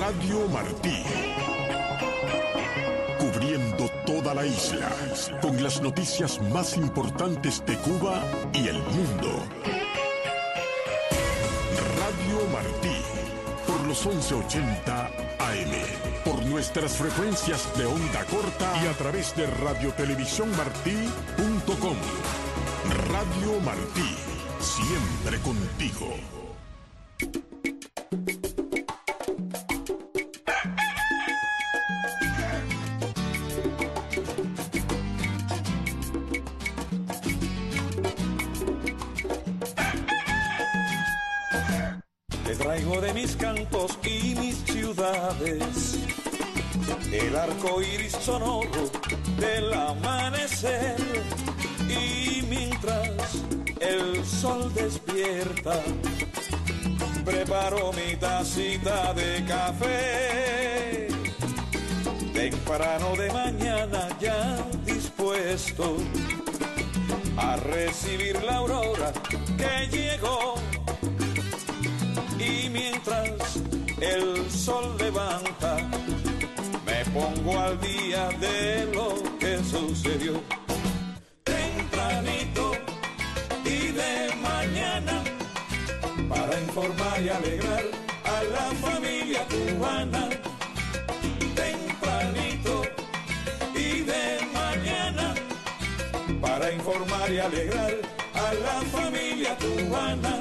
Radio Martí. Cubriendo toda la isla, con las noticias más importantes de Cuba y el mundo. Radio Martí, por los 1180 AM, por nuestras frecuencias de onda corta y a través de radiotelevisiónmartí.com. Radio Martí, siempre contigo. Te traigo de mis cantos y mis ciudades el arco iris sonoro del amanecer, y mientras el sol despierta preparo mi tacita de café temprano de mañana, ya dispuesto a recibir la aurora que llegó. Y mientras el sol levanta, me pongo al día de lo que sucedió. Tempranito y de mañana, para informar y alegrar a la familia cubana. Tempranito y de mañana, para informar y alegrar a la familia cubana.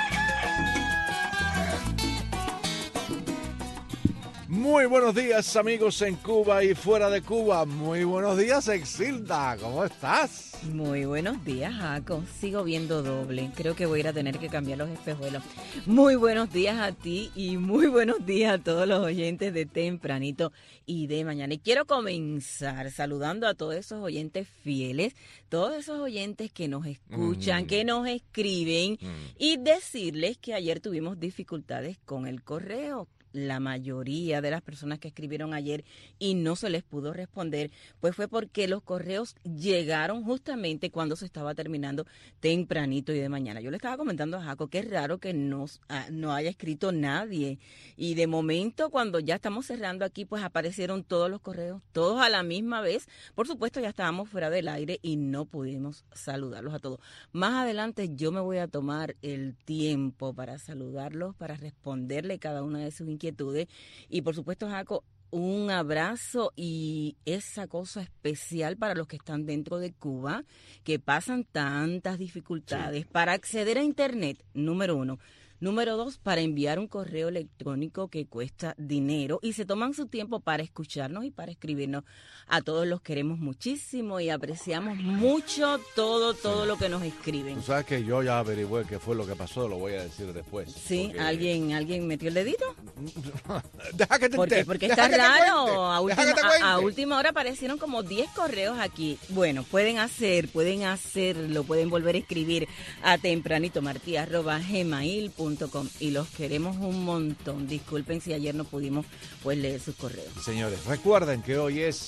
Muy buenos días, amigos en Cuba y fuera de Cuba. Muy buenos días, Exilda. ¿Cómo estás? Muy buenos días, Jaco. Sigo viendo doble. Creo que voy a ir a tener que cambiar los espejuelos. Muy buenos días a ti y muy buenos días a todos los oyentes de Tempranito y de mañana. Y quiero comenzar saludando a todos esos oyentes fieles, todos esos oyentes que nos escuchan, que nos escriben, y decirles que ayer tuvimos dificultades con el correo. La mayoría de las personas que escribieron ayer y no se les pudo responder, pues fue porque los correos llegaron justamente cuando se estaba terminando Tempranito y de mañana. Yo le estaba comentando a Jaco que es raro que no haya escrito nadie, y de momento cuando ya estamos cerrando aquí, pues aparecieron todos los correos, todos a la misma vez. Por supuesto ya estábamos fuera del aire y no pudimos saludarlos a todos. Más adelante yo me voy a tomar el tiempo para saludarlos, para responderle cada una de sus inquietudes. Y por supuesto, Jaco, un abrazo y esa cosa especial para los que están dentro de Cuba, que pasan tantas dificultades para acceder a Internet, número uno. Número dos, para enviar un correo electrónico que cuesta dinero, y se toman su tiempo para escucharnos y para escribirnos. A todos los queremos muchísimo y apreciamos mucho todo lo que nos escriben. Tú sabes que yo ya averigüé qué fue lo que pasó, lo voy a decir después. Sí, porque... ¿Alguien metió el dedito? Deja que te entere. Porque está raro. A última hora aparecieron como 10 correos aquí. Bueno, pueden hacerlo, pueden volver a escribir a tempranitomarti@gmail.com, y los queremos un montón. Disculpen si ayer no pudimos leer sus correos. Señores, recuerden que hoy es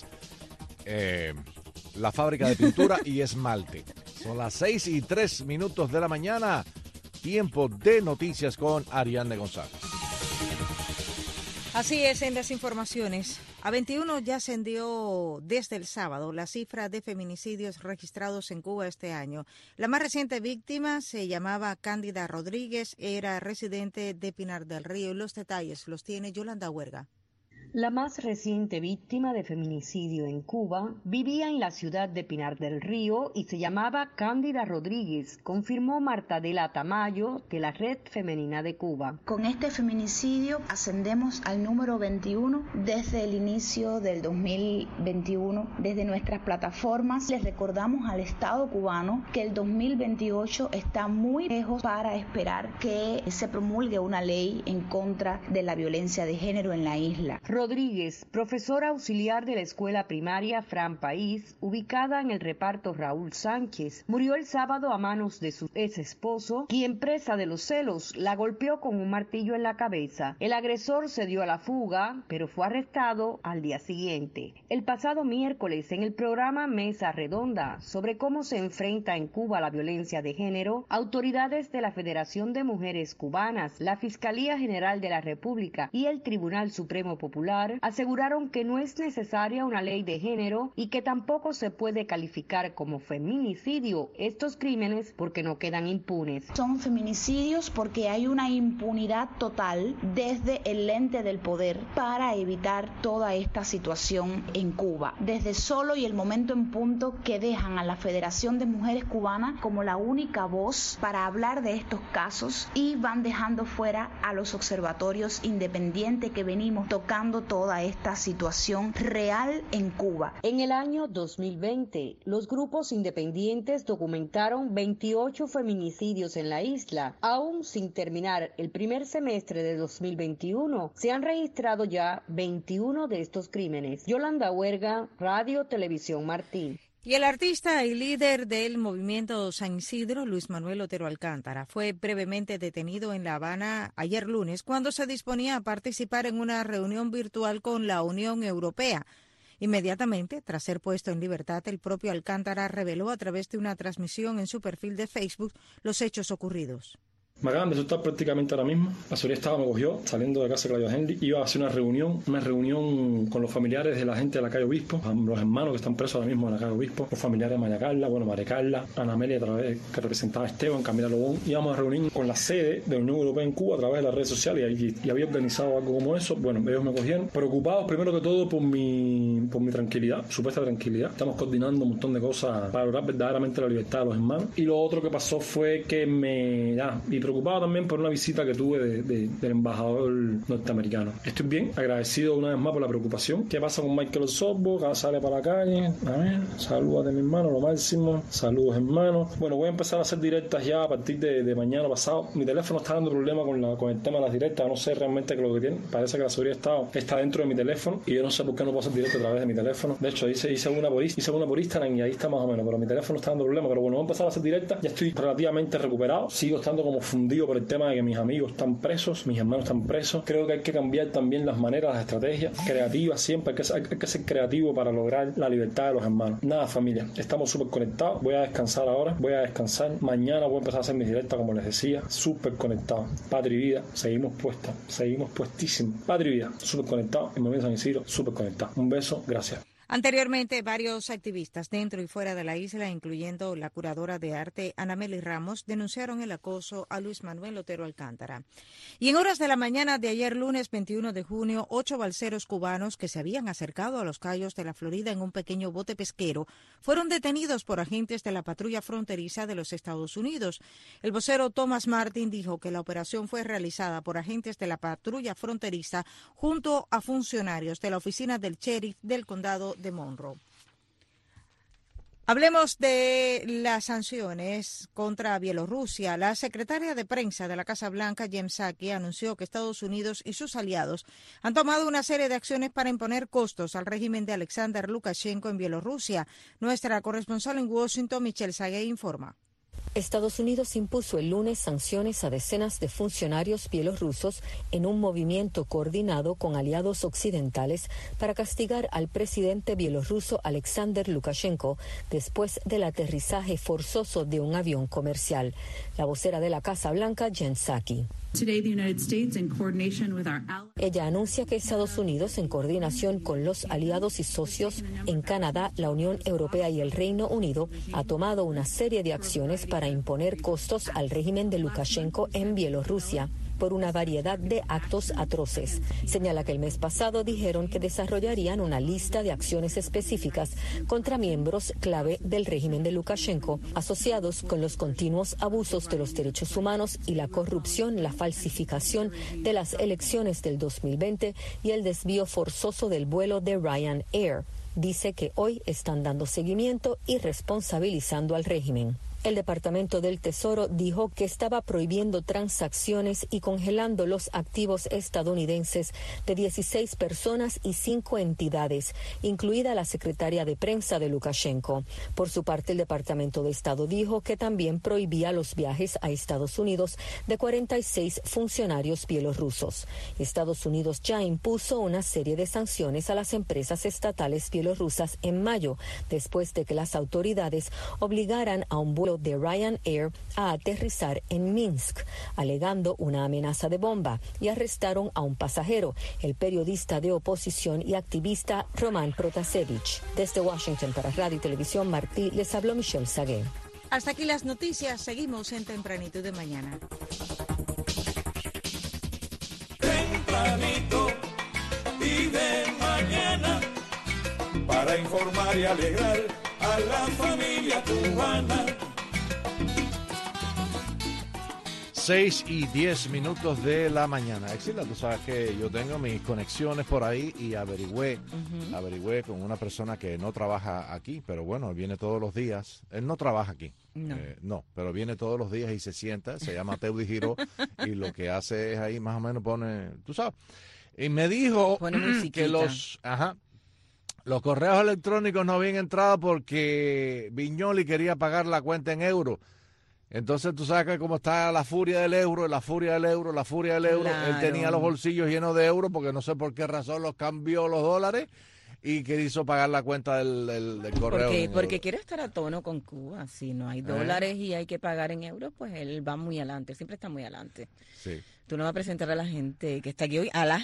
la fábrica de pintura y esmalte. Son las 6:03 de la mañana. Tiempo de noticias con Ariadne González. Así es, en las informaciones. A 21 ya ascendió desde el sábado la cifra de feminicidios registrados en Cuba este año. La más reciente víctima se llamaba Cándida Rodríguez, era residente de Pinar del Río. Los detalles los tiene Yolanda Huerga. La más reciente víctima de feminicidio en Cuba vivía en la ciudad de Pinar del Río y se llamaba Cándida Rodríguez, confirmó Martadela Tamayo de la Red Femenina de Cuba. Con este feminicidio ascendemos al número 21 desde el inicio del 2021. Desde nuestras plataformas les recordamos al Estado cubano que el 2028 está muy lejos para esperar que se promulgue una ley en contra de la violencia de género en la isla. Rodríguez, profesora auxiliar de la escuela primaria Fran País, ubicada en el reparto Raúl Sánchez, murió el sábado a manos de su ex esposo, quien, presa de los celos, la golpeó con un martillo en la cabeza. El agresor se dio a la fuga, pero fue arrestado al día siguiente. El pasado miércoles, en el programa Mesa Redonda sobre cómo se enfrenta en Cuba la violencia de género, autoridades de la Federación de Mujeres Cubanas, la Fiscalía General de la República y el Tribunal Supremo Popular aseguraron que no es necesaria una ley de género y que tampoco se puede calificar como feminicidio estos crímenes porque no quedan impunes. Son feminicidios porque hay una impunidad total desde el ente del poder para evitar toda esta situación en Cuba. Desde solo y el momento en punto que dejan a la Federación de Mujeres Cubanas como la única voz para hablar de estos casos y van dejando fuera a los observatorios independientes que venimos tocando toda esta situación real en Cuba. En el año 2020, los grupos independientes documentaron 28 feminicidios en la isla. Aún sin terminar el primer semestre de 2021, se han registrado ya 21 de estos crímenes. Yolanda Huerga, Radio Televisión Martín. Y el artista y líder del movimiento San Isidro, Luis Manuel Otero Alcántara, fue brevemente detenido en La Habana ayer lunes cuando se disponía a participar en una reunión virtual con la Unión Europea. Inmediatamente, tras ser puesto en libertad, el propio Alcántara reveló a través de una transmisión en su perfil de Facebook los hechos ocurridos. Me acaban de soltar prácticamente ahora mismo. La seguridad estaba, me cogió saliendo de casa de Claudio Henry. Iba a hacer una reunión con los familiares de la gente de la calle Obispo, los hermanos que están presos ahora mismo en la calle Obispo, los familiares de María Carla, María Carla, Ana Amelia, a través que representaba a Esteban, Camila Lobón. Íbamos a reunir con la sede de la Unión Europea en Cuba a través de las redes sociales y había organizado algo como eso. Bueno, ellos me cogieron, preocupados primero que todo por mi tranquilidad, supuesta tranquilidad. Estamos coordinando un montón de cosas para lograr verdaderamente la libertad de los hermanos. Y lo otro que pasó fue que preocupado también por una visita que tuve del embajador norteamericano. Estoy bien, agradecido una vez más por la preocupación. ¿Qué pasa con Michael Osorbo? Cada sale para la calle. A ver, saludos de mi hermano, lo máximo. Saludos, hermano. Bueno, voy a empezar a hacer directas ya a partir de mañana pasado. Mi teléfono está dando problemas con el tema de las directas. No sé realmente qué es lo que tiene. Parece que la seguridad está dentro de mi teléfono y yo no sé por qué no puedo hacer directo a través de mi teléfono. De hecho, hice una por Instagram y ahí está más o menos, pero mi teléfono está dando problemas. Pero bueno, voy a empezar a hacer directas. Ya estoy relativamente recuperado. Sigo estando como fundido por el tema de que mis amigos están presos, mis hermanos están presos. Creo que hay que cambiar también las maneras, las estrategias creativas. Siempre hay que ser creativo para lograr la libertad de los hermanos. Nada, familia, estamos súper conectados. Voy a descansar ahora, voy a descansar. Mañana voy a empezar a hacer mis directas, como les decía, súper conectados. Patria y Vida, seguimos puestísimos. Patria y Vida, súper conectados. El movimiento San Isidro, súper conectado. Un beso, gracias. Anteriormente, varios activistas dentro y fuera de la isla, incluyendo la curadora de arte Ana Meli Ramos, denunciaron el acoso a Luis Manuel Otero Alcántara. Y en horas de la mañana de ayer lunes 21 de junio, 8 balseros cubanos que se habían acercado a los cayos de la Florida en un pequeño bote pesquero fueron detenidos por agentes de la patrulla fronteriza de los Estados Unidos. El vocero Thomas Martin dijo que la operación fue realizada por agentes de la patrulla fronteriza junto a funcionarios de la oficina del sheriff del condado de Monroe. Hablemos de las sanciones contra Bielorrusia. La secretaria de prensa de la Casa Blanca, Jen Psaki, anunció que Estados Unidos y sus aliados han tomado una serie de acciones para imponer costos al régimen de Alexander Lukashenko en Bielorrusia. Nuestra corresponsal en Washington, Michelle Sagué, informa. Estados Unidos impuso el lunes sanciones a decenas de funcionarios bielorrusos en un movimiento coordinado con aliados occidentales para castigar al presidente bielorruso Alexander Lukashenko después del aterrizaje forzoso de un avión comercial. La vocera de la Casa Blanca, Jen Psaki. Ella anuncia que Estados Unidos, en coordinación con los aliados y socios en Canadá, la Unión Europea y el Reino Unido, ha tomado una serie de acciones para imponer costos al régimen de Lukashenko en Bielorrusia por una variedad de actos atroces. Señala que el mes pasado dijeron que desarrollarían una lista de acciones específicas contra miembros clave del régimen de Lukashenko, asociados con los continuos abusos de los derechos humanos y la corrupción, la falsificación de las elecciones del 2020 y el desvío forzoso del vuelo de Ryanair. Dice que hoy están dando seguimiento y responsabilizando al régimen. El Departamento del Tesoro dijo que estaba prohibiendo transacciones y congelando los activos estadounidenses de 16 personas y 5 entidades, incluida la secretaria de prensa de Lukashenko. Por su parte, el Departamento de Estado dijo que también prohibía los viajes a Estados Unidos de 46 funcionarios bielorrusos. Estados Unidos ya impuso una serie de sanciones a las empresas estatales bielorrusas en mayo, después de que las autoridades obligaran a un vuelo de Ryanair a aterrizar en Minsk, alegando una amenaza de bomba, y arrestaron a un pasajero, el periodista de oposición y activista Roman Protasevich. Desde Washington para Radio y Televisión Martí, les habló Michelle Sagué. Hasta aquí las noticias. Seguimos en Tempranito de Mañana. Tempranito y de mañana, para informar y alegrar a la familia cubana. 6:10 de la mañana. Exila, tú sabes que yo tengo mis conexiones por ahí y averigüé con una persona que no trabaja aquí, pero bueno, él viene todos los días. Él no trabaja aquí. No, pero viene todos los días y se sienta, se llama Teudy Giró, y lo que hace es ahí más o menos pone, tú sabes. Y me dijo que los correos electrónicos no habían entrado porque Viñoli quería pagar la cuenta en euros. Entonces tú sabes que como está la furia del euro, claro. Él tenía los bolsillos llenos de euros porque no sé por qué razón los cambió los dólares y quiso pagar la cuenta del correo. Porque quiere estar a tono con Cuba. Si no hay dólares y hay que pagar en euros, pues él va muy adelante, siempre está muy adelante. Sí. Tú no vas a presentar a la gente que está aquí hoy, al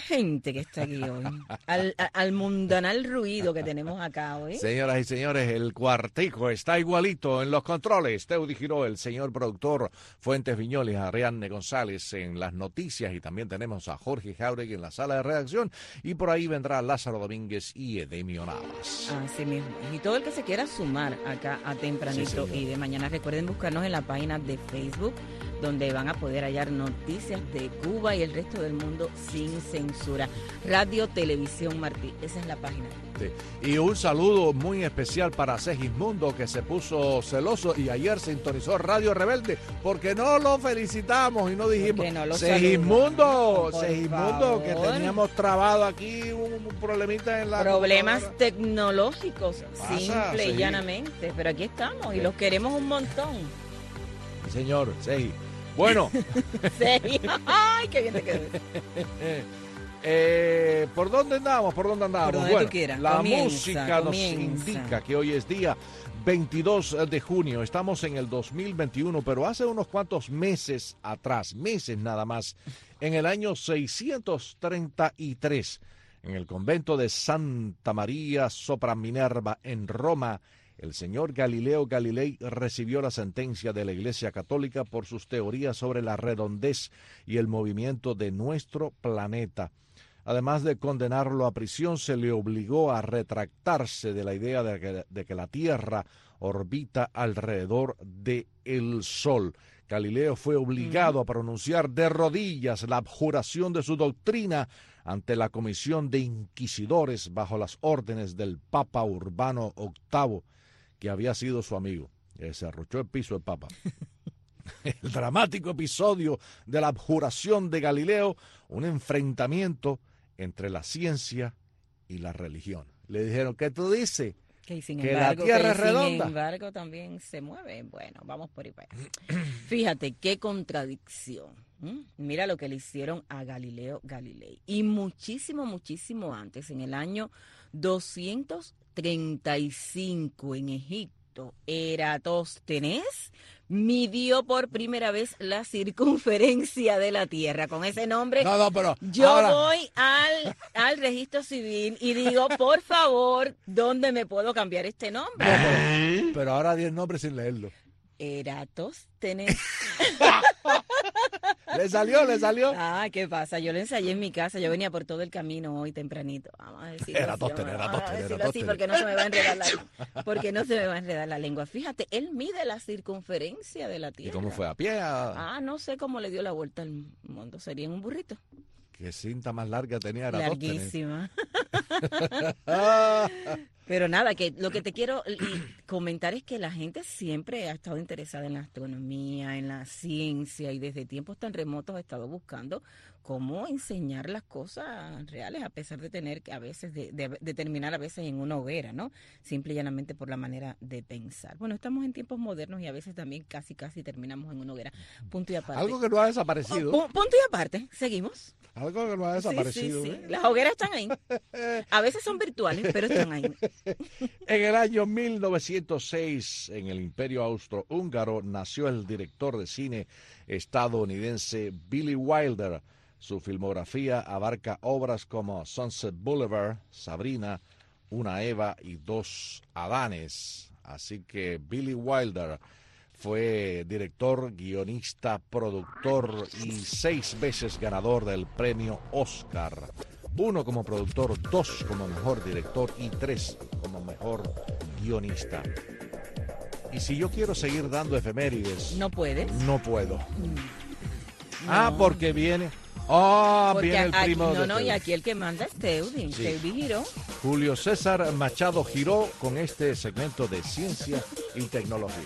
mundanal ruido que tenemos acá hoy. Señoras y señores, el cuartico está igualito en los controles. Teudy Giró, el señor productor, Fuentes Viñoles, Ariadne González en las noticias, y también tenemos a Jorge Jauregui en la sala de redacción, y por ahí vendrá Lázaro Domínguez y Edemio Navas. Así mismo. Y todo el que se quiera sumar acá a Tempranito y de mañana, recuerden buscarnos en la página de Facebook, donde van a poder hallar noticias de Cuba y el resto del mundo sin censura. Radio Televisión Martí, esa es la página. Sí. Y un saludo muy especial para Segismundo, que se puso celoso y ayer sintonizó Radio Rebelde porque no lo felicitamos y no dijimos, Segismundo, que teníamos trabado aquí un problemita en la... Problemas tecnológicos, simple y llanamente, pero aquí estamos y los queremos un montón. Señor, Segi. Bueno. Segi. Ay, qué bien te quedó. ¿Por dónde andamos? Por donde bueno, tú quieras. La música nos indica que hoy es día 22 de junio. Estamos en el 2021, pero hace unos cuantos meses atrás, meses nada más, en el año 633, en el convento de Santa María sopra Minerva en Roma, el señor Galileo Galilei recibió la sentencia de la Iglesia Católica por sus teorías sobre la redondez y el movimiento de nuestro planeta. Además de condenarlo a prisión, se le obligó a retractarse de la idea de que la Tierra orbita alrededor del Sol. Galileo fue obligado a pronunciar de rodillas la abjuración de su doctrina ante la comisión de inquisidores bajo las órdenes del Papa Urbano VIII, que había sido su amigo. Se arruchó el piso el Papa. El dramático episodio de la abjuración de Galileo, un enfrentamiento entre la ciencia y la religión. Le dijeron, ¿qué tú dices? Que la Tierra es redonda. Sin embargo, también se mueve. Bueno, vamos por ahí para allá. Fíjate, qué contradicción. Mira lo que le hicieron a Galileo Galilei. Y muchísimo antes, en el año 235, en Egipto, Eratóstenes midió por primera vez la circunferencia de la Tierra. Con ese nombre, pero yo voy al registro civil y digo, por favor, ¿dónde me puedo cambiar este nombre? Pero ahora di el nombre sin leerlo. Eratóstenes. ¿Le salió? Ah, ¿qué pasa? Yo lo ensayé en mi casa, yo venía por todo el camino hoy tempranito. Vamos a decirlo así, porque no se me va a enredar la lengua. Fíjate, él mide la circunferencia de la Tierra. ¿Y cómo fue? ¿A pie? No sé cómo le dio la vuelta al mundo. ¿Sería en un burrito? Qué cinta más larga tenía Eratóstenes. Larguísima. Pero nada, que lo que te quiero comentar es que la gente siempre ha estado interesada en la astronomía, en la ciencia, y desde tiempos tan remotos ha estado buscando cómo enseñar las cosas reales, a pesar de tener que a veces, de terminar a veces en una hoguera, ¿no? Simple y llanamente por la manera de pensar. Bueno, estamos en tiempos modernos y a veces también casi terminamos en una hoguera. Punto y aparte. Algo que no ha desaparecido. Punto y aparte, seguimos. Algo que no ha desaparecido. Sí. Las hogueras están ahí. A veces son virtuales, pero están ahí. En el año 1906, en el Imperio Austrohúngaro, nació el director de cine estadounidense Billy Wilder. Su filmografía abarca obras como Sunset Boulevard, Sabrina, Una Eva y Dos Adanes. Así que Billy Wilder fue director, guionista, productor y 6 veces ganador del premio Oscar. 1 como productor, 2 como mejor director y 3 como mejor guionista. Y si yo quiero seguir dando efemérides... ¿No puedes? No puedo. No. Porque viene... viene el primo de y aquí el que manda es Teudi. Sí. Teudi Giró. Julio César Machado Giró con este segmento de ciencia y tecnología.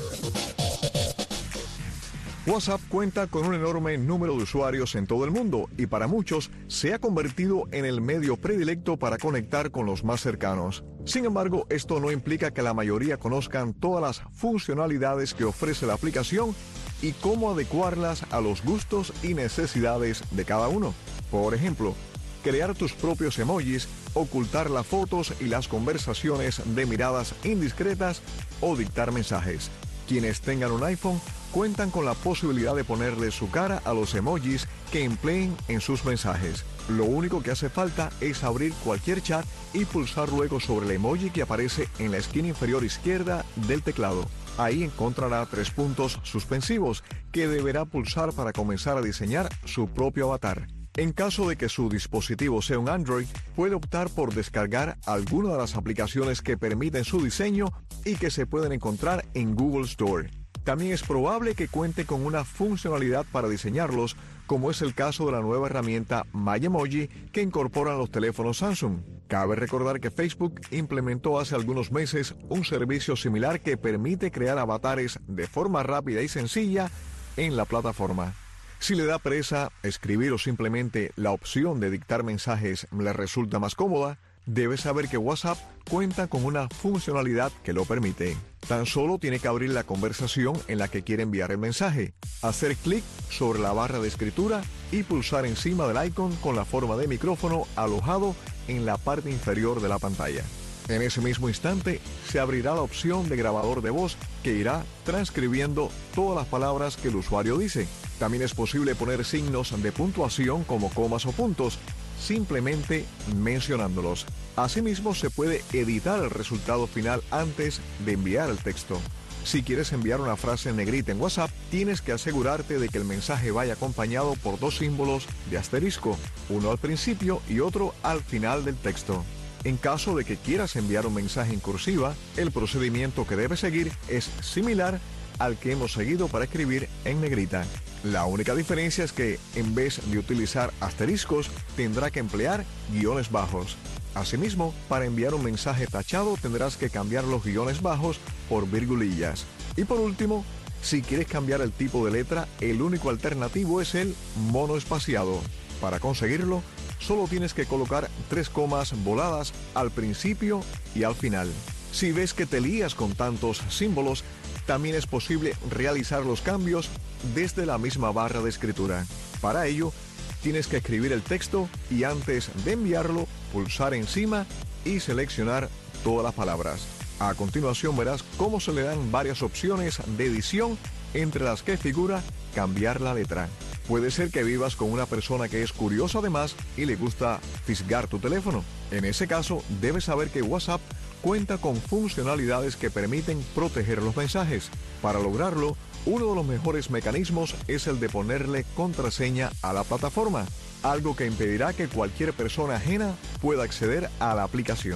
WhatsApp cuenta con un enorme número de usuarios en todo el mundo y para muchos se ha convertido en el medio predilecto para conectar con los más cercanos. Sin embargo, esto no implica que la mayoría conozcan todas las funcionalidades que ofrece la aplicación y cómo adecuarlas a los gustos y necesidades de cada uno. Por ejemplo, crear tus propios emojis, ocultar las fotos y las conversaciones de miradas indiscretas o dictar mensajes. Quienes tengan un iPhone cuentan con la posibilidad de ponerle su cara a los emojis que empleen en sus mensajes. Lo único que hace falta es abrir cualquier chat y pulsar luego sobre el emoji que aparece en la esquina inferior izquierda del teclado. Ahí encontrará 3 puntos suspensivos que deberá pulsar para comenzar a diseñar su propio avatar. En caso de que su dispositivo sea un Android, puede optar por descargar alguna de las aplicaciones que permiten su diseño y que se pueden encontrar en Google Store. También es probable que cuente con una funcionalidad para diseñarlos, como es el caso de la nueva herramienta MyEmoji que incorporan los teléfonos Samsung. Cabe recordar que Facebook implementó hace algunos meses un servicio similar que permite crear avatares de forma rápida y sencilla en la plataforma. Si le da pereza escribir o simplemente la opción de dictar mensajes le resulta más cómoda, debe saber que WhatsApp cuenta con una funcionalidad que lo permite. Tan solo tiene que abrir la conversación en la que quiere enviar el mensaje, hacer clic sobre la barra de escritura y pulsar encima del icon con la forma de micrófono alojado en la parte inferior de la pantalla. En ese mismo instante se abrirá la opción de grabador de voz que irá transcribiendo todas las palabras que el usuario dice. También es posible poner signos de puntuación como comas o puntos, simplemente mencionándolos. Asimismo, se puede editar el resultado final antes de enviar el texto. Si quieres enviar una frase en negrita en WhatsApp, tienes que asegurarte de que el mensaje vaya acompañado por 2 símbolos de asterisco, uno al principio y otro al final del texto. En caso de que quieras enviar un mensaje en cursiva, el procedimiento que debes seguir es similar al que hemos seguido para escribir en negrita. La única diferencia es que, en vez de utilizar asteriscos, tendrá que emplear guiones bajos. Asimismo, para enviar un mensaje tachado tendrás que cambiar los guiones bajos por virgulillas. Y por último, si quieres cambiar el tipo de letra, el único alternativo es el monoespaciado. Para conseguirlo, solo tienes que colocar 3 comas voladas al principio y al final. Si ves que te lías con tantos símbolos, también es posible realizar los cambios desde la misma barra de escritura. Para ello, tienes que escribir el texto y antes de enviarlo, pulsar encima y seleccionar todas las palabras. A continuación verás cómo se le dan varias opciones de edición, entre las que figura cambiar la letra. Puede ser que vivas con una persona que es curiosa además y le gusta fisgar tu teléfono. En ese caso, debes saber que WhatsApp cuenta con funcionalidades que permiten proteger los mensajes. Para lograrlo, uno de los mejores mecanismos es el de ponerle contraseña a la plataforma, algo que impedirá que cualquier persona ajena pueda acceder a la aplicación.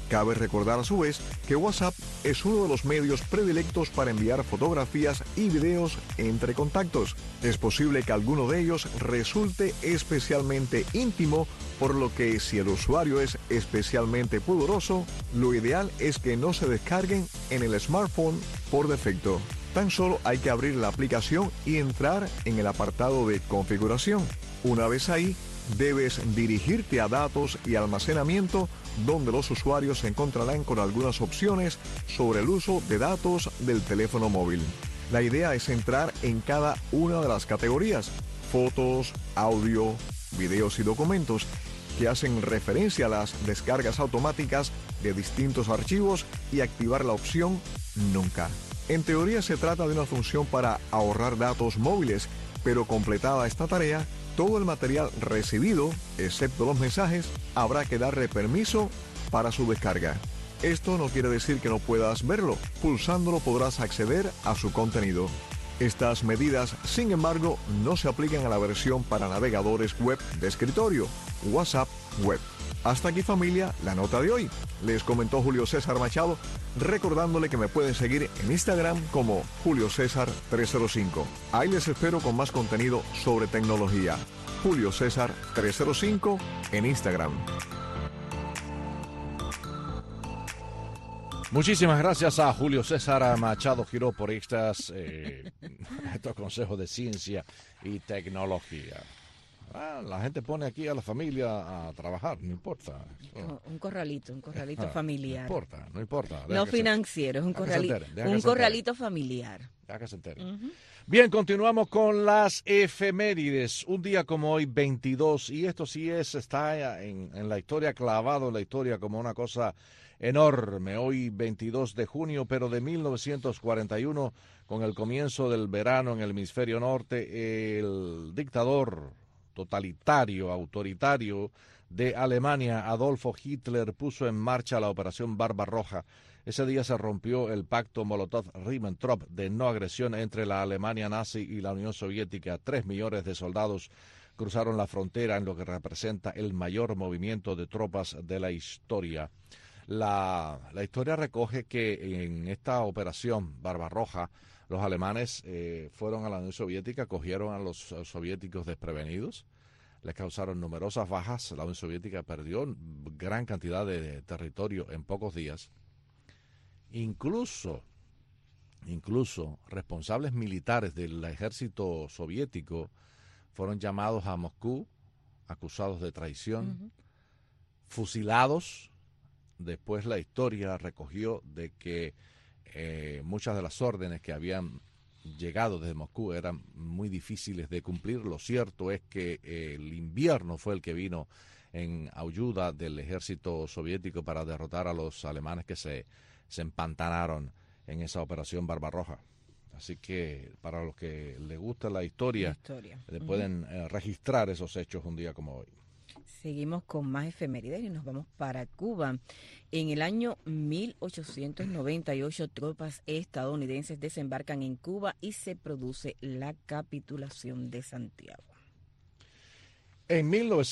Cabe recordar a su vez que WhatsApp es uno de los medios predilectos para enviar fotografías y videos entre contactos. Es posible que alguno de ellos resulte especialmente íntimo, por lo que si el usuario es especialmente pudoroso, lo ideal es que no se descarguen en el smartphone por defecto. Tan solo hay que abrir la aplicación y entrar en el apartado de configuración. Una vez ahí, debes dirigirte a datos y almacenamiento, donde los usuarios se encontrarán con algunas opciones sobre el uso de datos del teléfono móvil. La idea es entrar en cada una de las categorías: fotos, audio, videos y documentos, que hacen referencia a las descargas automáticas de distintos archivos, y activar la opción Nunca. En teoría se trata de una función para ahorrar datos móviles, pero completada esta tarea, todo el material recibido, excepto los mensajes, habrá que darle permiso para su descarga. Esto no quiere decir que no puedas verlo. Pulsándolo podrás acceder a su contenido. Estas medidas, sin embargo, no se aplican a la versión para navegadores web de escritorio, WhatsApp Web. Hasta aquí, familia, la nota de hoy. Les comentó Julio César Machado, recordándole que me pueden seguir en Instagram como Julio César 305. Ahí les espero con más contenido sobre tecnología. Julio César 305 en Instagram. Muchísimas gracias a Julio César Machado Giró por estos consejos de ciencia y tecnología. La gente pone aquí a la familia a trabajar, no importa. Un corralito familiar. No importa. No financiero, es un corralito familiar. Ya que se entere. Bien, continuamos con las efemérides. Un día como hoy, 22, y esto sí está en la historia, clavado en la historia como una cosa enorme. Hoy, 22 de junio, pero de 1941, con el comienzo del verano en el hemisferio norte, el dictador totalitario, autoritario de Alemania, Adolfo Hitler, puso en marcha la Operación Barbarroja. Ese día se rompió el pacto Molotov-Ribbentrop de no agresión entre la Alemania nazi y la Unión Soviética. 3 millones de soldados cruzaron la frontera en lo que representa el mayor movimiento de tropas de la historia. La historia recoge que en esta operación Barbarroja, los alemanes fueron a la Unión Soviética, cogieron a los soviéticos desprevenidos, les causaron numerosas bajas. La Unión Soviética perdió gran cantidad de territorio en pocos días. Incluso responsables militares del ejército soviético fueron llamados a Moscú, acusados de traición, fusilados. Después la historia recogió de que muchas de las órdenes que habían llegado desde Moscú eran muy difíciles de cumplir. Lo cierto es que el invierno fue el que vino en ayuda del ejército soviético para derrotar a los alemanes que se empantanaron en esa operación Barbarroja. Así que para los que les gusta la historia. Pueden registrar esos hechos un día como hoy. Seguimos con más efemérides y nos vamos para Cuba. En el año 1898, tropas estadounidenses desembarcan en Cuba y se produce la capitulación de Santiago. En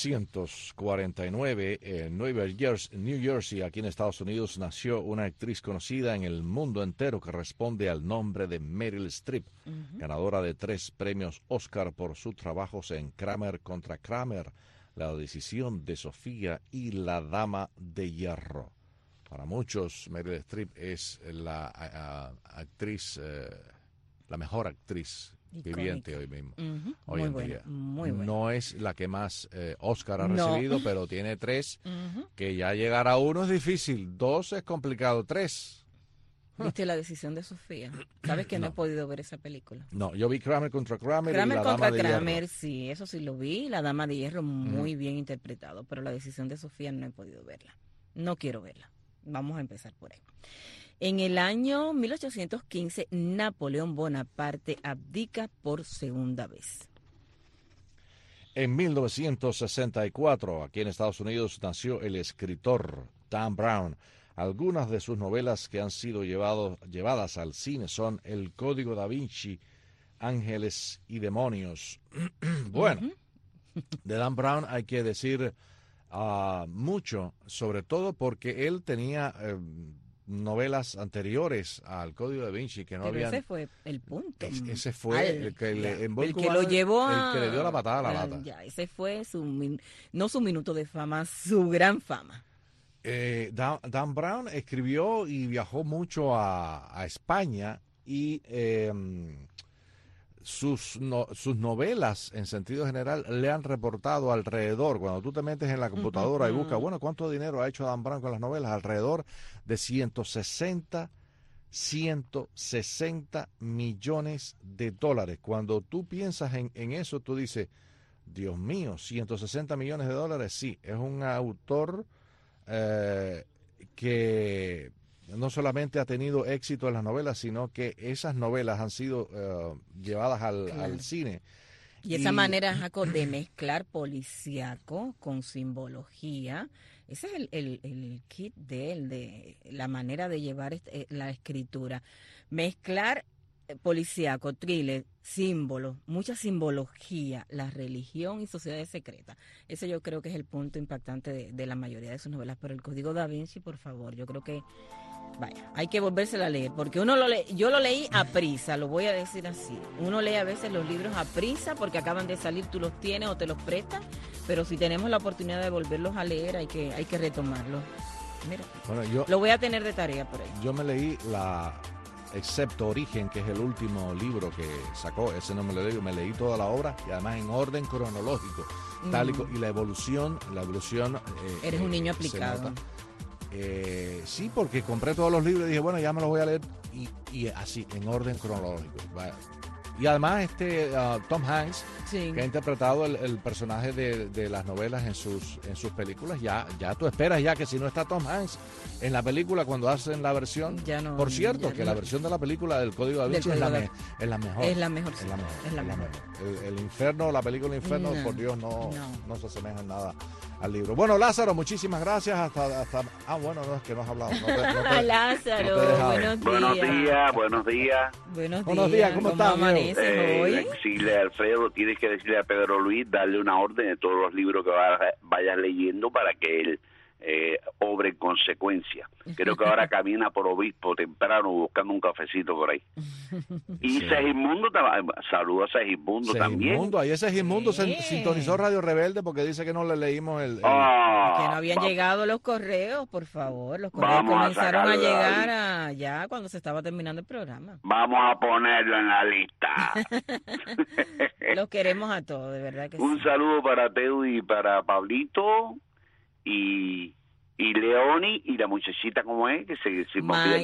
1949, en New Jersey, aquí en Estados Unidos, nació una actriz conocida en el mundo entero que responde al nombre de Meryl Streep, ganadora de 3 premios Oscar por sus trabajos en Kramer contra Kramer, La decisión de Sofía y La dama de hierro. Para muchos, Meryl Streep es la actriz, la mejor actriz viviente hoy mismo, hoy en día. No es la que más Oscar ha recibido, pero tiene 3, que ya llegar a 1 es difícil, 2 es complicado, 3. ¿Viste La decisión de Sofía? ¿Sabes que no he podido ver esa película? No, yo vi Kramer contra Kramer y La contra dama de Kramer, hierro. Sí, eso sí lo vi, La dama de hierro muy bien interpretado, pero La decisión de Sofía no he podido verla. No quiero verla. Vamos a empezar por ahí. En el año 1815, Napoleón Bonaparte abdica por segunda vez. En 1964, aquí en Estados Unidos, nació el escritor Dan Brown. Algunas de sus novelas que han sido llevadas al cine son El Código da Vinci, Ángeles y Demonios. Bueno, de Dan Brown hay que decir mucho, sobre todo porque él tenía novelas anteriores al Código Da Vinci que no Pero habían... ese fue el punto. Ese fue el que lo llevó el que le dio la patada a la lata. Ya, ese fue no su minuto de fama, su gran fama. Dan Brown escribió y viajó mucho a España y sus novelas en sentido general le han reportado alrededor, cuando tú te metes en la computadora y buscas, bueno, ¿cuánto dinero ha hecho Dan Brown con las novelas? Alrededor de 160 millones de dólares. Cuando tú piensas en eso, tú dices, Dios mío, 160 millones de dólares, sí, es un autor que no solamente ha tenido éxito en las novelas, sino que esas novelas han sido llevadas al cine. Y esa manera, Jaco, de mezclar policíaco con simbología, ese es el kit de él, de la manera de llevar la escritura. Mezclar policíaco, thriller, símbolo, mucha simbología, la religión y sociedades secretas. Ese yo creo que es el punto impactante de la mayoría de sus novelas. Pero el Código Da Vinci, por favor, yo creo que hay que volvérsela a leer, porque yo lo leí a prisa, lo voy a decir así. Uno lee a veces los libros a prisa porque acaban de salir, tú los tienes o te los prestan, pero si tenemos la oportunidad de volverlos a leer, hay que retomarlos. Mira, bueno, lo voy a tener de tarea por ahí. Yo me leí excepto Origen, que es el último libro que sacó, ese no me lo leí, me leí toda la obra y además en orden cronológico, y la evolución eres un niño aplicado. Sí, porque compré todos los libros y dije, bueno, ya me los voy a leer y así, en orden cronológico. Y además Tom Hanks, que ha interpretado el personaje de las novelas en sus películas, ya tú esperas ya que si no está Tom Hanks en la película cuando hacen la versión, por cierto, que la versión de la película del Código Da Vinci es la mejor. Es la mejor. El Infierno, la película Infierno, por Dios, no se asemeja en nada al libro. Bueno, Lázaro, muchísimas gracias. Bueno, no, es que no has hablado. Lázaro, buenos días. Buenos días, ¿cómo estás? Decirle a Alfredo, tienes que decirle a Pedro Luis, darle una orden de todos los libros que vayas leyendo para que él obre en consecuencia. Creo que ahora camina por Obispo temprano buscando un cafecito por ahí. Y Segismundo, saludos a Segismundo también. Ahí Segismundo sintonizó Radio Rebelde porque dice que no le leímos que no habían llegado los correos, por favor. Los correos comenzaron a llegar ya cuando se estaba terminando el programa. Vamos a ponerlo en la lista. Los queremos a todos, de verdad que un saludo para Teo y para Pablito y Leoni y la muchachita, ¿cómo es? Que se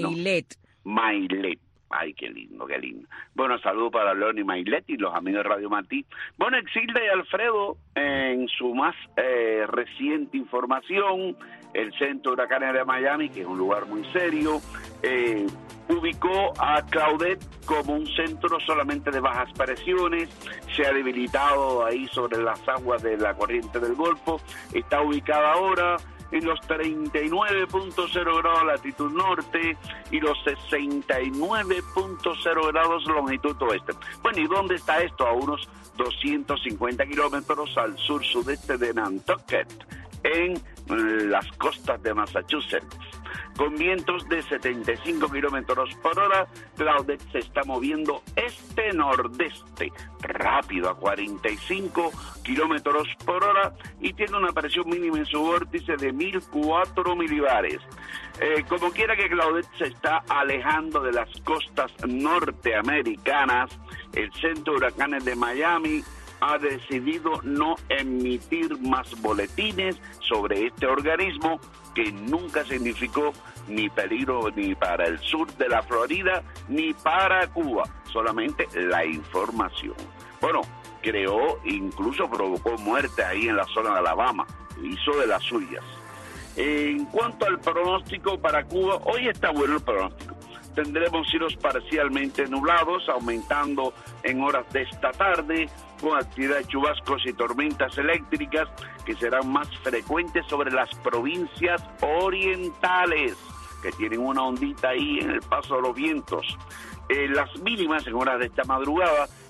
Mailet. Ay, qué lindo. Bueno, saludo para Leoni Mailet y los amigos de Radio Martí. Bueno, Exilda y Alfredo, en su más reciente información, el Centro de Huracanes de Miami, que es un lugar muy serio, ubicó a Claudette como un centro solamente de bajas presiones, se ha debilitado ahí sobre las aguas de la corriente del Golfo, está ubicada ahora en los 39.0 grados latitud norte y los 69.0 grados longitud oeste. Bueno, ¿y dónde está esto? A unos 250 kilómetros al sur-sudeste de Nantucket, en las costas de Massachusetts. Con vientos de 75 kilómetros por hora, Claudette se está moviendo este-nordeste, rápido a 45 kilómetros por hora y tiene una presión mínima en su vórtice de 1004 milibares. Como quiera que Claudette se está alejando de las costas norteamericanas, el Centro de Huracanes de Miami ha decidido no emitir más boletines sobre este organismo que nunca significó ni peligro ni para el sur de la Florida ni para Cuba, solamente la información. Bueno, incluso provocó muerte ahí en la zona de Alabama, hizo de las suyas. En cuanto al pronóstico para Cuba, hoy está bueno el pronóstico. Tendremos cielos parcialmente nublados, aumentando en horas de esta tarde, con actividad de chubascos y tormentas eléctricas que serán más frecuentes sobre las provincias orientales, que tienen una ondita ahí en el paso de los vientos. Las mínimas en horas de esta madrugada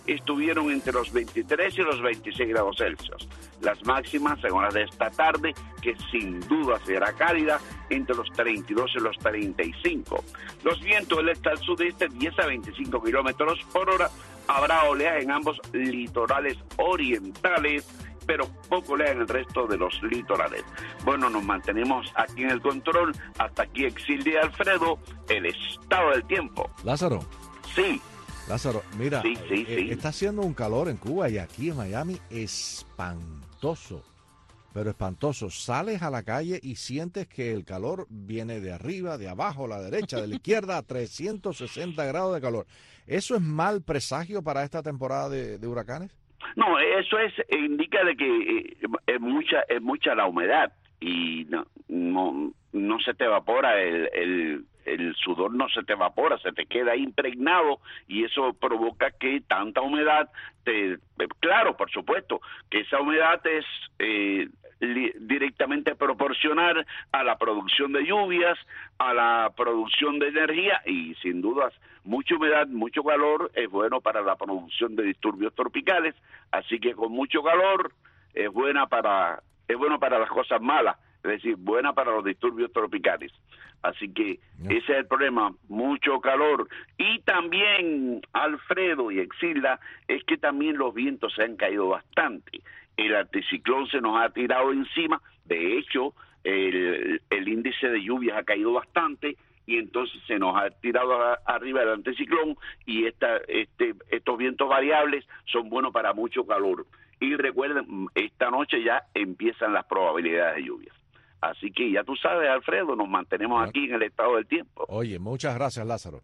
estuvieron entre los 23 y los 26 grados Celsius. Las máximas en horas de esta tarde, que sin duda será cálida, entre los 32 y los 35. Los vientos del este al sudeste, 10 a 25 kilómetros por hora. Habrá oleaje en ambos litorales orientales, pero poco oleaje en el resto de los litorales. Bueno, nos mantenemos aquí en el control. Hasta aquí Exilio Alfredo, el estado del tiempo. Lázaro. Sí. Lázaro, mira, sí. Está haciendo un calor en Cuba y aquí en Miami espantoso, pero espantoso. Sales a la calle y sientes que el calor viene de arriba, de abajo, a la derecha, de la izquierda, a 360 grados de calor. ¿Eso es mal presagio para esta temporada de huracanes? No, eso indica de que es mucha la humedad y no se te evapora el sudor, no se te evapora, se te queda impregnado y eso provoca que tanta humedad claro, por supuesto, que esa humedad es directamente proporcional a la producción de lluvias, a la producción de energía y sin dudas mucha humedad, mucho calor es bueno para la producción de disturbios tropicales, así que con mucho calor es bueno para las cosas malas, es decir, buena para los disturbios tropicales. Así que ese es el problema, mucho calor. Y también, Alfredo y Exilda, es que también los vientos se han caído bastante. El anticiclón se nos ha tirado encima, de hecho, el índice de lluvias ha caído bastante y entonces se nos ha tirado arriba el anticiclón y estos vientos variables son buenos para mucho calor. Y recuerden, esta noche ya empiezan las probabilidades de lluvias. Así que ya tú sabes, Alfredo, nos mantenemos aquí en el estado del tiempo. Oye, muchas gracias, Lázaro.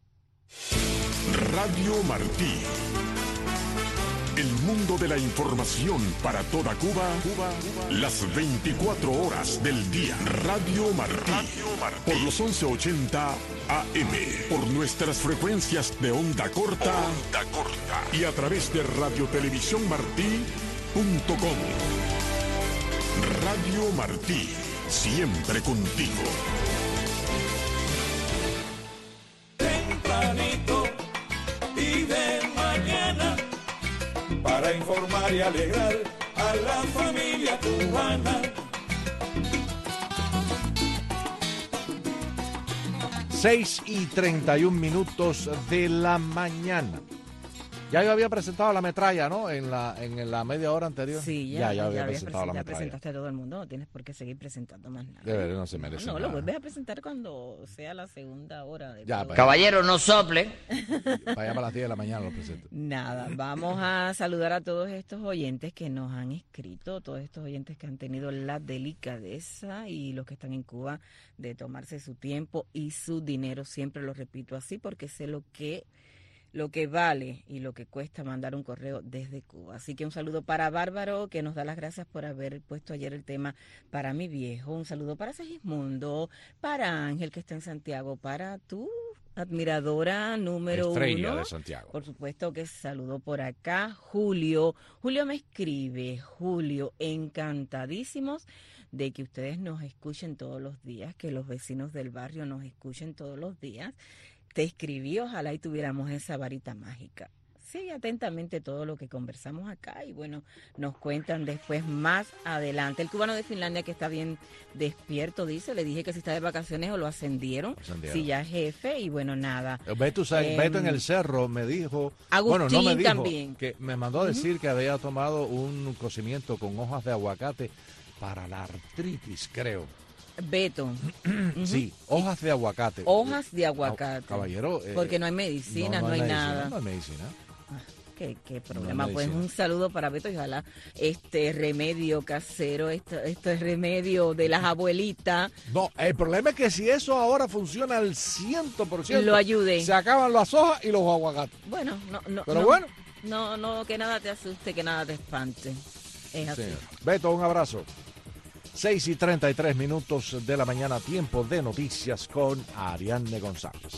Radio Martí. El mundo de la información para toda Cuba, las 24 horas del día. Radio Martí. Por los 1180 AM. Por nuestras frecuencias de onda corta. Y a través de radiotelevisiónmartí.com. Radio Martí, siempre contigo. Tempranito y de mañana, para informar y alegrar a la familia cubana. 6:31 de la mañana. Ya yo había presentado la metralla, ¿no? En la media hora anterior. Sí, ya había presentado la ya metralla. presentaste a todo el mundo, no tienes por qué seguir presentando más nada. De verdad, no se merece No, nada. lo vuelves a presentar cuando sea la segunda hora. Caballero, no sople. Vaya para las 10 de la mañana lo presento. Nada, vamos a saludar a todos estos oyentes que nos han escrito, todos estos oyentes que han tenido la delicadeza y los que están en Cuba de tomarse su tiempo y su dinero. Siempre lo repito así porque sé lo que vale y lo que cuesta mandar un correo desde Cuba. Así que un saludo para Bárbaro, que nos da las gracias por haber puesto ayer el tema para mi viejo. Un saludo para Segismundo, para Ángel, que está en Santiago, para tu admiradora número Estrella 1. de Santiago. Por supuesto que saludo por acá. Julio me escribe. Julio, encantadísimos de que ustedes nos escuchen todos los días, que los vecinos del barrio nos escuchen todos los días. Te escribí, ojalá y tuviéramos esa varita mágica. Sigue atentamente todo lo que conversamos acá y bueno, nos cuentan después más adelante. El cubano de Finlandia que está bien despierto, dice, le dije que si está de vacaciones o lo ascendieron. Si ya es jefe y bueno, nada. Beto en el cerro me dijo, Agustín no me dijo, también. que me mandó a decir que había tomado un cocimiento con hojas de aguacate para la artritis, creo. Beto. Sí, hojas de aguacate. Hojas de aguacate. Caballero. Porque no hay medicina, no hay nada. No hay medicina. Qué problema. Pues un saludo para Beto y ojalá este remedio casero, este remedio de las abuelitas. No, el problema es que si eso ahora funciona al 100%, lo ayude. Se acaban las hojas y los aguacates. Bueno, no, que nada te asuste, que nada te espante. Es así. Sí. Beto, un abrazo. 6:33 de la mañana, tiempo de noticias con Ariadne González.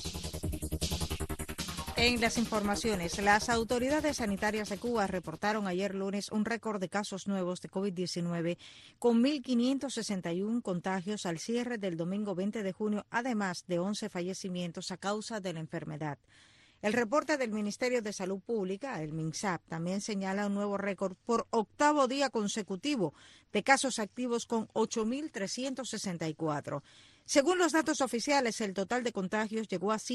En las informaciones, las autoridades sanitarias de Cuba reportaron ayer lunes un récord de casos nuevos de COVID-19 con 1.561 contagios al cierre del domingo 20 de junio, además de 11 fallecimientos a causa de la enfermedad. El reporte del Ministerio de Salud Pública, el MINSAP, también señala un nuevo récord por octavo día consecutivo de casos activos con 8.364. Según los datos oficiales, el total de contagios llegó a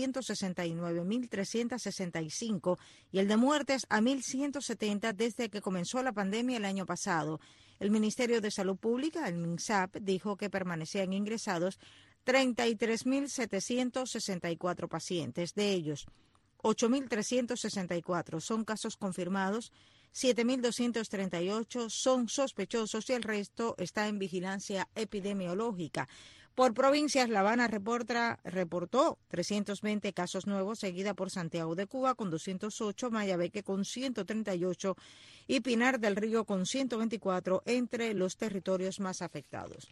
169.365 y el de muertes a 1.170 desde que comenzó la pandemia el año pasado. El Ministerio de Salud Pública, el MINSAP, dijo que permanecían ingresados 33.764 pacientes. De ellos, 8.364 son casos confirmados, 7.238 son sospechosos y el resto está en vigilancia epidemiológica. Por provincias, La Habana reportó 320 casos nuevos, seguida por Santiago de Cuba con 208, Mayabeque con 138 y Pinar del Río con 124 entre los territorios más afectados.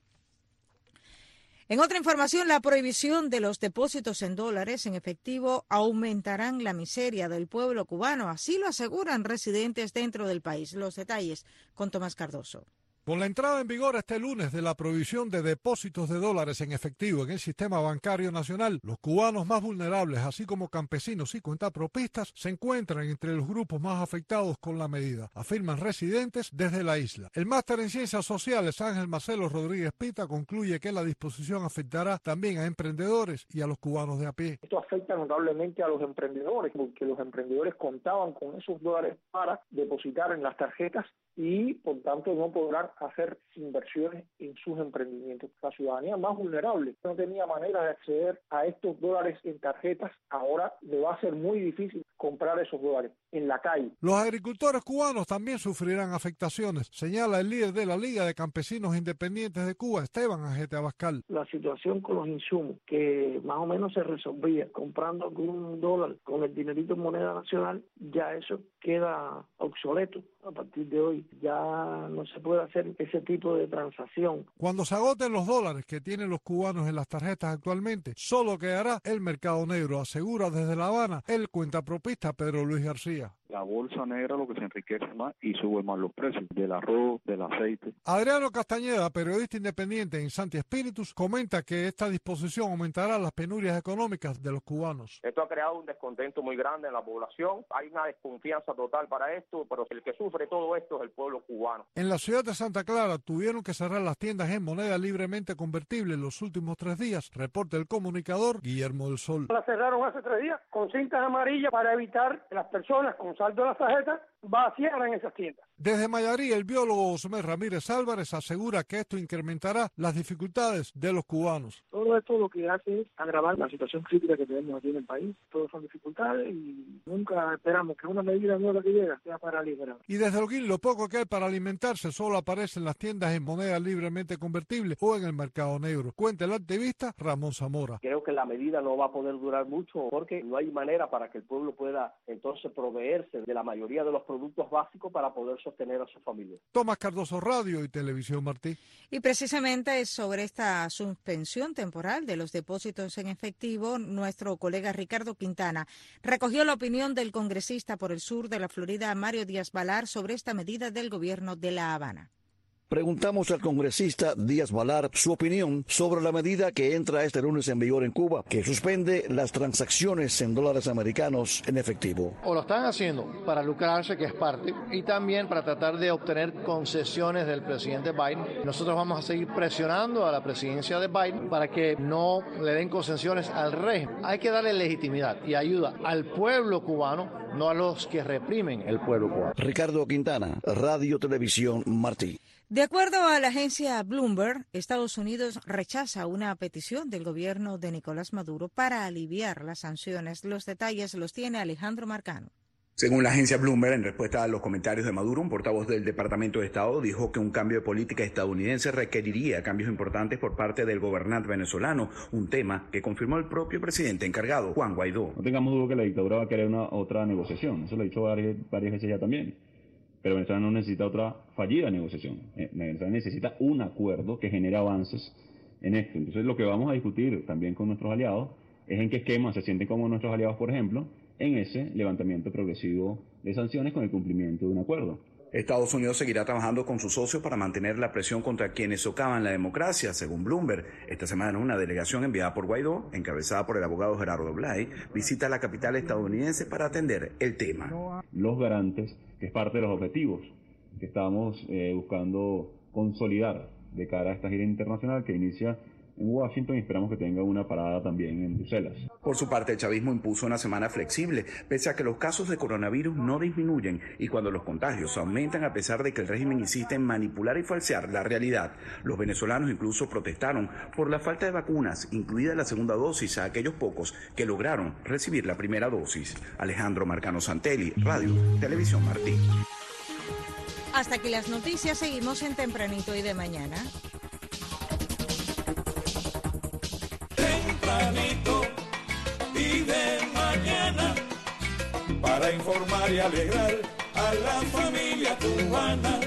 En otra información, la prohibición de los depósitos en dólares en efectivo aumentarán la miseria del pueblo cubano, así lo aseguran residentes dentro del país. Los detalles con Tomás Cardoso. Con la entrada en vigor este lunes de la prohibición de depósitos de dólares en efectivo en el sistema bancario nacional, los cubanos más vulnerables, así como campesinos y cuentapropistas, se encuentran entre los grupos más afectados con la medida, afirman residentes desde la isla. El máster en Ciencias Sociales, Ángel Marcelo Rodríguez Pita, concluye que la disposición afectará también a emprendedores y a los cubanos de a pie. Esto afecta notablemente a los emprendedores, porque los emprendedores contaban con esos dólares para depositar en las tarjetas y, por tanto, no podrán hacer inversiones en sus emprendimientos. La ciudadanía más vulnerable no tenía manera de acceder a estos dólares en tarjetas. Ahora le va a ser muy difícil comprar esos dólares en la calle. Los agricultores cubanos también sufrirán afectaciones, señala el líder de la Liga de Campesinos Independientes de Cuba, Esteban Ajete Abascal. La situación con los insumos, que más o menos se resolvía comprando algún dólar con el dinerito en moneda nacional, ya eso queda obsoleto. A partir de hoy ya no se puede hacer ese tipo de transacción. Cuando se agoten los dólares que tienen los cubanos en las tarjetas actualmente, solo quedará el mercado negro, asegura desde La Habana el cuentapropista Pedro Luis García. La bolsa negra lo que se enriquece más y sube más los precios del arroz, del aceite. Adriano Castañeda, periodista independiente en Santi Espíritus, comenta que esta disposición aumentará las penurias económicas de los cubanos. Esto ha creado un descontento muy grande en la población. Hay una desconfianza total para esto, pero el que sufre todo esto es el pueblo cubano. En la ciudad de Santa Clara tuvieron que cerrar las tiendas en moneda libremente convertible en los últimos 3 días, reporta el comunicador Guillermo del Sol. La cerraron hace 3 días con cintas amarillas para evitar que las personas con saldo de las tarjetas vaciaran esas tiendas. Desde Mayarí, el biólogo Osmer Ramírez Álvarez asegura que esto incrementará las dificultades de los cubanos. Todo esto lo que hace es agravar la situación crítica que tenemos aquí en el país. Todos son dificultades y nunca esperamos que una medida nueva que llega sea para liberar. Y desde Holguín, lo poco que hay para alimentarse solo aparece en las tiendas en moneda libremente convertible o en el mercado negro. Cuenta el activista Ramón Zamora. Creo que la medida no va a poder durar mucho porque no hay manera para que el pueblo pueda entonces proveerse de la mayoría de los productos básicos para poder sostener a su familia. Tomás Cardoso, Radio y Televisión Martí. Y precisamente sobre esta suspensión temporal de los depósitos en efectivo, nuestro colega Ricardo Quintana recogió la opinión del congresista por el sur de la Florida, Mario Díaz-Balart, sobre esta medida del gobierno de La Habana. Preguntamos al congresista Díaz-Balart su opinión sobre la medida que entra este lunes en vigor en Cuba, que suspende las transacciones en dólares americanos en efectivo. O lo están haciendo para lucrarse, que es parte, y también para tratar de obtener concesiones del presidente Biden. Nosotros vamos a seguir presionando a la presidencia de Biden para que no le den concesiones al régimen. Hay que darle legitimidad y ayuda al pueblo cubano, no a los que reprimen el pueblo cubano. Ricardo Quintana, Radio Televisión Martí. De acuerdo a la agencia Bloomberg, Estados Unidos rechaza una petición del gobierno de Nicolás Maduro para aliviar las sanciones. Los detalles los tiene Alejandro Marcano. Según la agencia Bloomberg, en respuesta a los comentarios de Maduro, un portavoz del Departamento de Estado dijo que un cambio de política estadounidense requeriría cambios importantes por parte del gobernante venezolano, un tema que confirmó el propio presidente encargado, Juan Guaidó. No tengamos duda que la dictadura va a querer otra negociación, eso lo he dicho varias veces ya también. Pero Venezuela no necesita otra fallida negociación. Venezuela necesita un acuerdo que genere avances en esto. Entonces lo que vamos a discutir también con nuestros aliados es en qué esquema se sienten como nuestros aliados, por ejemplo, en ese levantamiento progresivo de sanciones con el cumplimiento de un acuerdo. Estados Unidos seguirá trabajando con sus socios para mantener la presión contra quienes socavan la democracia, según Bloomberg. Esta semana, una delegación enviada por Guaidó, encabezada por el abogado Gerardo Blay, visita la capital estadounidense para atender el tema. Los garantes, que es parte de los objetivos que estamos buscando consolidar de cara a esta gira internacional que inicia en Washington y esperamos que tenga una parada también en Bruselas. Por su parte, el chavismo impuso una semana flexible, pese a que los casos de coronavirus no disminuyen y cuando los contagios aumentan a pesar de que el régimen insiste en manipular y falsear la realidad. Los venezolanos incluso protestaron por la falta de vacunas, incluida la segunda dosis, a aquellos pocos que lograron recibir la primera dosis. Alejandro Marcano Santelli, Radio Televisión Martí. Hasta aquí las noticias, seguimos en Tempranito y de Mañana. Tempranito y de mañana, para informar y alegrar a la familia cubana.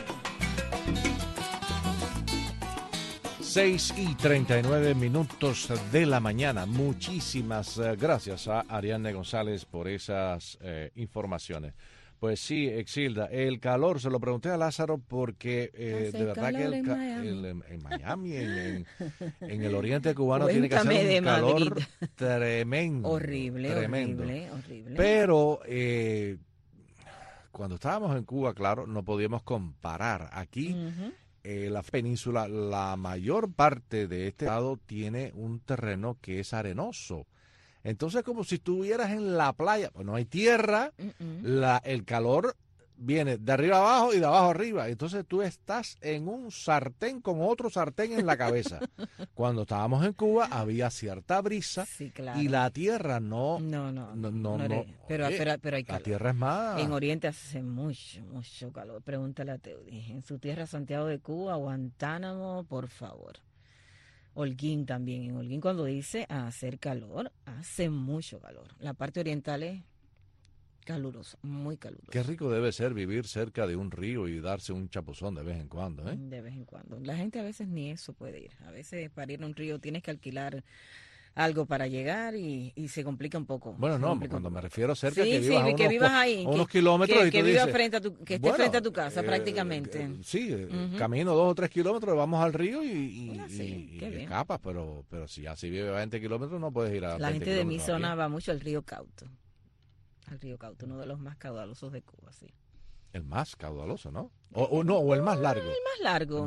6:39 de la mañana. Muchísimas gracias a Ariadne González por esas informaciones. Pues sí, Exilda, el calor, se lo pregunté a Lázaro porque de verdad que en Miami, en el oriente cubano, tiene que hacer un calor tremendo. Horrible. Pero cuando estábamos en Cuba, claro, no podíamos comparar. Aquí, la península, la mayor parte de este estado tiene un terreno que es arenoso. Entonces, como si estuvieras en la playa, pues no hay tierra, el calor viene de arriba abajo y de abajo arriba. Entonces tú estás en un sartén con otro sartén en la cabeza. Cuando estábamos en Cuba había cierta brisa, sí, claro, y la tierra no. Pero hay calor. La tierra es más. En Oriente hace mucho calor. Pregúntale a Teudi. En su tierra, Santiago de Cuba, Guantánamo, por favor. Holguín también. En Holguín, cuando dice hacer calor, hace mucho calor. La parte oriental es calurosa, muy calurosa. Qué rico debe ser vivir cerca de un río y darse un chapuzón de vez en cuando, ¿eh? De vez en cuando. La gente a veces ni eso puede ir. A veces para ir a un río tienes que alquilar algo para llegar y se complica un poco. Bueno, no, cuando me refiero cerca, que vivas ahí, a unos kilómetros. Que vivas frente a tu, que estés frente a tu casa prácticamente. Camino 2 o 3 kilómetros, vamos al río y escapas, pero si así vive a 20 kilómetros no puedes ir a La gente de mi zona va mucho al río Cauto. Al río Cauto, uno de los más caudalosos de Cuba, sí. El más caudaloso, ¿no? O el más largo. El más largo.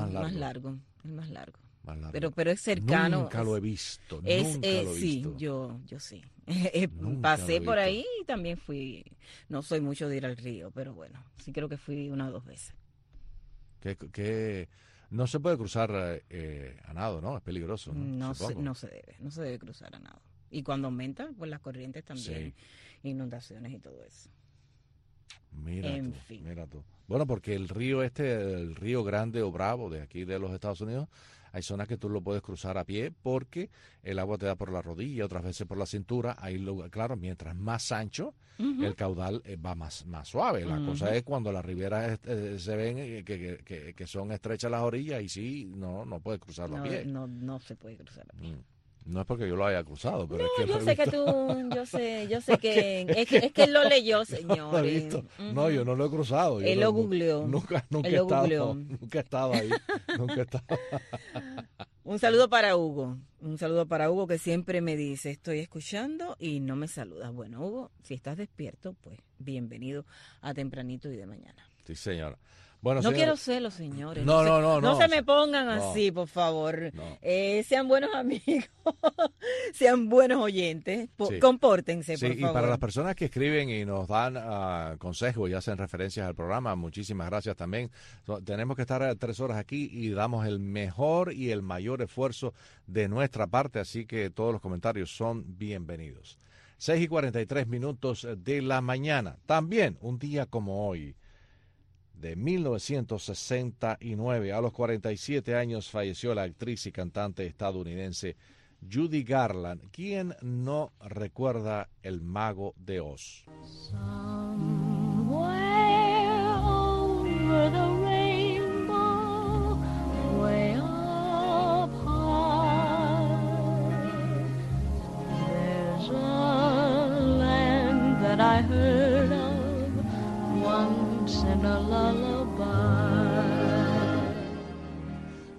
Pero es cercano. Nunca lo he visto. Sí, yo sí. Pasé por ahí y también fui. No soy mucho de ir al río, pero bueno, sí creo que fui 1 o 2 veces. Que no se puede cruzar a nado, ¿no? Es peligroso, ¿no? No se debe cruzar a nado. Y cuando aumentan, pues las corrientes también, inundaciones y todo eso. Mira tú. Bueno, porque el río el río Grande o Bravo de aquí de los Estados Unidos, hay zonas que tú lo puedes cruzar a pie porque el agua te da por la rodilla, otras veces por la cintura. Ahí, claro, mientras más ancho, el caudal va más suave. La cosa es cuando las riberas se ven que son estrechas las orillas y sí, no puedes cruzarlo a pie. No se puede cruzar a pie. No es porque yo lo haya cruzado, pero es que yo sé que es que él lo leyó, señor. No, yo no lo he cruzado. Él lo googleó. Nunca he estado ahí. Un saludo para Hugo. Que siempre me dice, estoy escuchando y no me saludas. Bueno, Hugo, si estás despierto, pues bienvenido a Tempranito y de Mañana. Sí, señora. Bueno, no quiero celos, señores. No se me pongan así, por favor. Sean buenos amigos, sean buenos oyentes, compórtense, por favor. Y para las personas que escriben y nos dan consejos y hacen referencias al programa, muchísimas gracias también. Tenemos que estar 3 horas aquí y damos el mejor y el mayor esfuerzo de nuestra parte, así que todos los comentarios son bienvenidos. 6:43 de la mañana. También un día como hoy, de 1969, a los 47 años falleció la actriz y cantante estadounidense Judy Garland. ¿Quién no recuerda El Mago de Oz? Somewhere over the rainbow, way up high, there's a land that I heard of once in a lullaby.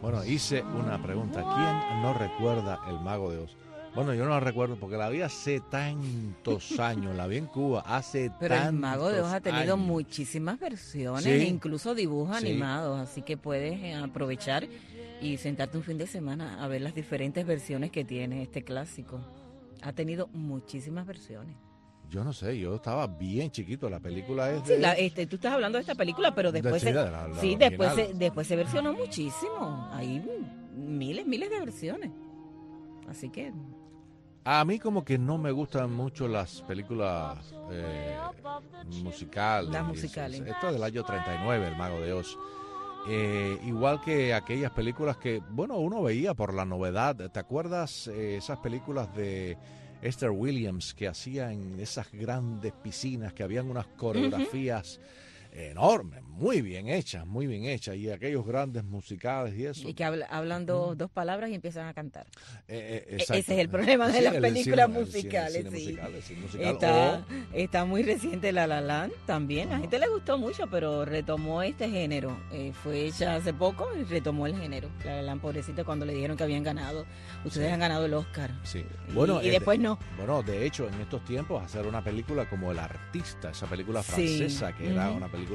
Bueno, hice una pregunta. ¿Quién no recuerda El Mago de Oz? Bueno, yo no la recuerdo porque la vi hace tantos años, la vi en Cuba hace Pero tantos El Mago de Oz ha tenido años. muchísimas versiones, Sí. e incluso dibujos Sí. animados, así que puedes aprovechar y sentarte un fin de semana a ver las diferentes versiones que tiene este clásico. Ha tenido muchísimas versiones. Yo no sé, yo estaba bien chiquito, la película es Sí, de... tú estás hablando de esta película, pero después sí, se, la sí, original. después se versionó muchísimo. Hay miles de versiones. Así que A mí como que no me gustan mucho las películas musicales. Las musicales. Esto es del año 39, El Mago de Oz. Igual que aquellas películas que, bueno, uno veía por la novedad. ¿Te acuerdas esas películas de Esther Williams que hacían esas grandes piscinas, que habían unas coreografías enormes, muy bien hechas, y aquellos grandes musicales y eso? y que hablan dos palabras y empiezan a cantar. Exacto. Ese es el problema de Sí, las el películas cine musicales. musical, el cine musical. Está muy reciente La La Land también. A la gente le gustó mucho, pero retomó este género. Fue hecha hace poco y retomó el género. La La Land, pobrecita, cuando le dijeron que habían ganado. Ustedes han ganado el Oscar. Sí. Y- Bueno, y después no. Bueno, de hecho, en estos tiempos hacer una película como El Artista, esa película Sí. francesa que era Ujú. una película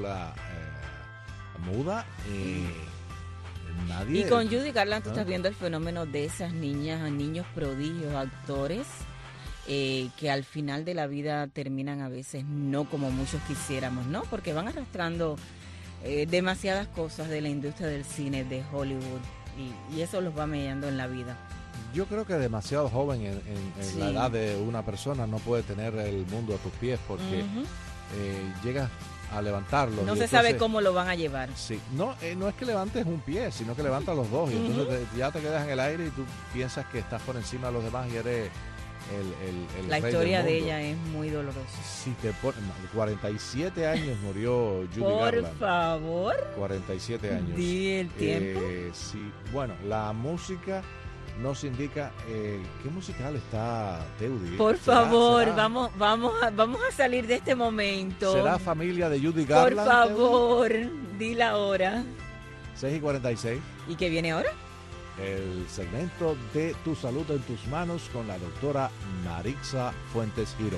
muda, nadie... Y con Judy Garland tú ¿Ah? estás viendo el fenómeno de esas niños prodigios, actores, que al final de la vida terminan a veces no como muchos quisiéramos, ¿no? Porque van arrastrando demasiadas cosas de la industria del cine, de Hollywood, y eso los va mellando en la vida. Yo creo que demasiado joven en Sí. la edad de una persona no puede tener el mundo a tus pies porque Ujú. llegas a levantarlo. No y se entonces- sabe cómo lo van a llevar. Sí, no es que levantes un pie, sino que levantas los dos y Ujú. entonces ya te quedas en el aire y tú piensas que estás por encima de los demás y eres el La rey historia del de mundo. ella es muy dolorosa. Sí, 47 años murió Judy Por Garland. favor. 47 años. Di el tiempo. Sí, bueno, la música nos indica qué musical está Teudi. Por ¿Será- favor, será- vamos a salir de este momento. ¿Será familia de Judy Por Garland? favor, di la hora. 6:46. ¿Y qué viene ahora? El segmento de Tu Salud en Tus Manos con la doctora Marixa Fuentes Giró.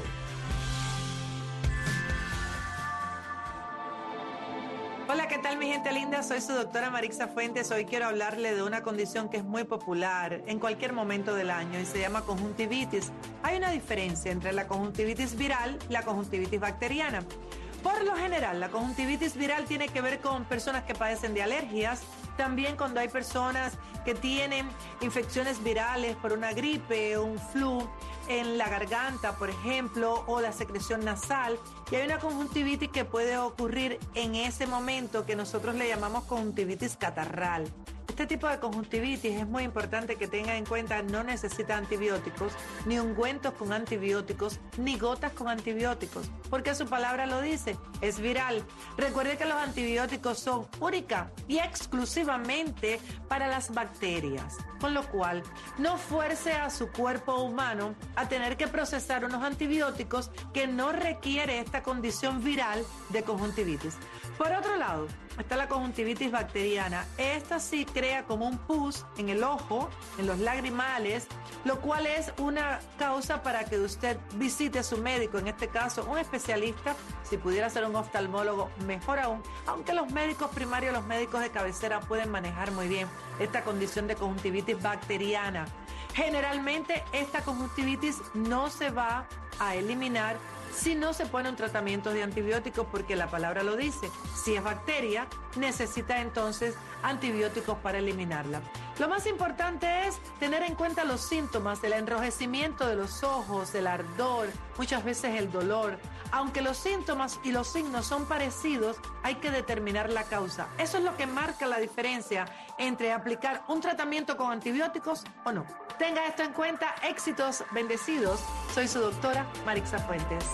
Hola, ¿qué tal mi gente linda? Soy su doctora Marixa Fuentes. Hoy quiero hablarle de una condición que es muy popular en cualquier momento del año y se llama conjuntivitis. Hay una diferencia entre la conjuntivitis viral y la conjuntivitis bacteriana. Por lo general, la conjuntivitis viral tiene que ver con personas que padecen de alergias, también cuando hay personas que tienen infecciones virales por una gripe, un flu en la garganta, por ejemplo, o la secreción nasal. Y hay una conjuntivitis que puede ocurrir en ese momento que nosotros le llamamos conjuntivitis catarral. Este tipo de conjuntivitis es muy importante que tenga en cuenta, no necesita antibióticos, ni ungüentos con antibióticos, ni gotas con antibióticos, porque su palabra lo dice, es viral. Recuerde que los antibióticos son única y exclusivamente para las bacterias, con lo cual no fuerce a su cuerpo humano a tener que procesar unos antibióticos que no requiere esta condición viral de conjuntivitis. Por otro lado, está la conjuntivitis bacteriana. Esta sí crea como un pus en el ojo, en los lagrimales, lo cual es una causa para que usted visite a su médico, en este caso un especialista, si pudiera ser un oftalmólogo, mejor aún, aunque los médicos primarios, los médicos de cabecera pueden manejar muy bien esta condición de conjuntivitis bacteriana. Generalmente esta conjuntivitis no se va a eliminar si no se pone un tratamiento de antibióticos, porque la palabra lo dice. Si es bacteria, necesita entonces antibióticos para eliminarla. Lo más importante es tener en cuenta los síntomas, el enrojecimiento de los ojos, el ardor, muchas veces el dolor. Aunque los síntomas y los signos son parecidos, hay que determinar la causa. Eso es lo que marca la diferencia entre aplicar un tratamiento con antibióticos o no. Tenga esto en cuenta. Éxitos, bendecidos. Soy su doctora Marixa Fuentes.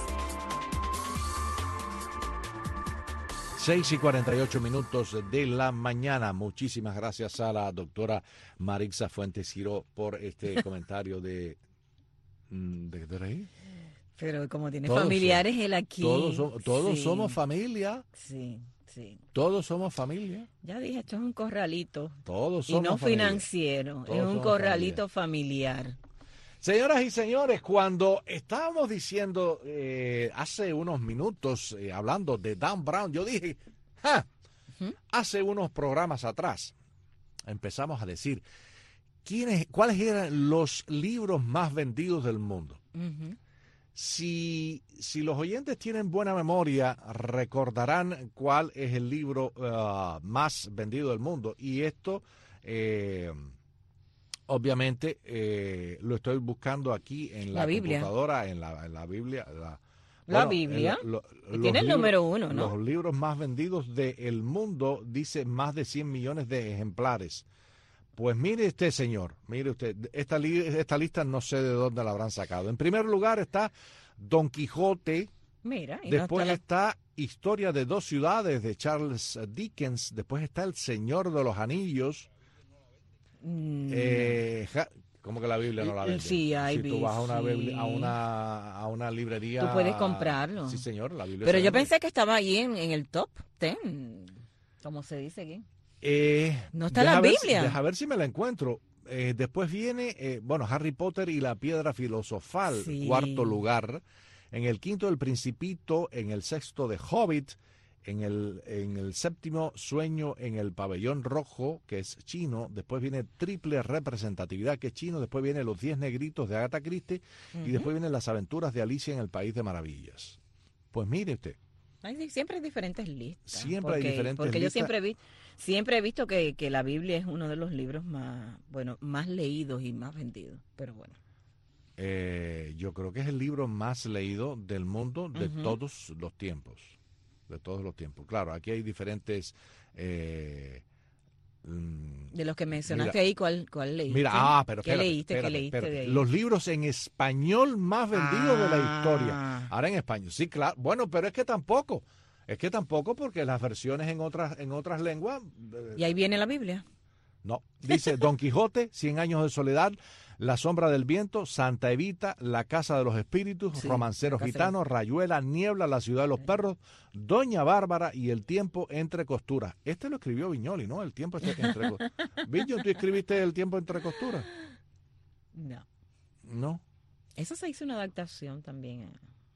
6:48 de la mañana. Muchísimas gracias a la doctora Marixa Fuentes Giró por este comentario de qué te reí. Pero como tiene Todos familiares él aquí. Todos sí, somos familia. Sí, Sí. Todos somos familia. Ya dije, esto es un corralito. Todos y somos no familia. financiero, Todos es un somos corralito familiar. Señoras y señores, cuando estábamos diciendo hace unos minutos, hablando de Dan Brown, yo dije, hace unos programas atrás, empezamos a decir, ¿cuáles eran los libros más vendidos del mundo? Si los oyentes tienen buena memoria, recordarán cuál es el libro más vendido del mundo. Y esto, obviamente, lo estoy buscando aquí en la computadora, en la Biblia. La Biblia. Tiene el número 1, ¿no? Los libros más vendidos del mundo, dice más de 100 millones de ejemplares. Pues mire usted, señor, mire usted, esta lista no sé de dónde la habrán sacado. En primer lugar está Don Quijote. Mira, y después está Historia de dos ciudades de Charles Dickens. Después está El Señor de los Anillos. ¿Cómo que la Biblia no la vende? Sí, hay. Si tú vas a una librería, tú puedes comprarlo. Sí, señor, la Biblia. Pero yo pensé que estaba ahí en el top 10, como se dice aquí. No está la Biblia. Deja ver si me la encuentro. Después viene, Harry Potter y la Piedra Filosofal, sí. Cuarto lugar. En el quinto, El Principito. En el sexto, The Hobbit. En el séptimo, Sueño en el Pabellón Rojo, que es chino. Después viene Triple Representatividad, que es chino. Después viene Los 10 Negritos de Agatha Christie. Y después vienen Las Aventuras de Alicia en el País de Maravillas. Pues mire usted. Siempre hay diferentes listas. Siempre hay diferentes porque listas. Yo siempre he visto que la Biblia es uno de los libros más leídos y más vendidos. Pero bueno. Yo creo que es el libro más leído del mundo de todos los tiempos. De todos los tiempos. Claro, aquí hay diferentes... de los que mencionaste ahí, ¿cuál leíste? Mira, pero ¿Qué leíste de ahí? Los libros en español más vendidos de la historia. Ahora en español. Sí, claro. Bueno, pero es que tampoco porque las versiones en otras lenguas... ¿Y ahí viene la Biblia? No. Dice Don Quijote, 100 años de soledad, La sombra del viento, Santa Evita, La casa de los espíritus, Romanceros gitanos, Rayuela, Niebla, La ciudad de los perros, Doña Bárbara y El tiempo entre costuras. Este lo escribió Viñoli, ¿no? El tiempo entre costuras. Viñoli, ¿tú escribiste El tiempo entre costuras? No. ¿No? Eso se hizo una adaptación también.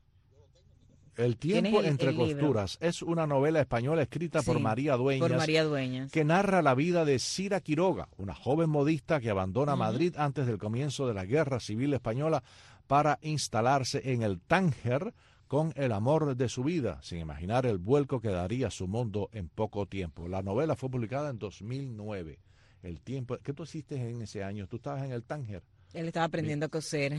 El tiempo entre costuras es una novela española escrita por María Dueñas, que narra la vida de Cira Quiroga, una joven modista que abandona Madrid antes del comienzo de la Guerra Civil Española para instalarse en el Tánger con el amor de su vida, sin imaginar el vuelco que daría su mundo en poco tiempo. La novela fue publicada en 2009. El tiempo, ¿qué tú hiciste en ese año? ¿Tú estabas en el Tánger? Él estaba aprendiendo a coser.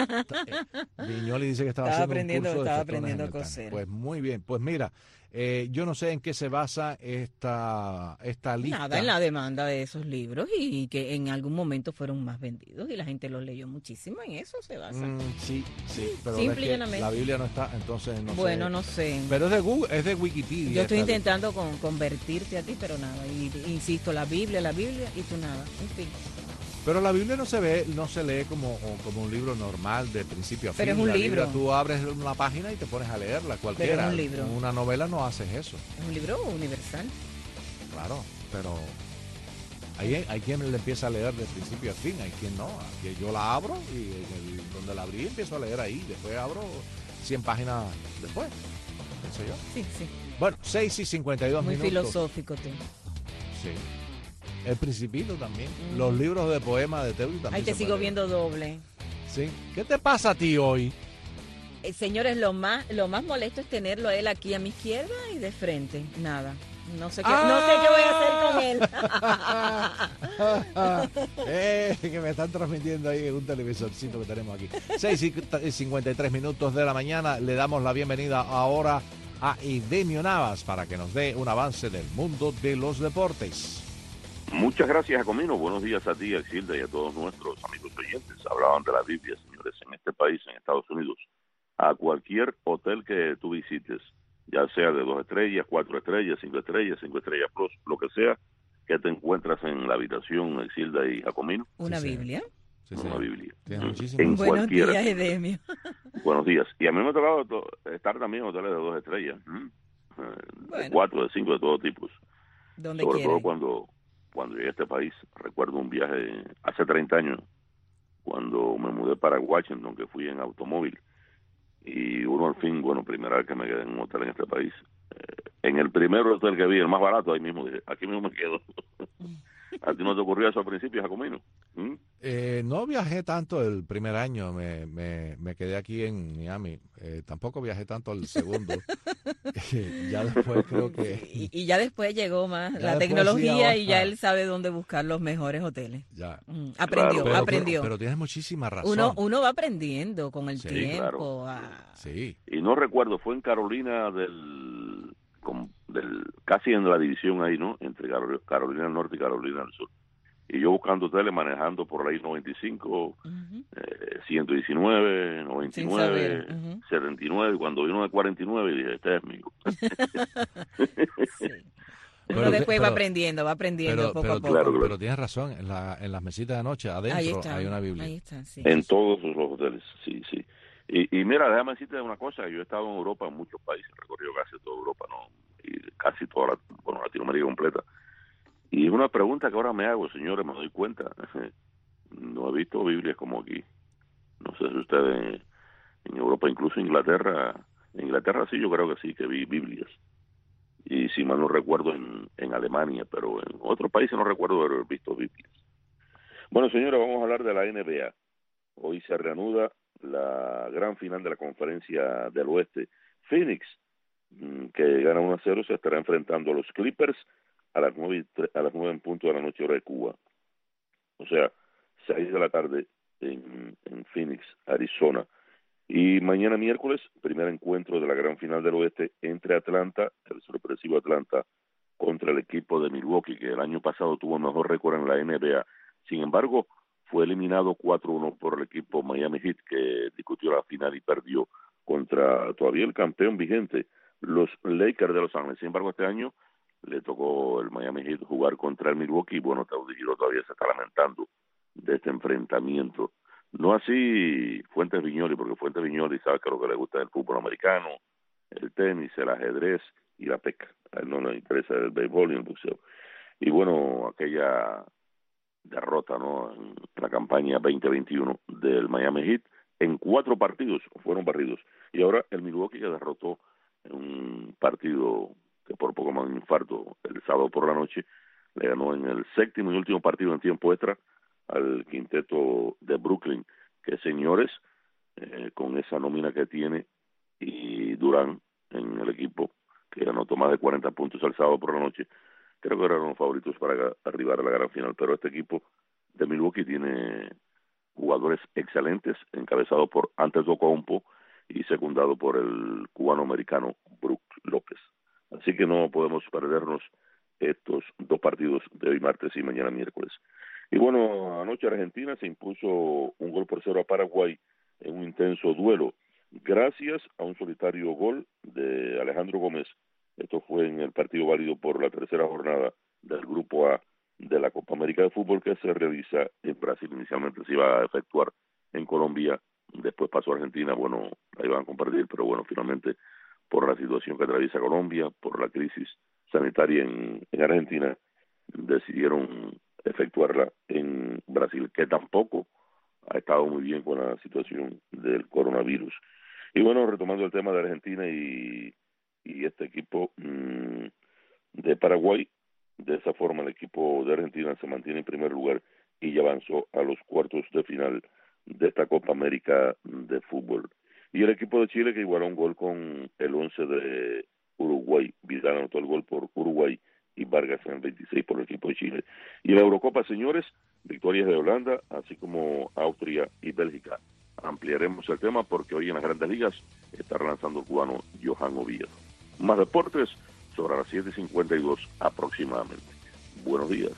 Viñoli dice que estaba haciendo un curso de aprendiendo a coser. Pues muy bien. Pues mira, yo no sé en qué se basa esta lista. Nada, en la demanda de esos libros y que en algún momento fueron más vendidos y la gente los leyó muchísimo. En eso se basa. Sí, pero simple y llanamente. La Biblia no está, entonces no sé. Bueno, no sé. Pero es de Google, es de Wikipedia. Yo estoy intentando convertirte a ti, pero nada. Y insisto, la Biblia y tú nada. En fin. Pero la Biblia no se lee como un libro normal de principio a fin. Pero es un libro. Biblia, tú abres una página y te pones a leerla, cualquiera. Pero es un libro. Una novela no haces eso. Es un libro universal. Claro, pero hay quien le empieza a leer de principio a fin, hay quien no. Aquí yo la abro y donde la abrí empiezo a leer ahí. Después abro 100 páginas después. ¿Pienso yo? Sí. Bueno, 6:52 Muy minutos. filosófico tú. Sí. El Principito también. Los libros de poemas de Teo también. Ahí te sigo viendo doble. Sí. ¿Qué te pasa a ti hoy? Señores, lo más molesto es tenerlo a él aquí a mi izquierda y de frente. Nada. No sé qué voy a hacer con él. Que me están transmitiendo ahí en un televisorcito que tenemos aquí. 6:53 minutos de la mañana. Le damos la bienvenida ahora a Idemio Navas para que nos dé un avance del mundo de los deportes. Muchas gracias, Jacomino. Buenos días a ti, a Xilda y a todos nuestros amigos oyentes. Hablaban de la Biblia, señores, en este país, en Estados Unidos. A cualquier hotel que tú visites, ya sea de 2 estrellas, 4 estrellas, 5 estrellas, 5 estrellas plus, lo que sea, que te encuentras en la habitación, Xilda y Jacomino. ¿Una Biblia? Sí. Una Biblia. Buenos días, Edemio. Buenos días. Y a mí me ha tocado estar también en hoteles de 2 estrellas. de 4, de 5, de todo tipo. Donde Sobre quiera. todo cuando llegué a este país. Recuerdo un viaje hace 30 años, cuando me mudé para Washington, que fui en automóvil. Y uno al fin, primera vez que me quedé en un hotel en este país. En el primer hotel que vi, el más barato, ahí mismo dije, aquí mismo me quedo. ¿A ti no te ocurrió eso al principio, Jacomino? No viajé tanto el primer año, me quedé aquí en Miami. Tampoco viajé tanto el segundo. Ya después creo que... Y ya después llegó más la después tecnología sí, y ya él sabe dónde buscar los mejores hoteles. Ya. Aprendió, Claro, aprendió. Pero tienes muchísima razón. Uno va aprendiendo con el Sí, tiempo. claro. Sí. Y no recuerdo, fue en Carolina casi en la división ahí, ¿no? Entre Carolina del Norte y Carolina del Sur. Y yo buscando hoteles, manejando por la I-95, 119, 99, 79, y cuando vino de 49 dije, este es mío. Uno después va aprendiendo poco a poco. Claro. Pero tienes razón, en las mesitas de noche, adentro hay una Biblia. Ahí está, sí. En todos los hoteles, sí. Y mira, déjame decirte una cosa, yo he estado en Europa, en muchos países, he recorrido casi toda Europa, ¿no? Y casi toda Latinoamérica completa. Y es una pregunta que ahora me hago, señores, me doy cuenta, no he visto Biblias como aquí. No sé si ustedes en Europa, incluso en Inglaterra sí, yo creo que sí, que vi Biblias. Y si mal no recuerdo en Alemania, pero en otros países no recuerdo haber visto Biblias. Bueno, señores, vamos a hablar de la NBA. Hoy se reanuda la gran final de la Conferencia del Oeste. Phoenix, que gana 1-0, se estará enfrentando a los Clippers a las 9 en punto de la noche, hora de Cuba. O sea, 6 de la tarde en Phoenix, Arizona. Y mañana miércoles, primer encuentro de la gran final del Oeste entre Atlanta, el sorpresivo Atlanta, contra el equipo de Milwaukee, que el año pasado tuvo el mejor récord en la NBA. Sin embargo, fue eliminado 4-1 por el equipo Miami Heat, que discutió la final y perdió contra todavía el campeón vigente, los Lakers de Los Ángeles. Sin embargo, este año le tocó el Miami Heat jugar contra el Milwaukee y bueno, Taudillo todavía se está lamentando de este enfrentamiento. No así Fuentes Viñoli, porque Fuentes Viñoli sabe que lo que le gusta es el fútbol americano, el tenis, el ajedrez y la pesca. A él no le interesa el béisbol y el boxeo. Y bueno, aquella derrota, ¿no?, en la campaña 2021 del Miami Heat, en 4 partidos fueron barridos. Y ahora el Milwaukee, que derrotó en un partido que por poco más un infarto el sábado por la noche, le ganó en el 7º y último partido en tiempo extra al quinteto de Brooklyn, que señores, con esa nómina que tiene y Durán en el equipo, que anotó más de 40 puntos el sábado por la noche, creo que eran los favoritos para arribar a la gran final. Pero este equipo de Milwaukee tiene jugadores excelentes, encabezado por Antetokounmpo y secundado por el cubano-americano Brook López. Así que no podemos perdernos estos 2 partidos de hoy martes y mañana miércoles. Y bueno, anoche Argentina se impuso 1-0 a Paraguay en un intenso duelo, gracias a un solitario gol de Alejandro Gómez. Esto fue en el partido válido por la 3ª jornada del Grupo A de la Copa América de Fútbol, que se realiza en Brasil. Inicialmente se iba a efectuar en Colombia, después pasó a Argentina, bueno, la iban a compartir, pero bueno, finalmente por la situación que atraviesa Colombia, por la crisis sanitaria en Argentina, decidieron efectuarla en Brasil, que tampoco ha estado muy bien con la situación del coronavirus. Y bueno, retomando el tema de Argentina y este equipo de Paraguay, de esa forma el equipo de Argentina se mantiene en primer lugar y ya avanzó a los cuartos de final de esta Copa América de Fútbol. Y el equipo de Chile, que igualó un gol con el 11 de Uruguay. Vidal anotó el gol por Uruguay y Vargas en el 26 por el equipo de Chile. Y la Eurocopa, señores, victorias de Holanda, así como Austria y Bélgica. Ampliaremos el tema porque hoy en las Grandes Ligas está relanzando el cubano Johan Oviedo. Más deportes sobre las 7:52 aproximadamente. Buenos días.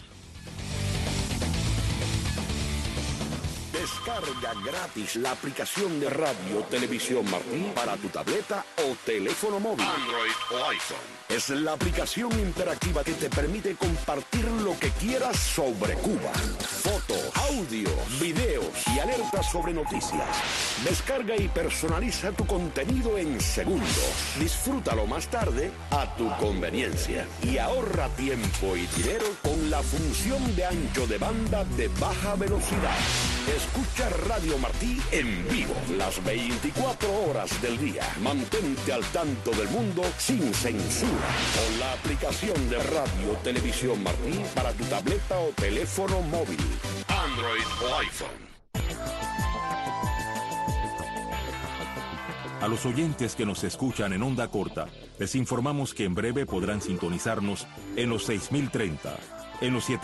Descarga gratis la aplicación de Radio Televisión Martí para tu tableta o teléfono móvil. Android o iPhone. es la aplicación interactiva que te permite compartir lo que quieras sobre Cuba. Fotos, audio, videos y alertas sobre noticias. Descarga y personaliza tu contenido en segundos. Disfrútalo más tarde a tu conveniencia. Y ahorra tiempo y dinero con la función de ancho de banda de baja velocidad. Escucha Radio Martí en vivo las 24 horas del día. Mantente al tanto del mundo sin censura con la aplicación de Radio Televisión Martí para tu tableta o teléfono móvil, Android o iPhone. A los oyentes que nos escuchan en onda corta, les informamos que en breve podrán sintonizarnos en los 6030, en los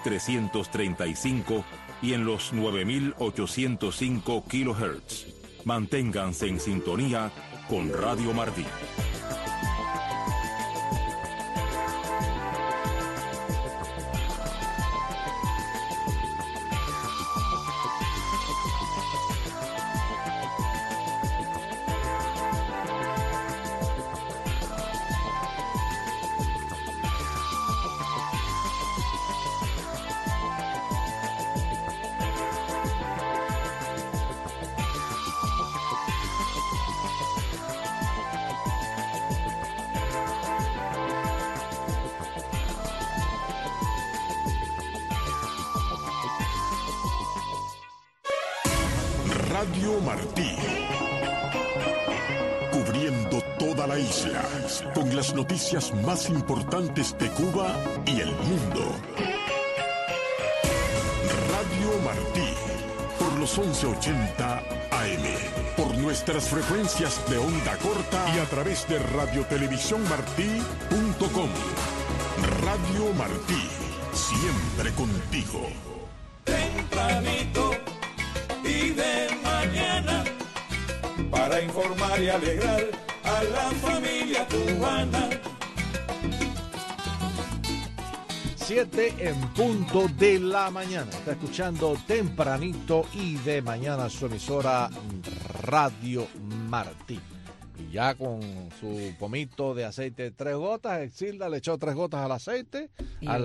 7335 y en los 9805 kHz. Manténganse en sintonía con Radio Martí. Radio Martí, cubriendo toda la isla con las noticias más importantes de Cuba y el mundo. Radio Martí, por los 1180 AM, por nuestras frecuencias de onda corta y a través de radiotelevisiónmartí.com. Radio Martí, siempre contigo. Tempranito y de mañana, para informar y alegrar a la familia cubana. 7 en punto de la mañana. Está escuchando Tempranito y de mañana su emisora Radio Martí. Y ya con su pomito de aceite 3 gotas, Exilda le echó 3 gotas al aceite, al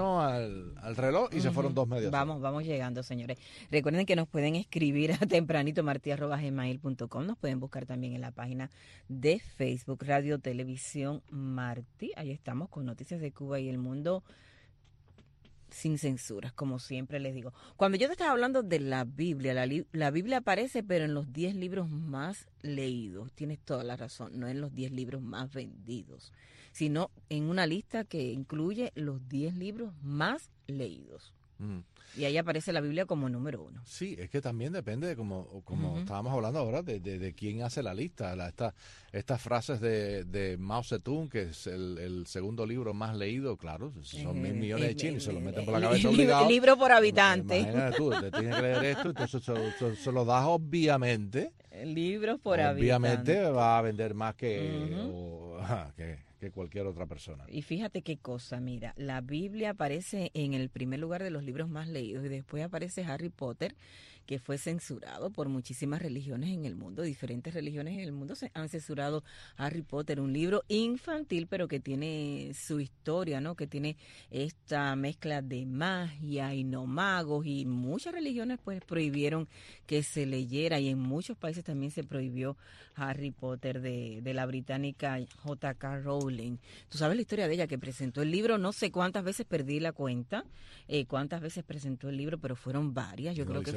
reloj y se fueron 2 medias. Vamos llegando, señores. Recuerden que nos pueden escribir a tempranitomartí@gmail.com. Nos pueden buscar también en la página de Facebook Radio Televisión Martí. Ahí estamos con noticias de Cuba y el mundo sin censuras, como siempre les digo. Cuando yo te estaba hablando de la Biblia, la Biblia aparece, pero en los 10 libros más leídos. Tienes toda la razón, no en los 10 libros más vendidos, sino en una lista que incluye los 10 libros más leídos. Y ahí aparece la Biblia como número 1. Sí, es que también depende de como estábamos hablando ahora, de quién hace la lista. Estas frases de Mao Zedong, que es el segundo libro más leído, claro, son 1.000 millones de chinos, se lo meten por la cabeza obligado. El libro por habitante. Imagínate tú, te tienes que leer esto, entonces se lo das obviamente. Libros por obviamente habitante. Va a vender más que cualquier otra persona. Y fíjate qué cosa, mira, la Biblia aparece en el primer lugar de los libros más leídos y después aparece Harry Potter, que fue censurado por muchísimas religiones en el mundo. Diferentes religiones en el mundo se han censurado Harry Potter, un libro infantil, pero que tiene su historia, ¿no? Que tiene esta mezcla de magia y no magos, y muchas religiones pues prohibieron que se leyera, y en muchos países también se prohibió Harry Potter de la británica J.K. Rowling. Tú sabes la historia de ella, que presentó el libro, no sé cuántas veces, perdí la cuenta, cuántas veces presentó el libro, pero fueron varias. Yo creo que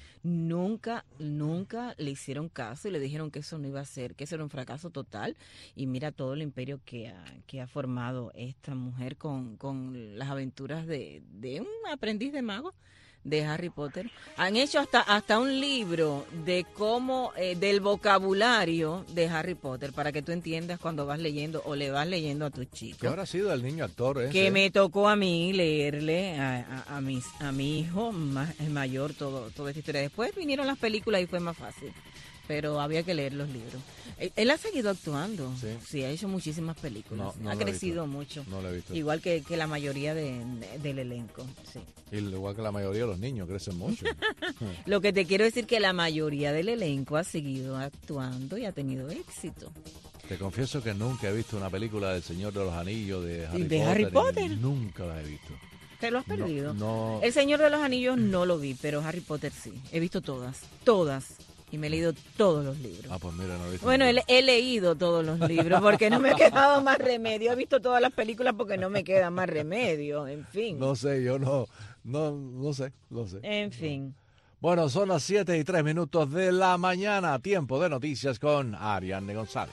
nunca le hicieron caso y le dijeron que eso no iba a ser, que eso era un fracaso total. Y mira todo el imperio que ha formado esta mujer con las aventuras de un aprendiz de mago de Harry Potter. Han hecho hasta un libro de cómo del vocabulario de Harry Potter, para que tú entiendas cuando vas leyendo o le vas leyendo a tus chicos. ¿Qué habrá sido el niño actor ese? Que me tocó a mí leerle a mi hijo mayor toda esta historia. Después vinieron las películas y fue más fácil, pero había que leer los libros. Él ha seguido actuando, sí, ha hecho muchísimas películas, ha crecido mucho, no lo he visto. Igual que la mayoría del elenco, sí. Igual que la mayoría de los niños, crecen mucho. Lo que te quiero decir que la mayoría del elenco ha seguido actuando y ha tenido éxito. Te confieso que nunca he visto una película del Señor de los Anillos, de Harry ¿Y de Potter. Harry Potter? Nunca la he visto. ¿Te lo has perdido? No. El Señor de los Anillos no lo vi, pero Harry Potter sí. He visto todas. Y me he leído todos los libros. Ah, pues mira, no he visto. Bueno, he leído todos los libros porque no me ha quedado más remedio. He visto todas las películas porque no me queda más remedio. En fin. No sé, yo no sé. En fin. Bueno, son las 7:03 de la mañana. Tiempo de noticias con Ariane González.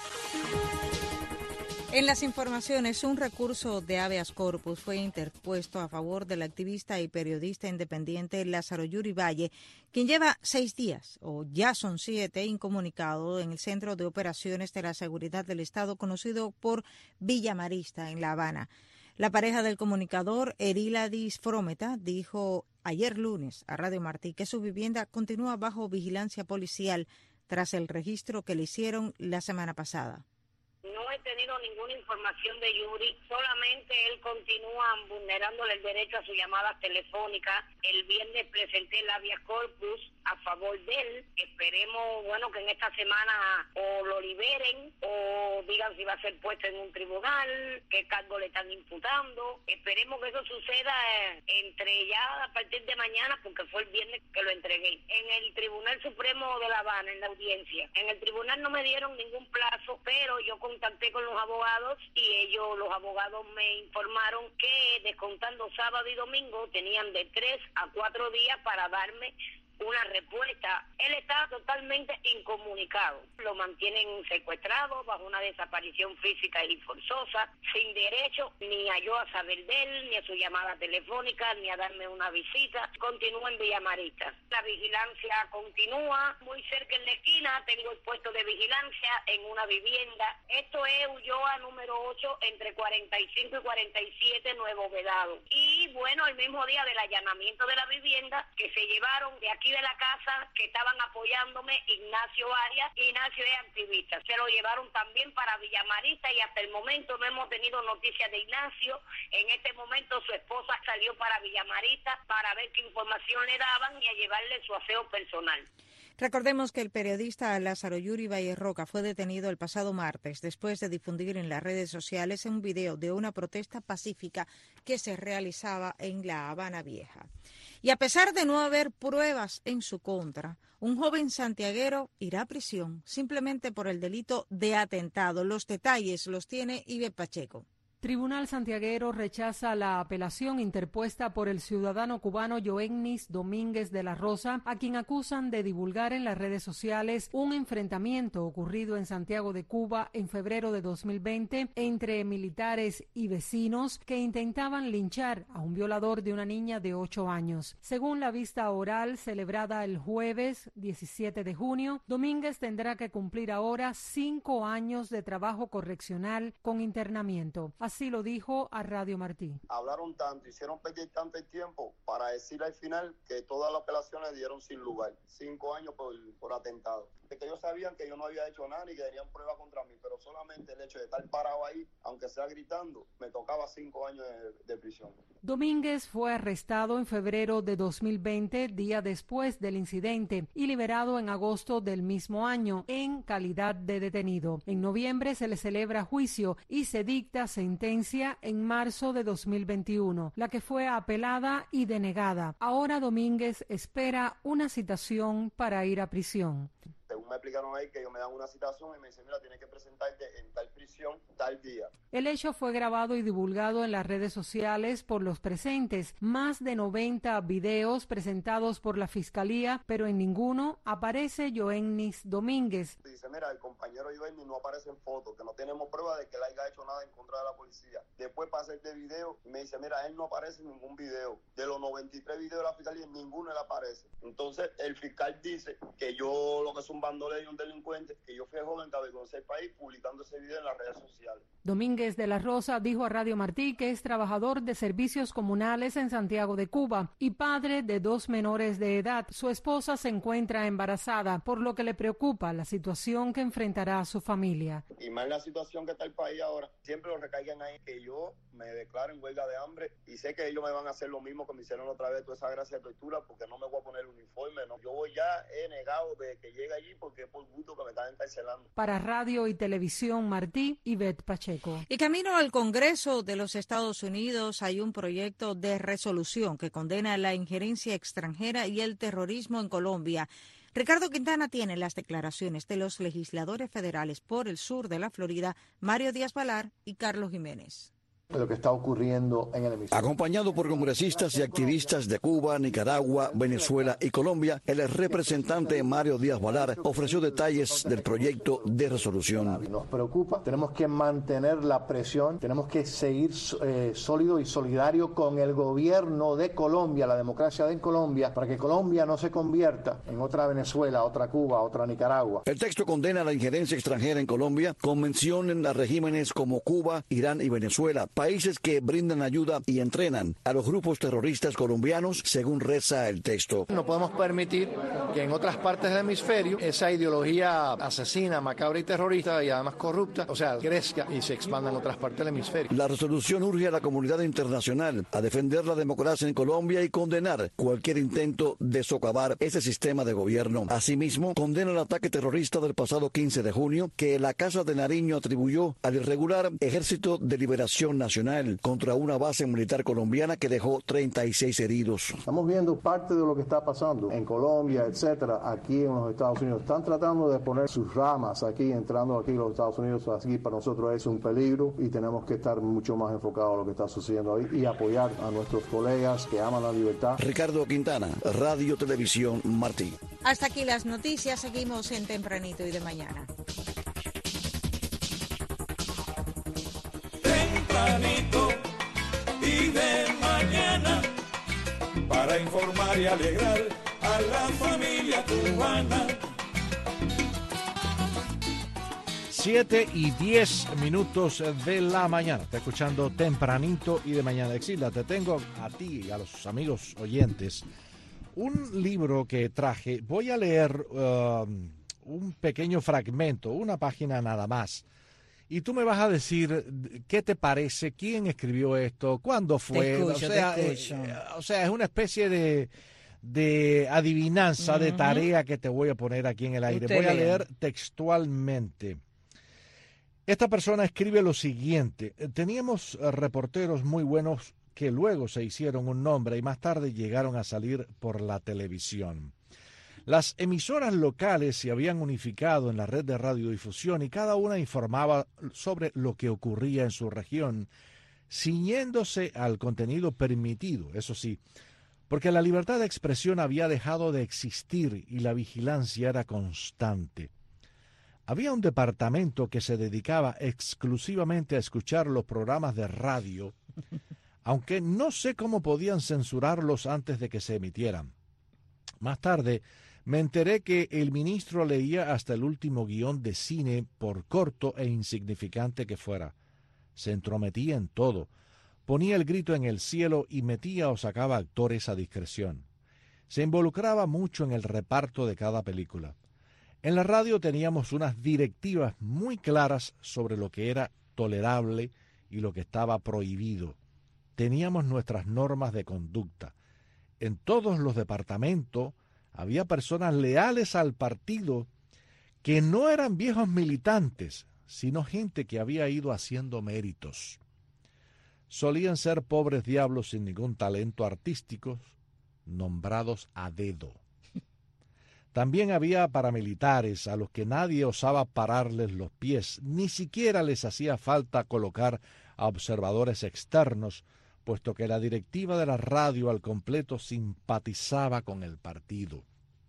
En las informaciones, un recurso de habeas corpus fue interpuesto a favor del activista y periodista independiente Lázaro Yurivalle, quien lleva 6 días, o ya son 7, incomunicado en el Centro de Operaciones de la Seguridad del Estado, conocido por Villa Marista, en La Habana. La pareja del comunicador, Eriladis Frometa, dijo ayer lunes a Radio Martí que su vivienda continúa bajo vigilancia policial tras el registro que le hicieron la semana pasada. No he tenido ninguna información de Yuri, solamente él continúa vulnerándole el derecho a sus llamadas telefónicas. El viernes presenté el habeas corpus a favor de él. Esperemos, que en esta semana o lo liberen o digan si va a ser puesto en un tribunal, qué cargo le están imputando. Esperemos que eso suceda entre ya a partir de mañana, porque fue el viernes que lo entregué. En el Tribunal Supremo de La Habana, en la audiencia. En el tribunal no me dieron ningún plazo, pero yo contacté con los abogados y los abogados me informaron que descontando sábado y domingo tenían de 3 a 4 días para darme una respuesta. Él está totalmente incomunicado. Lo mantienen secuestrado bajo una desaparición física y forzosa, sin derecho ni a yo a saber de él, ni a su llamada telefónica, ni a darme una visita. Continúa en Villa Marista. La vigilancia continúa. Muy cerca en la esquina tengo el puesto de vigilancia en una vivienda. Esto es Ulloa número 8, entre 45 y 47, Nuevo Vedado. Y el mismo día del allanamiento de la vivienda, que se llevaron de aquí de la casa, que estaban apoyándome, Ignacio Arias. Ignacio es activista. Se lo llevaron también para Villa Marista y hasta el momento no hemos tenido noticias de Ignacio. En este momento su esposa salió para Villa Marista para ver qué información le daban y a llevarle su aseo personal. Recordemos que el periodista Lázaro Yurivalle Roca fue detenido el pasado martes después de difundir en las redes sociales un video de una protesta pacífica que se realizaba en La Habana Vieja. Y a pesar de no haber pruebas en su contra, un joven santiaguero irá a prisión simplemente por el delito de atentado. Los detalles los tiene Ibe Pacheco. Tribunal santiaguero rechaza la apelación interpuesta por el ciudadano cubano Yoennis Domínguez de la Rosa, a quien acusan de divulgar en las redes sociales un enfrentamiento ocurrido en Santiago de Cuba en febrero de 2020 entre militares y vecinos que intentaban linchar a un violador de una niña de 8 años. Según la vista oral celebrada el jueves 17 de junio, Domínguez tendrá que cumplir ahora 5 años de trabajo correccional con internamiento. Así lo dijo a Radio Martí. Hablaron tanto, hicieron perder tanto el tiempo para decir al final que todas las apelaciones dieron sin lugar. 5 años por atentado. De que ellos sabían que yo no había hecho nada ni que tenían pruebas contra mí, pero solamente el hecho de estar parado ahí, aunque sea gritando, me tocaba 5 años de prisión. Domínguez fue arrestado en febrero de 2020, día después del incidente, y liberado en agosto del mismo año en calidad de detenido. En noviembre se le celebra juicio y se dicta sentencia en marzo de 2021, la que fue apelada y denegada. Ahora Domínguez espera una citación para ir a prisión. Según me explicaron ahí que ellos me dan una citación y me dicen, mira, tienes que presentarte en tal prisión, tal día. El hecho fue grabado y divulgado en las redes sociales por los presentes. Más de 90 videos presentados por la Fiscalía, pero en ninguno aparece Yoennis Domínguez. Dice, mira, el compañero Yoennis no aparece en foto, que no tenemos prueba de que él haya hecho nada en contra de la policía. Después pasa este video y me dice, mira, él no aparece en ningún video. De los 93 videos de la Fiscalía, en ninguno él aparece. Entonces, el fiscal dice que yo lo que es un bandolero y un delincuente, que yo fui joven que avergoncé el país publicando ese video en las redes sociales. Domínguez de la Rosa dijo a Radio Martí que es trabajador de servicios comunales en Santiago de Cuba y padre de 2 menores de edad. Su esposa se encuentra embarazada, por lo que le preocupa la situación que enfrentará a su familia. Y más la situación que está el país ahora, siempre lo recaigan ahí, que yo me declaro en huelga de hambre y sé que ellos me van a hacer lo mismo que me hicieron otra vez, toda esa gracia de tortura, porque no me voy a poner el uniforme, no. Yo voy ya, he negado de que llegue allí porque es por gusto que me están encarcelando. Para Radio y Televisión Martí, Ivette Pacheco. Y camino al Congreso de los Estados Unidos hay un proyecto de resolución que condena la injerencia extranjera y el terrorismo en Colombia. Ricardo Quintana tiene las declaraciones de los legisladores federales por el sur de la Florida, Mario Díaz-Balart y Carlos Jiménez. Lo que está ocurriendo en el hemisferio. Acompañado por congresistas y activistas de Cuba, Nicaragua, Venezuela y Colombia, el representante Mario Díaz-Balart ofreció detalles del proyecto de resolución. Nos preocupa, tenemos que mantener la presión, tenemos que seguir sólido y solidario con el gobierno de Colombia, la democracia de Colombia, para que Colombia no se convierta en otra Venezuela, otra Cuba, otra Nicaragua. El texto condena la injerencia extranjera en Colombia, con mención a regímenes como Cuba, Irán y Venezuela, países que brindan ayuda y entrenan a los grupos terroristas colombianos, según reza el texto. No podemos permitir que en otras partes del hemisferio esa ideología asesina, macabra y terrorista y además corrupta, crezca y se expanda en otras partes del hemisferio. La resolución urge a la comunidad internacional a defender la democracia en Colombia y condenar cualquier intento de socavar ese sistema de gobierno. Asimismo, condena el ataque terrorista del pasado 15 de junio que la Casa de Nariño atribuyó al irregular Ejército de Liberación Nacional contra una base militar colombiana que dejó 36 heridos. Estamos viendo parte de lo que está pasando en Colombia, etcétera, aquí en los Estados Unidos. Están tratando de poner sus ramas aquí, entrando aquí en los Estados Unidos. Aquí para nosotros es un peligro y tenemos que estar mucho más enfocados en lo que está sucediendo ahí y apoyar a nuestros colegas que aman la libertad. Ricardo Quintana, Radio Televisión Martí. Hasta aquí las noticias, seguimos en Tempranito y de Mañana. Tempranito y de mañana, para informar y alegrar a la familia cubana. 7:10 de la mañana. Está escuchando Tempranito y de Mañana. Exilda, te tengo a ti y a los amigos oyentes un libro que traje. Voy a leer un pequeño fragmento, una página nada más. Y tú me vas a decir qué te parece, quién escribió esto, cuándo fue. Te escucho. O sea, es una especie de adivinanza, de tarea que te voy a poner aquí en el aire. Voy a leer textualmente. Esta persona escribe lo siguiente: teníamos reporteros muy buenos que luego se hicieron un nombre y más tarde llegaron a salir por la televisión. Las emisoras locales se habían unificado en la red de radiodifusión y cada una informaba sobre lo que ocurría en su región, ciñéndose al contenido permitido, eso sí, porque la libertad de expresión había dejado de existir y la vigilancia era constante. Había un departamento que se dedicaba exclusivamente a escuchar los programas de radio, aunque no sé cómo podían censurarlos antes de que se emitieran. Más tarde me enteré que el ministro leía hasta el último guión de cine, por corto e insignificante que fuera. Se entrometía en todo, ponía el grito en el cielo y metía o sacaba actores a discreción. Se involucraba mucho en el reparto de cada película. En la radio teníamos unas directivas muy claras sobre lo que era tolerable y lo que estaba prohibido. Teníamos nuestras normas de conducta. En todos los departamentos había personas leales al partido que no eran viejos militantes, sino gente que había ido haciendo méritos. Solían ser pobres diablos sin ningún talento artístico, nombrados a dedo. También había paramilitares a los que nadie osaba pararles los pies, ni siquiera les hacía falta colocar a observadores externos, puesto que la directiva de la radio al completo simpatizaba con el partido.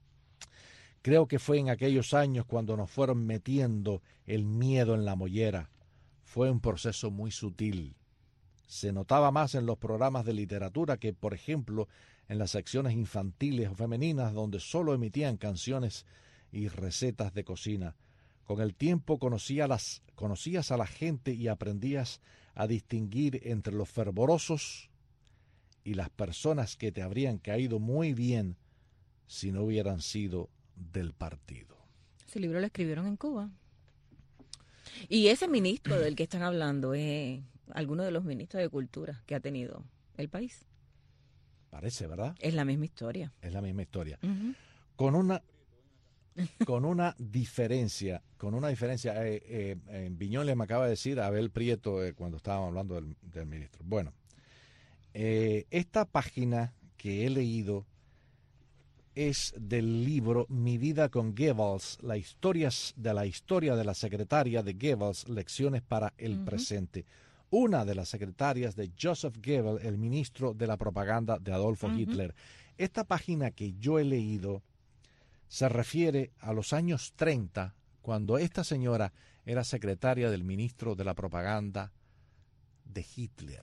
Creo que fue en aquellos años cuando nos fueron metiendo el miedo en la mollera. Fue un proceso muy sutil. Se notaba más en los programas de literatura que, por ejemplo, en las secciones infantiles o femeninas donde solo emitían canciones y recetas de cocina. Con el tiempo conocías a la gente y aprendías a distinguir entre los fervorosos y las personas que te habrían caído muy bien si no hubieran sido del partido. Ese libro lo escribieron en Cuba. Y ese ministro del que están hablando es alguno de los ministros de Cultura que ha tenido el país. Parece, ¿verdad? Es la misma historia. Es la misma historia. Uh-huh. Con una diferencia, Viñón le me acaba de decir a Abel Prieto cuando estábamos hablando del ministro. Bueno, esta página que he leído es del libro Mi vida con Goebbels, la historia de la secretaria de Goebbels, Lecciones para el presente. Una de las secretarias de Joseph Goebbels, el ministro de la propaganda de Adolfo Hitler. Esta página que yo he leído se refiere a los años 30, cuando esta señora era secretaria del ministro de la propaganda de Hitler.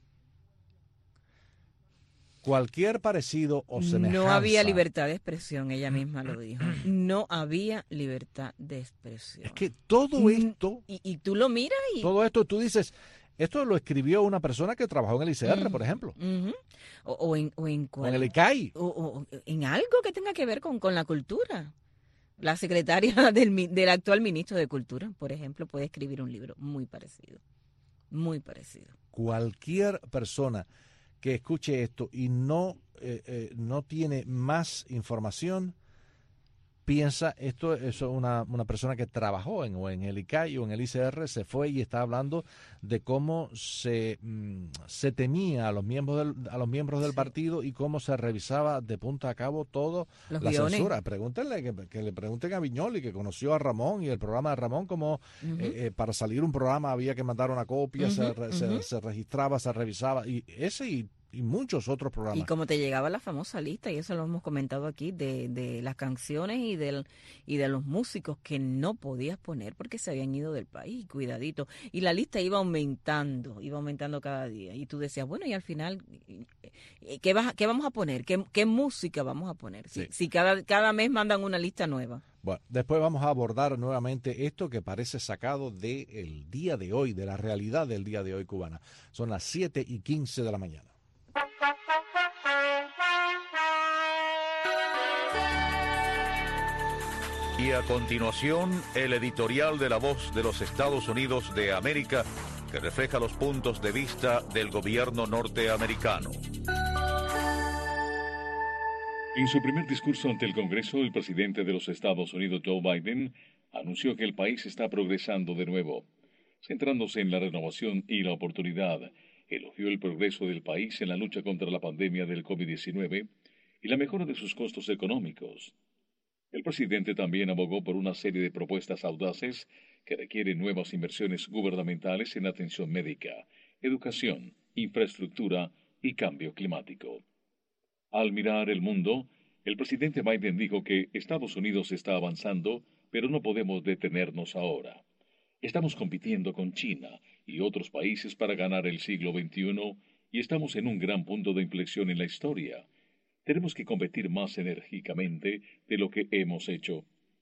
Cualquier parecido o semejanza. No había libertad de expresión, ella misma lo dijo. No había libertad de expresión. Es que todo esto... Y tú lo miras y... Todo esto, tú dices, esto lo escribió una persona que trabajó en el ICR, por ejemplo. O en el ICAI. O en algo que tenga que ver con la cultura. La secretaria del actual ministro de Cultura, por ejemplo, puede escribir un libro muy parecido. Muy parecido. Cualquier persona que escuche esto y no tiene más información, piensa, esto es una persona que trabajó en el ICAI o en el ICR, se fue y está hablando de cómo se temía a los miembros del partido y cómo se revisaba de punta a cabo todo la censura. Pregúntenle, que le pregunten a Viñoli, que conoció a Ramón y el programa de Ramón, como para salir un programa había que mandar una copia, se registraba, se revisaba, y muchos otros programas. Y como te llegaba la famosa lista, y eso lo hemos comentado aquí, de las canciones y de los músicos que no podías poner porque se habían ido del país, cuidadito. Y la lista iba aumentando cada día. Y tú decías, bueno, y al final, ¿qué vamos a poner? ¿Qué música vamos a poner? Si cada mes mandan una lista nueva. Bueno, después vamos a abordar nuevamente esto que parece sacado del día de hoy, de la realidad del día de hoy cubana. Son las 7:15 de la mañana. Y a continuación, el editorial de La Voz de los Estados Unidos de América, que refleja los puntos de vista del gobierno norteamericano. En su primer discurso ante el Congreso, el presidente de los Estados Unidos, Joe Biden, anunció que el país está progresando de nuevo. Centrándose en la renovación y la oportunidad, elogió el progreso del país en la lucha contra la pandemia del COVID-19 y la mejora de sus costos económicos. El presidente también abogó por una serie de propuestas audaces que requieren nuevas inversiones gubernamentales en atención médica, educación, infraestructura y cambio climático. Al mirar el mundo, el presidente Biden dijo que Estados Unidos está avanzando, pero no podemos detenernos ahora. Estamos compitiendo con China y otros países para ganar el siglo XXI y estamos en un gran punto de inflexión en la historia. Tenemos que competir más enérgicamente de lo que hemos hecho.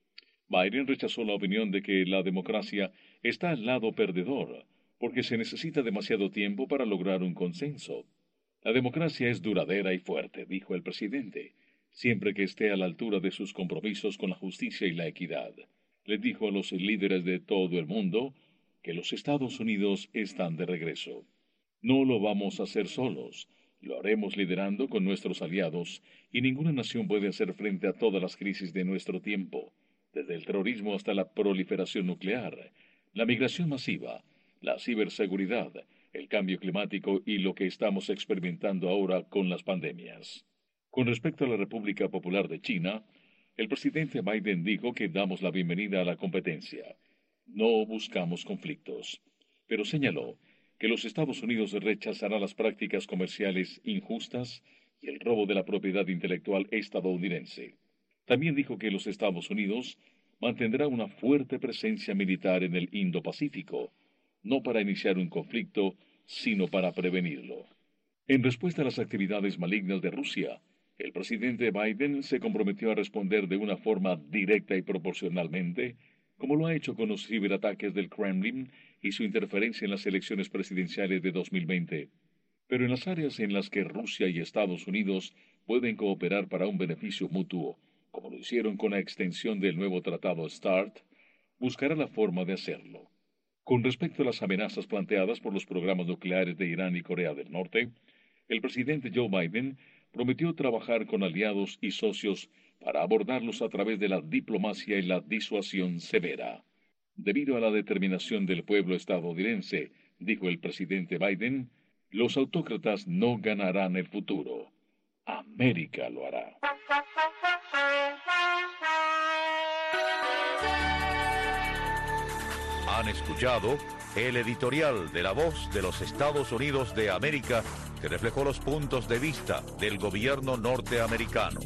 Biden rechazó la opinión de que la democracia está al lado perdedor, porque se necesita demasiado tiempo para lograr un consenso. La democracia es duradera y fuerte, dijo el presidente, siempre que esté a la altura de sus compromisos con la justicia y la equidad. Le dijo a los líderes de todo el mundo que los Estados Unidos están de regreso. No lo vamos a hacer solos. Lo haremos liderando con nuestros aliados, y ninguna nación puede hacer frente a todas las crisis de nuestro tiempo, desde el terrorismo hasta la proliferación nuclear, la migración masiva, la ciberseguridad, el cambio climático y lo que estamos experimentando ahora con las pandemias. Con respecto a la República Popular de China, el presidente Biden dijo que damos la bienvenida a la competencia. No buscamos conflictos, pero señaló que los Estados Unidos rechazará las prácticas comerciales injustas y el robo de la propiedad intelectual estadounidense. También dijo que los Estados Unidos mantendrá una fuerte presencia militar en el Indo-Pacífico, no para iniciar un conflicto, sino para prevenirlo. En respuesta a las actividades malignas de Rusia, el presidente Biden se comprometió a responder de una forma directa y proporcionalmente, como lo ha hecho con los ciberataques del Kremlin y su interferencia en las elecciones presidenciales de 2020. Pero en las áreas en las que Rusia y Estados Unidos pueden cooperar para un beneficio mutuo, como lo hicieron con la extensión del nuevo tratado START, buscará la forma de hacerlo. Con respecto a las amenazas planteadas por los programas nucleares de Irán y Corea del Norte, el presidente Joe Biden prometió trabajar con aliados y socios para abordarlos a través de la diplomacia y la disuasión severa. Debido a la determinación del pueblo estadounidense, dijo el presidente Biden, los autócratas no ganarán el futuro. América lo hará. Han escuchado el editorial de La Voz de los Estados Unidos de América, que reflejó los puntos de vista del gobierno norteamericano.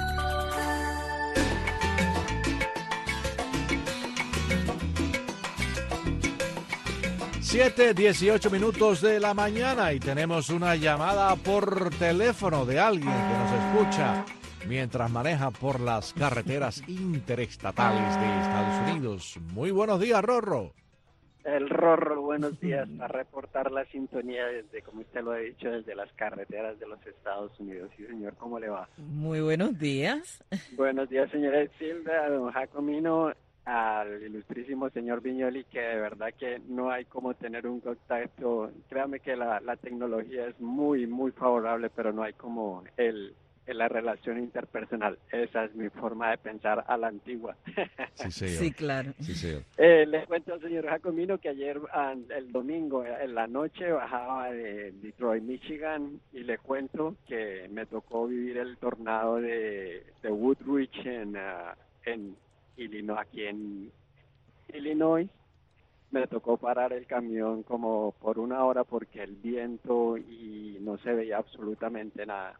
Siete, 18 minutos de la mañana y tenemos una llamada por teléfono de alguien que nos escucha mientras maneja por las carreteras interestatales de Estados Unidos. Muy buenos días, Rorro. El Rorro, buenos días, a reportar la sintonía desde, como usted lo ha dicho, desde las carreteras de los Estados Unidos. Sí, señor, ¿cómo le va? Muy buenos días. Buenos días, señora Silva, a don Jacomino, al ilustrísimo señor Viñoli, que de verdad que no hay como tener un contacto. Créame que la tecnología es muy, muy favorable, pero no hay como la relación interpersonal. Esa es mi forma de pensar a la antigua. Sí, señor. Sí, claro. Sí, señor. Le cuento al señor Jacomino que ayer, el domingo, en la noche, bajaba de Detroit, Michigan, y le cuento que me tocó vivir el tornado de Woodridge en Illinois, aquí en Illinois. Me tocó parar el camión como por una hora porque el viento y no se veía absolutamente nada,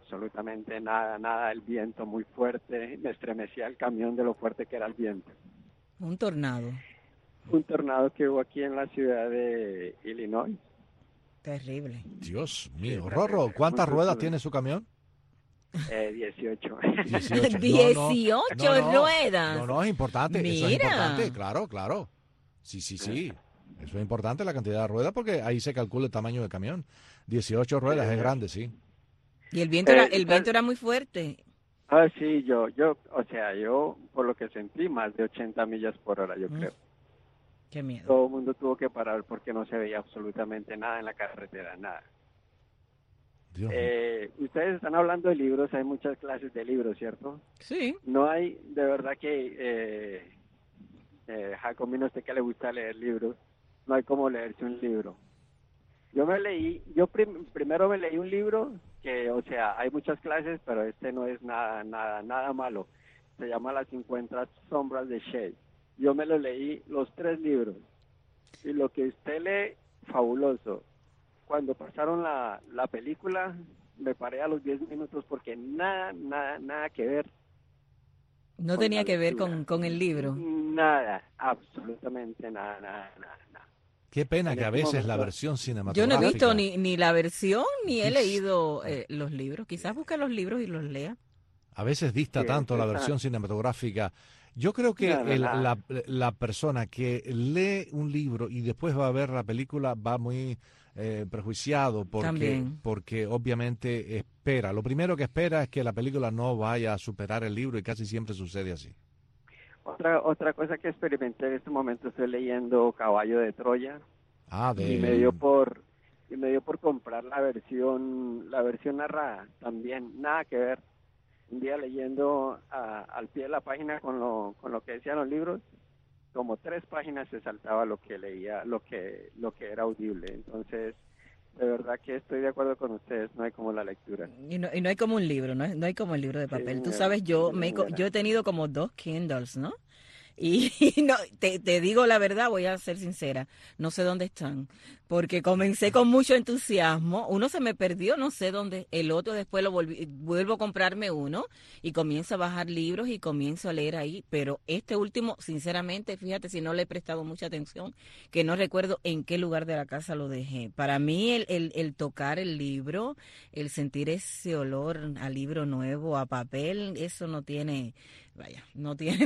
el viento muy fuerte, me estremecía el camión de lo fuerte que era el viento. Un tornado. Un tornado que hubo aquí en la ciudad de Illinois. Terrible. Dios mío. Rorro, ¿cuántas ruedas tiene su camión? 18. 18 ruedas. No, es importante. Mira. Eso es importante, claro. Sí. Eso es importante, la cantidad de ruedas, porque ahí se calcula el tamaño del camión. 18 ruedas, es grande, sí. Y el viento era muy fuerte. Sí, yo, por lo que sentí, más de 80 millas por hora, yo creo. Qué miedo. Todo el mundo tuvo que parar porque no se veía absolutamente nada en la carretera, nada. Ustedes están hablando de libros, hay muchas clases de libros, ¿cierto? Sí. No hay, de verdad que, Jacomino, usted que le gusta leer libros, no hay como leerse un libro. Primero me leí un libro que, hay muchas clases, pero este no es nada malo. Se llama Las 50 sombras de Shade. Yo me lo leí los 3 libros. Y lo que usted lee, fabuloso. Cuando pasaron la película, me paré a los 10 minutos porque nada que ver. No tenía que ver con el libro. Nada, absolutamente nada. Qué pena que a veces la versión cinematográfica... Yo no he visto ni la versión, ni he leído los libros. Quizás busque los libros y los lea. A veces dista tanto la versión cinematográfica. Yo creo que la persona que lee un libro y después va a ver la película va muy prejuiciado porque obviamente espera. Lo primero que espera es que la película no vaya a superar el libro y casi siempre sucede así. Otra cosa que experimenté en este momento, estoy leyendo Caballo de Troya. Y me dio por comprar la versión narrada también, nada que ver. Un día leyendo al pie de la página con lo que decían los libros, como 3 páginas se saltaba lo que leía, lo que era audible. Entonces, de verdad que estoy de acuerdo con ustedes, no hay como la lectura. Y no hay como un libro, no hay como el libro de papel. Sí, tú sabes, yo he tenido como 2 Kindles, ¿no? Y no, te digo la verdad, voy a ser sincera, no sé dónde están, porque comencé con mucho entusiasmo, uno se me perdió, no sé dónde, el otro después vuelvo a comprarme uno y comienzo a bajar libros y comienzo a leer ahí, pero este último, sinceramente, fíjate si no le he prestado mucha atención, que no recuerdo en qué lugar de la casa lo dejé. Para mí el tocar el libro, el sentir ese olor a libro nuevo, a papel, eso no tiene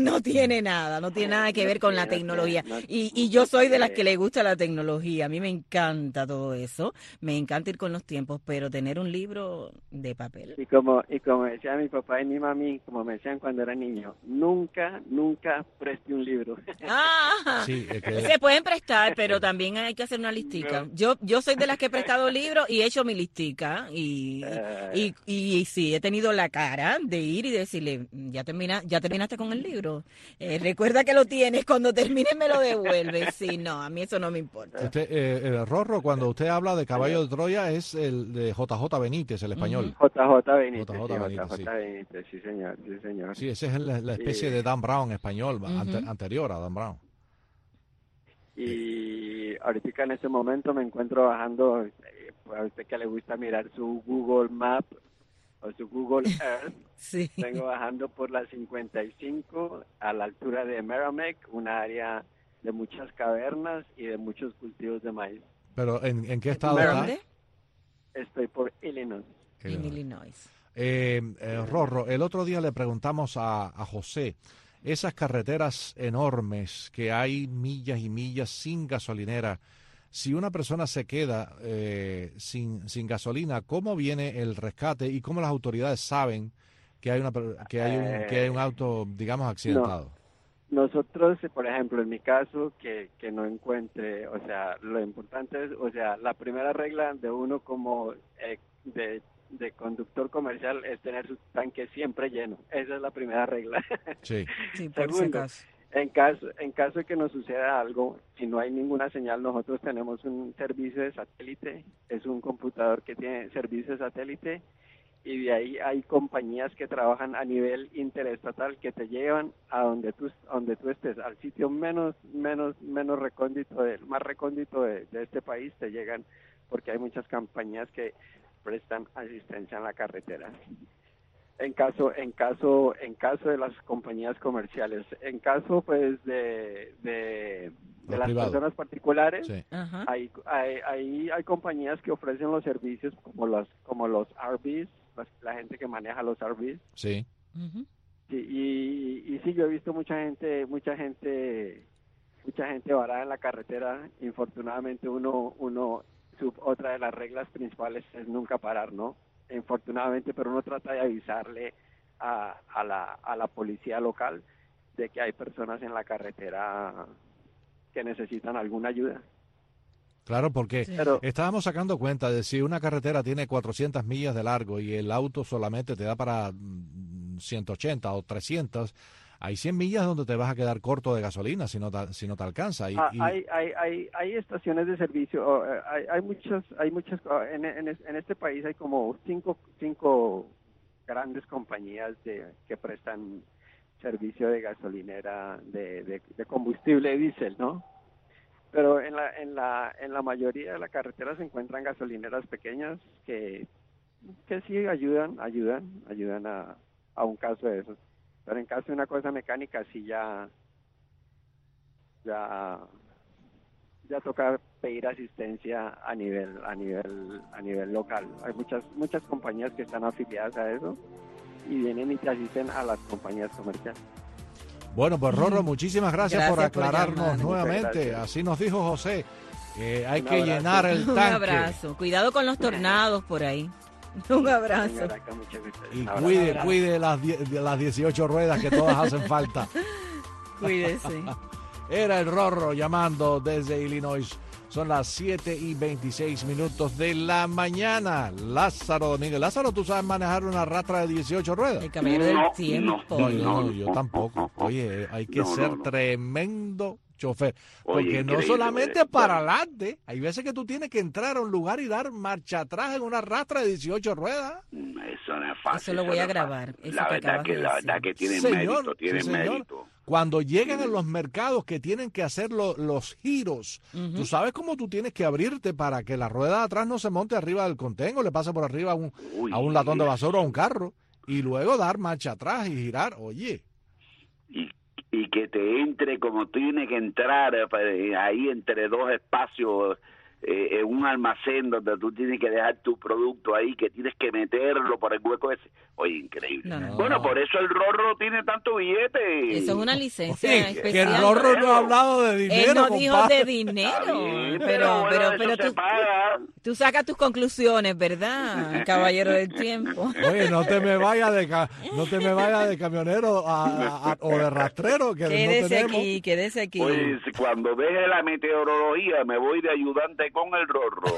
nada que ver con la tecnología. Y yo soy de las que le gusta la tecnología. A mí me encanta todo eso, me encanta ir con los tiempos, pero tener un libro de papel. Y como decía mi papá y mi mami, como me decían cuando era niño, nunca preste un libro. Sí, Se pueden prestar, pero también hay que hacer una listica. Yo soy de las que he prestado libros y he hecho mi listica y sí, he tenido la cara de ir y decirle, ya terminaste con el libro. Recuerda que lo tienes, cuando termines me lo devuelves. Sí, no, a mí eso no me importa. Usted, Rorro, cuando usted habla de Caballo de Troya es el de JJ Benítez, el español. JJ Benítez, Benítez, sí señor. Sí, ese es la especie de Dan Brown español, anterior a Dan Brown. Y ahorita en este momento me encuentro bajando, a usted que le gusta mirar su Google Map o su Google Earth, sí. Vengo bajando por la 55 a la altura de Merrimack, una área de muchas cavernas y de muchos cultivos de maíz. ¿Pero en qué estado está? Estoy por Illinois. En Illinois. Rorro, el otro día le preguntamos a José, esas carreteras enormes que hay millas y millas sin gasolinera, si una persona se queda sin gasolina, ¿cómo viene el rescate y cómo las autoridades saben que hay un auto, digamos, accidentado? Nosotros, por ejemplo, en mi caso, que no encuentre, o sea, lo importante es, o sea, la primera regla de uno como de conductor comercial es tener su tanque siempre lleno. Esa es la primera regla. Sí. Por si acaso. En caso de que nos suceda algo, si no hay ninguna señal, nosotros tenemos un servicio de satélite, es un computador que tiene servicio de satélite, y de ahí hay compañías que trabajan a nivel interestatal que te llevan a donde tú estés, al sitio menos recóndito, más recóndito de este país, te llegan, porque hay muchas compañías que prestan asistencia en la carretera. En caso de las compañías comerciales, en caso pues de las personas particulares, sí. hay compañías que ofrecen los servicios como los RVs, la gente que maneja los RVs. Sí. Sí, y sí, yo he visto mucha gente varada en la carretera. Infortunadamente otra de las reglas principales es nunca parar, ¿no? Infortunadamente, pero uno trata de avisarle a la policía local de que hay personas en la carretera que necesitan alguna ayuda. Claro, porque estábamos sacando cuenta de si una carretera tiene 400 millas de largo y el auto solamente te da para 180 o 300, hay 100 millas donde te vas a quedar corto de gasolina si no te alcanza. Hay estaciones de servicio, hay muchas en este país hay como cinco grandes compañías que prestan servicio de gasolinera de combustible diésel, ¿no? Pero en la mayoría de la carretera se encuentran gasolineras pequeñas que sí ayudan a un caso de esos. Pero en caso de una cosa mecánica sí ya toca pedir asistencia a nivel local. Hay muchas compañías que están afiliadas a eso y vienen y te asisten a las compañías comerciales. Bueno, pues Rorro, muchísimas gracias por aclararnos nuevamente. Así nos dijo José, hay que llenar el tanque. Un abrazo. Cuidado con los tornados por ahí. Un abrazo. Y cuide las 18 ruedas que todas hacen falta. Cuídese. Era el Rorro llamando desde Illinois. Son las 7:26 de la mañana. Lázaro Domínguez. Lázaro, ¿tú sabes manejar una rastra de 18 ruedas? El caballero del tiempo. No, yo tampoco. Oye, hay que ser tremendo chofer. Porque no solamente para adelante. Hay veces que tú tienes que entrar a un lugar y dar marcha atrás en una rastra de 18 ruedas. Eso no es fácil. Eso lo voy a grabar. La verdad que tiene mérito, mérito. Cuando llegan a los mercados que tienen que hacer los giros, tú sabes cómo tú tienes que abrirte para que la rueda de atrás no se monte arriba del contén o le pase por arriba a un latón de basura o a un carro, y luego dar marcha atrás y girar, oye. Y que te entre como tiene que entrar ahí entre dos espacios en un almacén donde tú tienes que dejar tu producto ahí, que tienes que meterlo por el hueco ese. Oye, increíble. No. Bueno, por eso el Rorro tiene tanto billete. Eso es una licencia especial. Que el Rorro no ha hablado de dinero. Él no compadre. dijo de dinero. Bien, pero bueno, tú sacas tus conclusiones, ¿verdad, caballero del tiempo? Oye, no te me vayas de camionero o de rastrero, que Quédese aquí. Pues cuando deje la meteorología me voy de ayudante con el Rorro.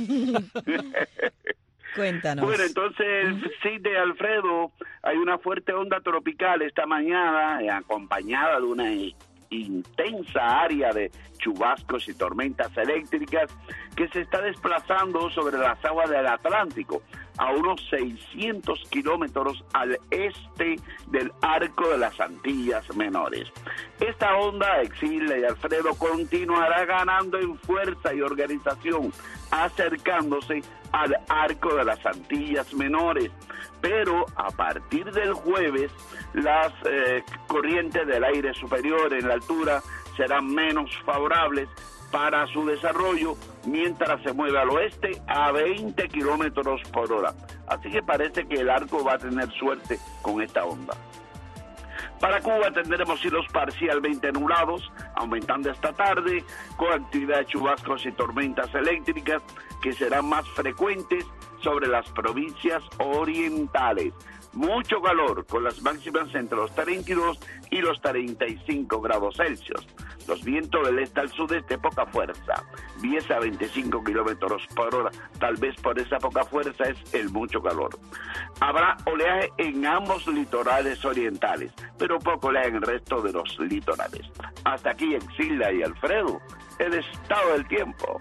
Cuéntanos. Bueno, entonces, sí, de Alfredo, hay una fuerte onda tropical esta mañana, acompañada de una intensa área de chubascos y tormentas eléctricas que se está desplazando sobre las aguas del Atlántico, a unos 600 kilómetros al este del arco de las Antillas Menores. Esta onda, Exilda y Alfredo, continuará ganando en fuerza y organización, acercándose al arco de las Antillas Menores, pero a partir del jueves las corrientes del aire superior en la altura serán menos favorables para su desarrollo, mientras se mueve al oeste a 20 kilómetros por hora. Así que parece que el arco va a tener suerte con esta onda. Para Cuba tendremos cielos parcialmente nublados, aumentando esta tarde, con actividad de chubascos y tormentas eléctricas que serán más frecuentes sobre las provincias orientales. Mucho calor, con las máximas entre los 32 y los 35 grados Celsius. Los vientos del este al sudeste, poca fuerza, 10 a 25 kilómetros por hora. Tal vez por esa poca fuerza es el mucho calor. Habrá oleaje en ambos litorales orientales, pero poco oleaje en el resto de los litorales. Hasta aquí Exilda y Alfredo, el estado del tiempo.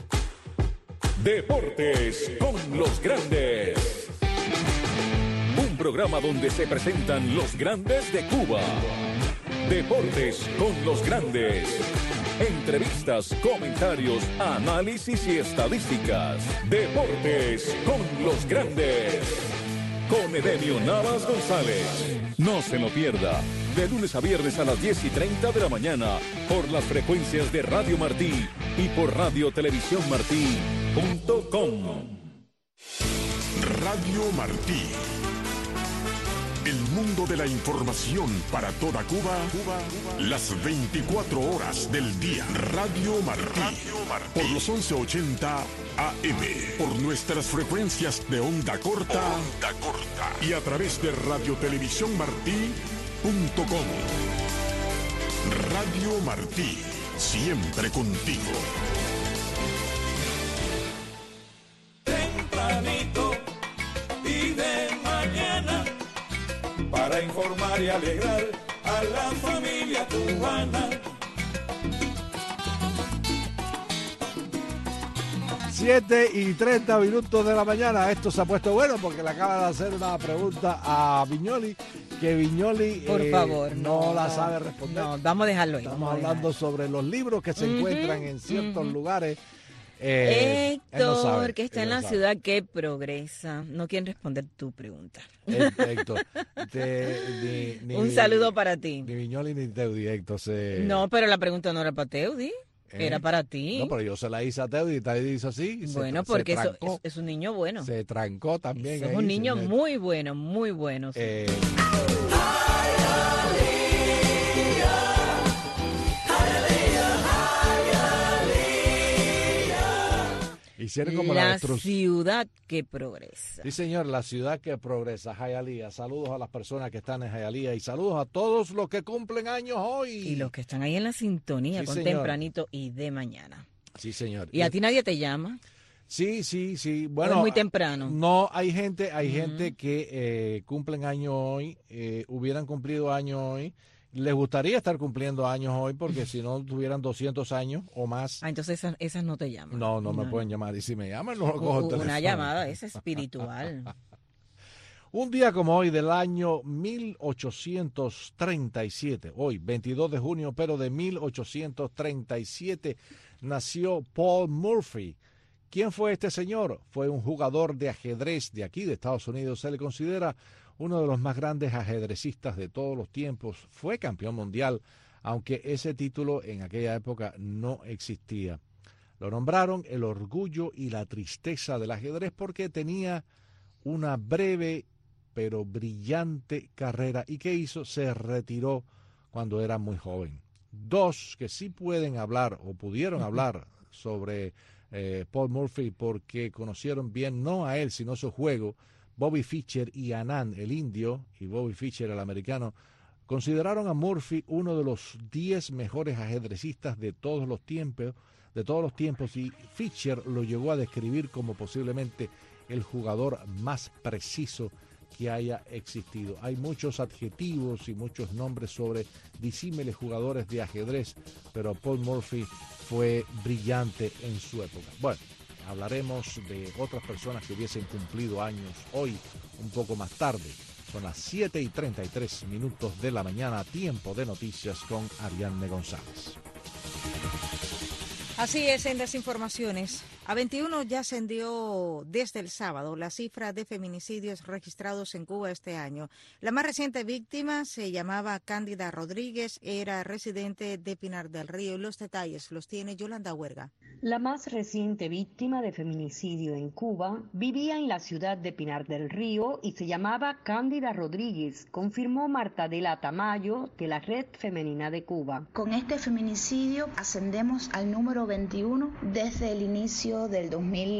Deportes con los grandes. Un programa donde se presentan los grandes de Cuba. Deportes con los grandes. Entrevistas, comentarios, análisis y estadísticas. Deportes con los grandes. Con Edenio Navas González. No se lo pierda. De lunes a viernes a las 10:30 de la mañana. Por las frecuencias de Radio Martí y por radiotelevisiónmartí.com. Radio Martí. El mundo de la información para toda Cuba, las 24 horas del día. Radio Martí. Por los 1180 AM. Por nuestras frecuencias de onda corta. Y a través de radiotelevisiónmartí.com. Radio Martí. Siempre contigo. Tempranito y de mañana, para informar y alegrar a la familia cubana. 7:30 de la mañana. Esto se ha puesto bueno porque le acaba de hacer una pregunta a Viñoli, que Viñoli por favor, no la sabe responder. No, vamos a dejarlo ahí. Estamos hablando sobre los libros que se encuentran en ciertos lugares. Héctor, que está en la ciudad que progresa. No quieren responder tu pregunta. Héctor, un saludo para ti. Ni Viñoli ni Teudi, Héctor. No, pero la pregunta no era para Teudi. Era para ti. No, pero yo se la hice a Teudi y Teudi hizo así. Bueno, porque eso es un niño bueno. Se trancó también. Es un niño muy bueno, muy bueno. Sí. Hicieron como la ciudad que progresa. Sí, señor, la ciudad que progresa, Hialeah. Saludos a las personas que están en Hialeah y saludos a todos los que cumplen años hoy. Y los que están ahí en la sintonía, sí, con señor. Tempranito y de mañana. Sí, señor. ¿Y a ti nadie te llama? Sí. Bueno, es muy temprano. No, hay gente que cumplen años hoy, hubieran cumplido años hoy. Les gustaría estar cumpliendo años hoy porque si no tuvieran 200 años o más. Entonces esas no te llaman. No me pueden llamar. Y si me llaman, no lo cojo el teléfono. Una llamada es espiritual. Un día como hoy del año 1837, hoy 22 de junio, pero de 1837, nació Paul Murphy. ¿Quién fue este señor? Fue un jugador de ajedrez de aquí, de Estados Unidos. Se le considera uno de los más grandes ajedrecistas de todos los tiempos. Fue campeón mundial, aunque ese título en aquella época no existía. Lo nombraron el orgullo y la tristeza del ajedrez porque tenía una breve pero brillante carrera. ¿Y qué hizo? Se retiró cuando era muy joven. Dos que sí pueden hablar o pudieron hablar sobre Paul Morphy porque conocieron bien no a él sino su juego, Bobby Fischer y Anand el indio y Bobby Fischer el americano, consideraron a Morphy uno de los 10 mejores ajedrecistas de todos los tiempos, y Fischer lo llegó a describir como posiblemente el jugador más preciso que haya existido. Hay muchos adjetivos y muchos nombres sobre disímiles jugadores de ajedrez, pero Paul Morphy fue brillante en su época. Bueno, hablaremos de otras personas que hubiesen cumplido años hoy, un poco más tarde. Son las 7:33 de la mañana, tiempo de noticias con Ariadne González. Así es, en las informaciones. A 21 ya ascendió desde el sábado la cifra de feminicidios registrados en Cuba este año. La más reciente víctima se llamaba Cándida Rodríguez, era residente de Pinar del Río. Y los detalles los tiene Yolanda Huerga. La más reciente víctima de feminicidio en Cuba vivía en la ciudad de Pinar del Río y se llamaba Cándida Rodríguez, confirmó Marta Adela Tamayo de la Red Femenina de Cuba. Con este feminicidio ascendemos al número 21 desde el inicio del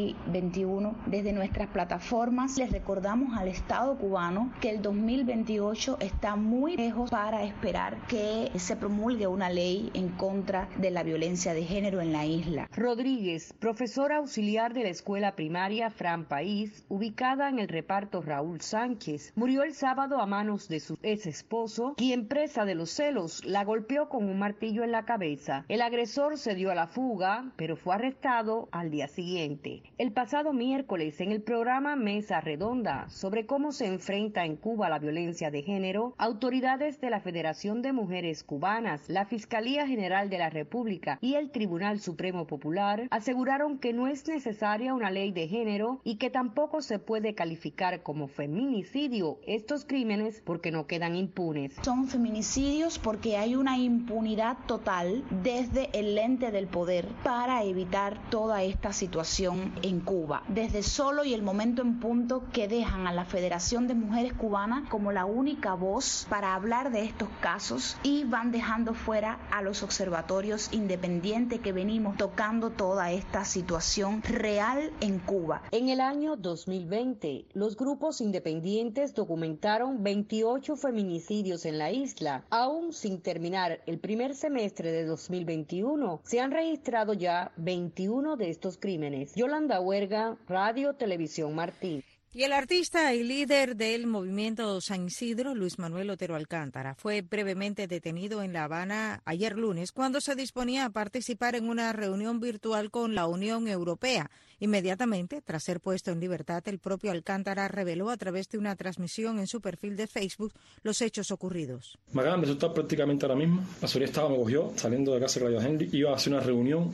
2021. Desde nuestras plataformas les recordamos al Estado cubano que el 2028 está muy lejos para esperar que se promulgue una ley en contra de la violencia de género en la isla. Rodríguez, profesora auxiliar de la escuela primaria Fran País, ubicada en el reparto Raúl Sánchez, murió el sábado a manos de su ex esposo, quien presa de los celos la golpeó con un martillo en la cabeza. El agresor se dio a la fuga, pero fue arrestado al día siguiente. El pasado miércoles, en el programa Mesa Redonda sobre cómo se enfrenta en Cuba la violencia de género, autoridades de la Federación de Mujeres Cubanas, la Fiscalía General de la República y el Tribunal Supremo Popular aseguraron que no es necesaria una ley de género y que tampoco se puede calificar como feminicidio estos crímenes porque no quedan impunes. Son feminicidios porque hay una impunidad total desde el ente del poder para evitar toda esta situación en Cuba. Desde solo y el momento en punto que dejan a la Federación de Mujeres Cubanas como la única voz para hablar de estos casos y van dejando fuera a los observatorios independientes que venimos tocando toda esta situación real en Cuba. En el año 2020, los grupos independientes documentaron 28 feminicidios en la isla. Aún sin terminar el primer semestre de 2021, se han registrado ya 21 de estos crímenes. Yolanda Huerga, Radio Televisión Martín. Y el artista y líder del movimiento San Isidro, Luis Manuel Otero Alcántara, fue brevemente detenido en La Habana ayer lunes cuando se disponía a participar en una reunión virtual con la Unión Europea. Inmediatamente, tras ser puesto en libertad, el propio Alcántara reveló a través de una transmisión en su perfil de Facebook los hechos ocurridos. Me acaban de soltar prácticamente ahora mismo. La seguridad estaba, me cogió saliendo de casa de Claudio Henry. Iba a hacer una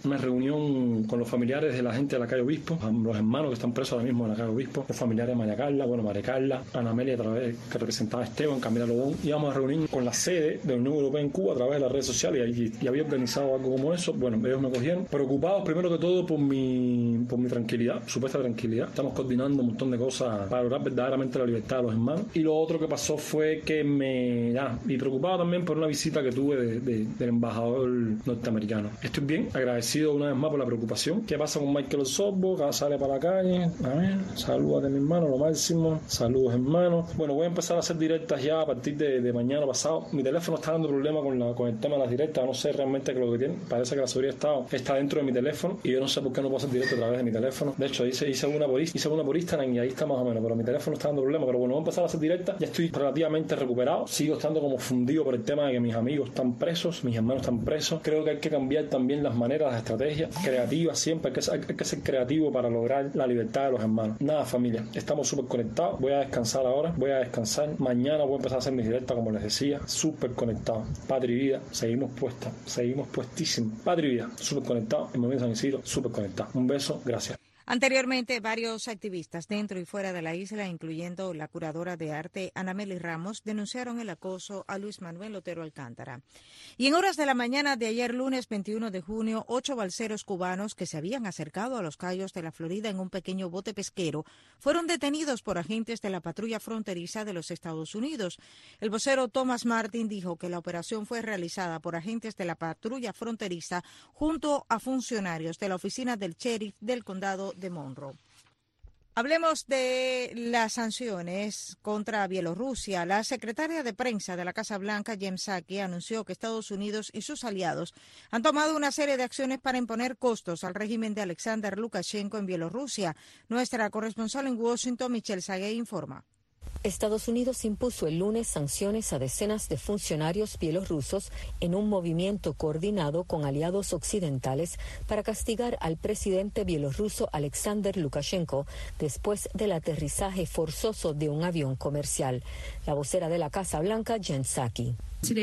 reunión con los familiares de la gente de la calle Obispo, los hermanos que están presos ahora mismo en la calle Obispo, los familiares de María Carla, Ana Amelia, a través que representaba a Esteban, Camila Lobón. Íbamos a reunir con la sede de la Unión Europea en Cuba a través de las redes sociales y había organizado algo como eso. Bueno, ellos me cogieron preocupados primero que todo por mi tranquilidad, supuesta tranquilidad. Estamos coordinando un montón de cosas para lograr verdaderamente la libertad de los hermanos. Y lo otro que pasó fue que y preocupado también por una visita que tuve del embajador norteamericano. Estoy bien, agradecido una vez más por la preocupación. ¿Qué pasa con Michael Osorbo? Cada sale para la calle. A ver, saludos a mi hermano, lo máximo. Saludos, hermanos. Bueno, voy a empezar a hacer directas ya a partir de mañana pasado. Mi teléfono está dando problemas con el tema de las directas. No sé realmente qué es lo que tiene. Parece que la seguridad está dentro de mi teléfono y yo no sé por qué no puedo hacer directo a través de mi teléfono. De hecho, hice una por Instagram y ahí está más o menos, pero mi teléfono está dando problemas. Pero bueno, voy a empezar a hacer directas. Ya estoy relativamente recuperado. Sigo estando como fundido por el tema de que mis amigos están presos, mis hermanos están presos. Creo que hay que cambiar también las maneras, las estrategias creativas siempre. Hay que ser creativo para lograr la libertad de los hermanos. Nada, familia, estamos súper conectados. Voy a descansar ahora, voy a descansar. Mañana voy a empezar a hacer mis directas, como les decía, súper conectados. Patria y vida, seguimos puestísimos. Patria y vida, súper conectados. En Movimiento San Isidro, súper conectados. Un beso, gracias. Anteriormente, varios activistas dentro y fuera de la isla, incluyendo la curadora de arte Anameli Ramos, denunciaron el acoso a Luis Manuel Otero Alcántara. Y en horas de la mañana de ayer, lunes 21 de junio, 8 balseros cubanos que se habían acercado a los cayos de la Florida en un pequeño bote pesquero fueron detenidos por agentes de la patrulla fronteriza de los Estados Unidos. El vocero Thomas Martin dijo que la operación fue realizada por agentes de la patrulla fronteriza junto a funcionarios de la oficina del sheriff del condado de Monroe. Hablemos de las sanciones contra Bielorrusia. La secretaria de prensa de la Casa Blanca, Jen Psaki, anunció que Estados Unidos y sus aliados han tomado una serie de acciones para imponer costos al régimen de Alexander Lukashenko en Bielorrusia. Nuestra corresponsal en Washington, Michelle Sagué, informa. Estados Unidos impuso el lunes sanciones a decenas de funcionarios bielorrusos en un movimiento coordinado con aliados occidentales para castigar al presidente bielorruso Alexander Lukashenko después del aterrizaje forzoso de un avión comercial. La vocera de la Casa Blanca, Jen Psaki.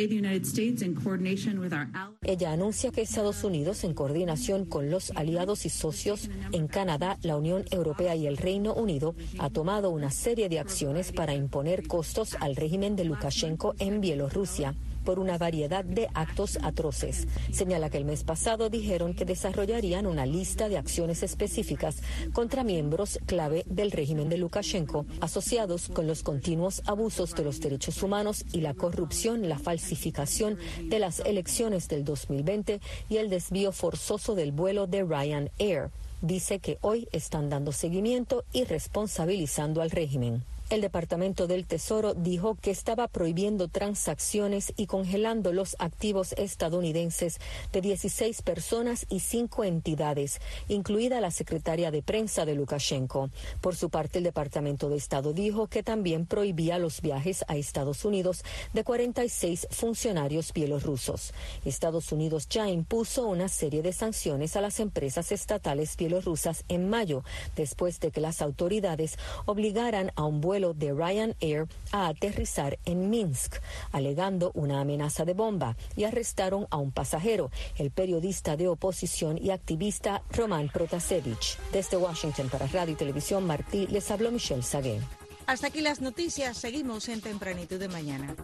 Ella anuncia que Estados Unidos, en coordinación con los aliados y socios en Canadá, la Unión Europea y el Reino Unido, ha tomado una serie de acciones para imponer costos al régimen de Lukashenko en Bielorrusia por una variedad de actos atroces. Señala que el mes pasado dijeron que desarrollarían una lista de acciones específicas contra miembros clave del régimen de Lukashenko, asociados con los continuos abusos de los derechos humanos y la corrupción, la falsificación de las elecciones del 2020 y el desvío forzoso del vuelo de Ryanair. Dice que hoy están dando seguimiento y responsabilizando al régimen. El Departamento del Tesoro dijo que estaba prohibiendo transacciones y congelando los activos estadounidenses de 16 personas y 5 entidades, incluida la secretaria de prensa de Lukashenko. Por su parte, el Departamento de Estado dijo que también prohibía los viajes a Estados Unidos de 46 funcionarios bielorrusos. Estados Unidos ya impuso una serie de sanciones a las empresas estatales bielorrusas en mayo, después de que las autoridades obligaran a un vuelo de Ryanair a aterrizar en Minsk, alegando una amenaza de bomba, y arrestaron a un pasajero, el periodista de oposición y activista Roman Protasevich. Desde Washington para Radio y Televisión Martí, les habló Michelle Sagué. Hasta aquí las noticias. Seguimos en Tempranito de Mañana.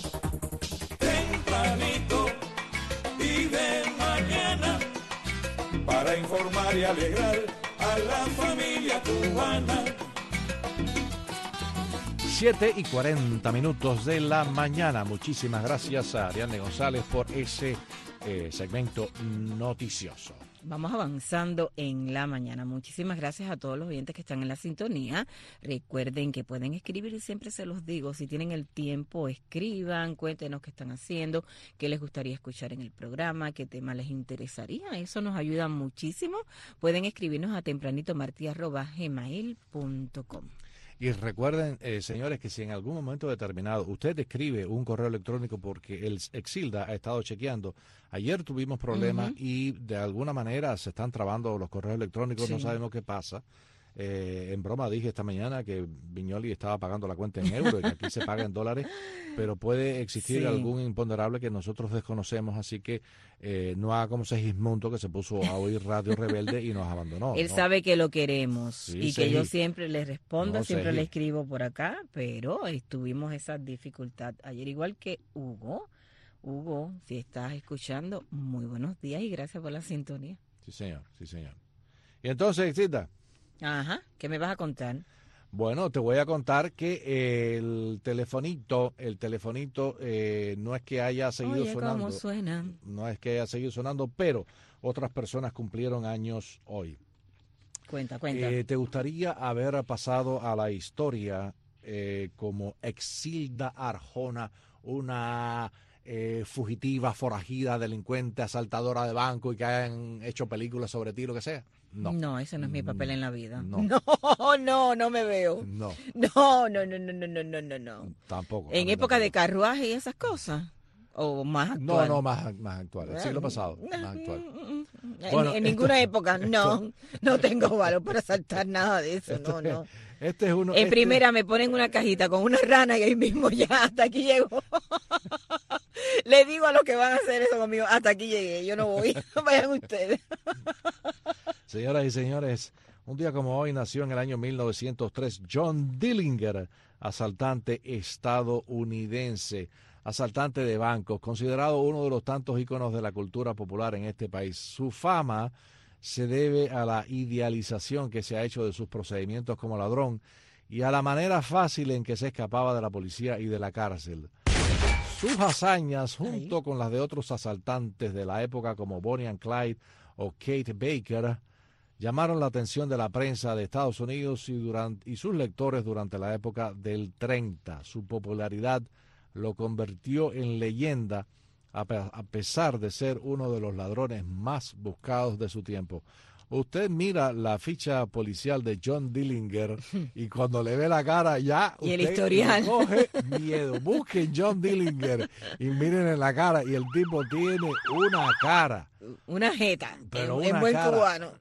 Tempranito y de mañana, para informar y alegrar a la familia cubana. 7:40 de la mañana. Muchísimas gracias a Ariane González por ese segmento noticioso. Vamos avanzando en la mañana. Muchísimas gracias a todos los oyentes que están en la sintonía. Recuerden que pueden escribir, y siempre se los digo, si tienen el tiempo, escriban, cuéntenos qué están haciendo, qué les gustaría escuchar en el programa, qué tema les interesaría. Eso nos ayuda muchísimo. Pueden escribirnos a tempranitomarti@gmail.com. Y recuerden, señores, que si en algún momento determinado usted escribe un correo electrónico porque el Exilda ha estado chequeando, ayer tuvimos problemas y de alguna manera se están trabando los correos electrónicos, sí. No sabemos qué pasa. En broma dije esta mañana que Viñoli estaba pagando la cuenta en euros y que aquí se paga en dólares, pero puede existir algún imponderable que nosotros desconocemos, así que no haga como Segismundo, que se puso a oír Radio Rebelde y nos abandonó. Él sabe que lo queremos y que yo siempre le respondo, siempre le escribo por acá, pero tuvimos esa dificultad ayer, igual que Hugo. Hugo, si estás escuchando, muy buenos días y gracias por la sintonía. Sí, señor, sí, señor. Y entonces, Cita. Ajá, ¿qué me vas a contar? Bueno, te voy a contar que el telefonito no es que haya seguido sonando. ¿Cómo suena? No es que haya seguido sonando, pero otras personas cumplieron años hoy. Cuenta. ¿Te gustaría haber pasado a la historia como Exilda Arjona, una fugitiva, forajida, delincuente, asaltadora de banco y que hayan hecho películas sobre ti, lo que sea? No, ese no es mi papel en la vida. No me veo. No. Tampoco. En época de carruaje y esas cosas. ¿O más actual? No, más actual. El siglo pasado, más actual. Bueno, en ninguna época, no tengo valor para saltar nada de eso, no. Primera me ponen una cajita con una rana y ahí mismo ya, hasta aquí llego. Le digo a los que van a hacer eso conmigo, hasta aquí llegué, yo no voy, vayan ustedes. Señoras y señores, Un día como hoy nació en el año 1903 John Dillinger, asaltante estadounidense, asaltante de bancos, considerado uno de los tantos íconos de la cultura popular en este país. Su fama se debe a la idealización que se ha hecho de sus procedimientos como ladrón y a la manera fácil en que se escapaba de la policía y de la cárcel. Sus hazañas, junto con las de otros asaltantes de la época como Bonnie and Clyde o Kate Baker, llamaron la atención de la prensa de Estados Unidos y sus lectores durante la época del 30. Su popularidad lo convirtió en leyenda a pesar de ser uno de los ladrones más buscados de su tiempo. Usted mira la ficha policial de John Dillinger y cuando le ve la cara ya y el usted historial le coge miedo. Busquen John Dillinger y miren en la cara y el tipo tiene una cara. Una jeta, pero en buen cara, cubano.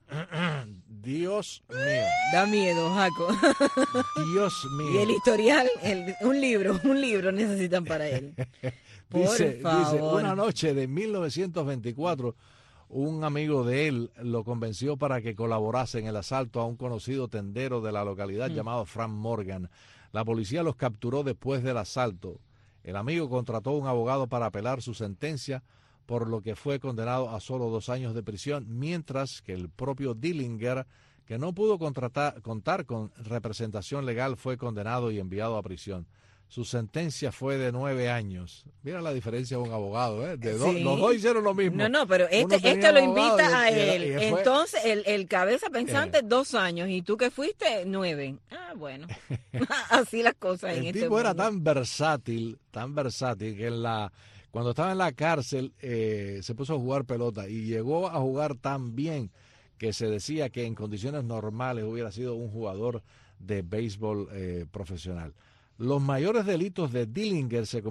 Dios mío. Da miedo, Jaco. Dios mío. Y el historial, un libro necesitan para él. Dice, una noche de 1924, un amigo de él lo convenció para que colaborase en el asalto a un conocido tendero de la localidad llamado Frank Morgan. La policía los capturó después del asalto. El amigo contrató un abogado para apelar su sentencia, por lo que fue condenado a solo 2 años de prisión, mientras que el propio Dillinger, que no pudo contar con representación legal, fue condenado y enviado a prisión. Su sentencia fue de 9 años. Mira la diferencia de un abogado, ¿eh? Sí. Los dos hicieron lo mismo. No, pero este lo invita a él. Entonces, el cabeza pensante, 2 años. ¿Y tú que fuiste? 9. Ah, bueno. Así las cosas en este mundo. El tipo era tan versátil que cuando estaba en la cárcel se puso a jugar pelota y llegó a jugar tan bien que se decía que en condiciones normales hubiera sido un jugador de béisbol profesional. Los mayores delitos de Dillinger se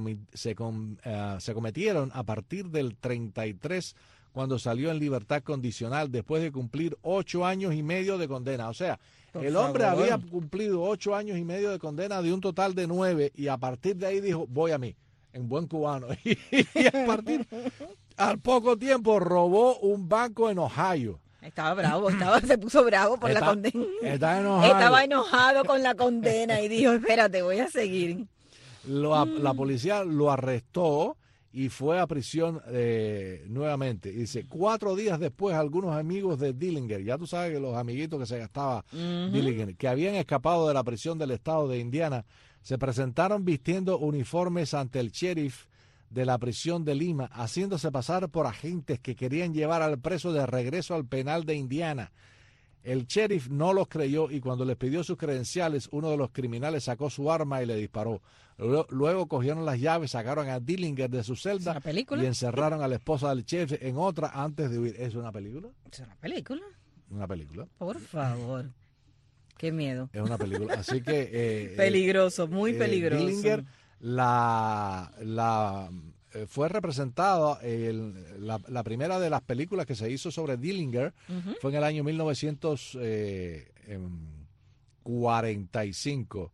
cometieron a partir del 33, cuando salió en libertad condicional después de cumplir 8 añi medio de condena. O sea, el hombre había cumplido 8 años y medio de condena de un total de 9 y a partir de ahí dijo, voy a mí, en buen cubano. Y al poco tiempo robó un banco en Ohio. Estaba bravo, se puso bravo por la condena. Estaba enojado con la condena y dijo, espérate, voy a seguir. La policía lo arrestó y fue a prisión nuevamente. Y dice, 4 días después, algunos amigos de Dillinger, ya tú sabes que los amiguitos que se gastaba Dillinger, que habían escapado de la prisión del estado de Indiana, se presentaron vistiendo uniformes ante el sheriff de la prisión de Lima, haciéndose pasar por agentes que querían llevar al preso de regreso al penal de Indiana. El sheriff no los creyó y cuando les pidió sus credenciales, uno de los criminales sacó su arma y le disparó. Luego cogieron las llaves, sacaron a Dillinger de su celda y encerraron a la esposa del sheriff en otra antes de huir. ¿Es una película? ¿Es una película? Una película. Por favor. Qué miedo. Es una película. Así que... peligroso, muy peligroso. Dillinger fue representada, la primera de las películas que se hizo sobre Dillinger fue en el año 1945.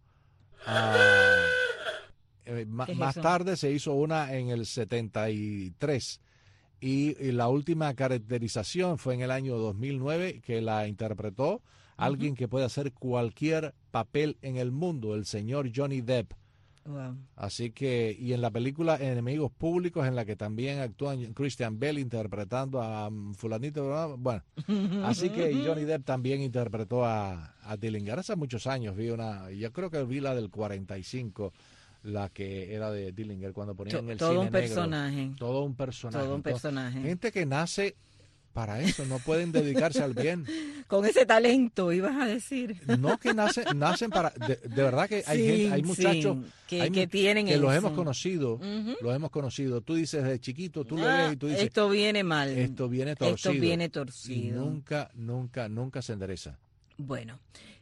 Más tarde se hizo una en el 73 y la última caracterización fue en el año 2009 que la interpretó alguien que puede hacer cualquier papel en el mundo, el señor Johnny Depp. Wow. Así que, y en la película Enemigos Públicos, en la que también actúa Christian Bale interpretando a fulanito, ¿verdad? Bueno, así que Johnny Depp también interpretó a Dillinger. Hace muchos años yo creo que vi la del 45, la que era de Dillinger, cuando ponían el cine negro. Todo un personaje. Gente que nace para eso, no pueden dedicarse al bien. Con ese talento, ibas a decir. No, que nacen para... De verdad que hay gente, hay muchachos que tienen que eso. Los hemos conocido. Tú dices de chiquito, tú lo ves y tú dices... Esto viene mal. Esto viene torcido. Y nunca se endereza. Bueno,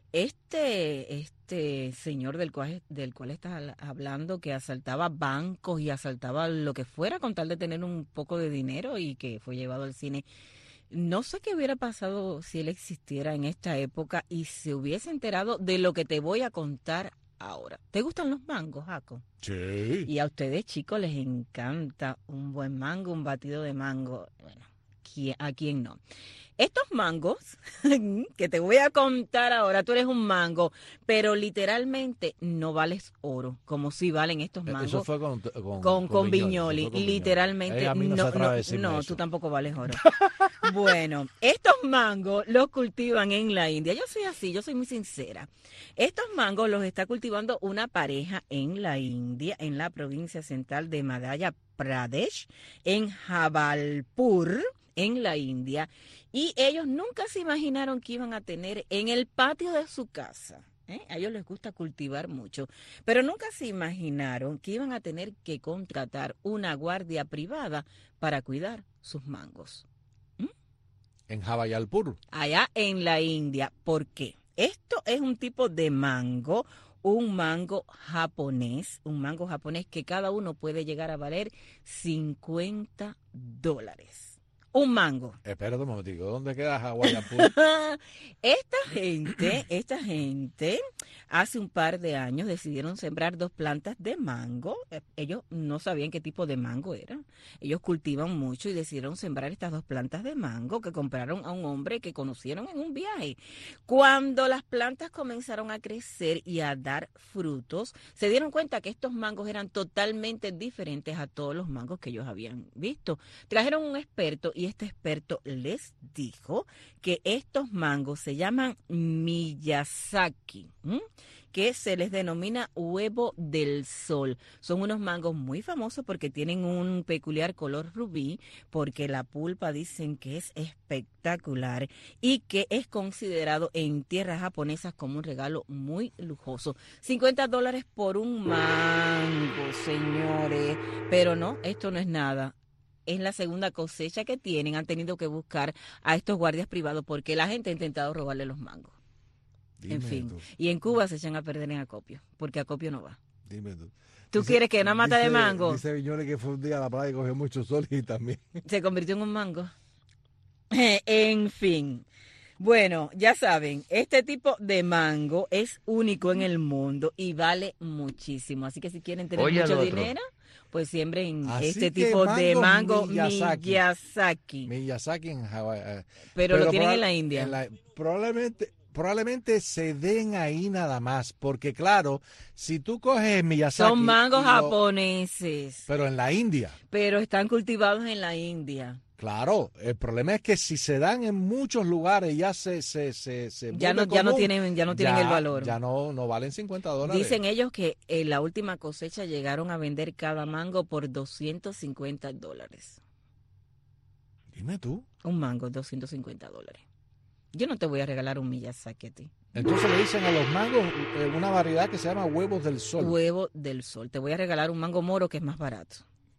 este señor del cual estás hablando, que asaltaba bancos y asaltaba lo que fuera con tal de tener un poco de dinero y que fue llevado al cine... No sé qué hubiera pasado si él existiera en esta época y se hubiese enterado de lo que te voy a contar ahora. ¿Te gustan los mangos, Jaco? Sí. Y a ustedes, chicos, les encanta un buen mango, un batido de mango. Bueno, a quién no. Estos mangos que te voy a contar ahora, tú eres un mango, pero literalmente no vales oro, como si valen estos mangos. Eso fue con Viñoli. Literalmente a mí no, tú tampoco vales oro. Bueno, estos mangos los cultivan en la India. Yo soy así, yo soy muy sincera. Estos mangos los está cultivando una pareja en la India, en la provincia central de Madhya Pradesh, en Jabalpur, en la India, y ellos nunca se imaginaron que iban a tener en el patio de su casa. A ellos les gusta cultivar mucho, pero nunca se imaginaron que iban a tener que contratar una guardia privada para cuidar sus mangos. En Jabalpur. Allá en la India. ¿Por qué? Esto es un tipo de mango, un mango japonés que cada uno puede llegar a valer $50. Un mango. Espérate un momentico, ¿dónde queda Jabalpur? Esta gente hace un par de años decidieron sembrar 2 plantas de mango. Ellos no sabían qué tipo de mango era. Ellos cultivan mucho y decidieron sembrar estas 2 plantas de mango que compraron a un hombre que conocieron en un viaje. Cuando las plantas comenzaron a crecer y a dar frutos, se dieron cuenta que estos mangos eran totalmente diferentes a todos los mangos que ellos habían visto. Trajeron un experto y este experto les dijo que estos mangos se llaman Miyazaki, que se les denomina huevo del sol. Son unos mangos muy famosos porque tienen un peculiar color rubí, porque la pulpa dicen que es espectacular y que es considerado en tierras japonesas como un regalo muy lujoso. $50 por un mango, señores. Pero no, esto no es nada. Es la segunda cosecha que tienen. Han tenido que buscar a estos guardias privados porque la gente ha intentado robarle los mangos. Dime en fin. Tú. Y en Cuba se echan a perder en acopio, porque acopio no va. Dime tú. ¿Tú quieres que una mata de mango? Dice Viñoles que fue un día a la playa y cogió mucho sol y también. Se convirtió en un mango. En fin. Bueno, ya saben, este tipo de mango es único en el mundo y vale muchísimo. Así que si quieren tener mucho dinero, pues siembren este tipo de mango Miyazaki. Miyazaki en Hawái. Pero lo tienen en la India. Probablemente se den ahí nada más, porque claro, si tú coges Miyazaki... Son mangos japoneses. Pero en la India. Pero están cultivados en la India. Claro, el problema es que si se dan en muchos lugares ya ya no tienen el valor. Ya no valen $50. Dicen ellos que en la última cosecha llegaron a vender cada mango por $250. Dime tú. Un mango, $250. Yo no te voy a regalar un Miyazaki a ti. Entonces le dicen a los mangos una variedad que se llama huevos del sol. Huevo del sol. Te voy a regalar un mango moro que es más barato.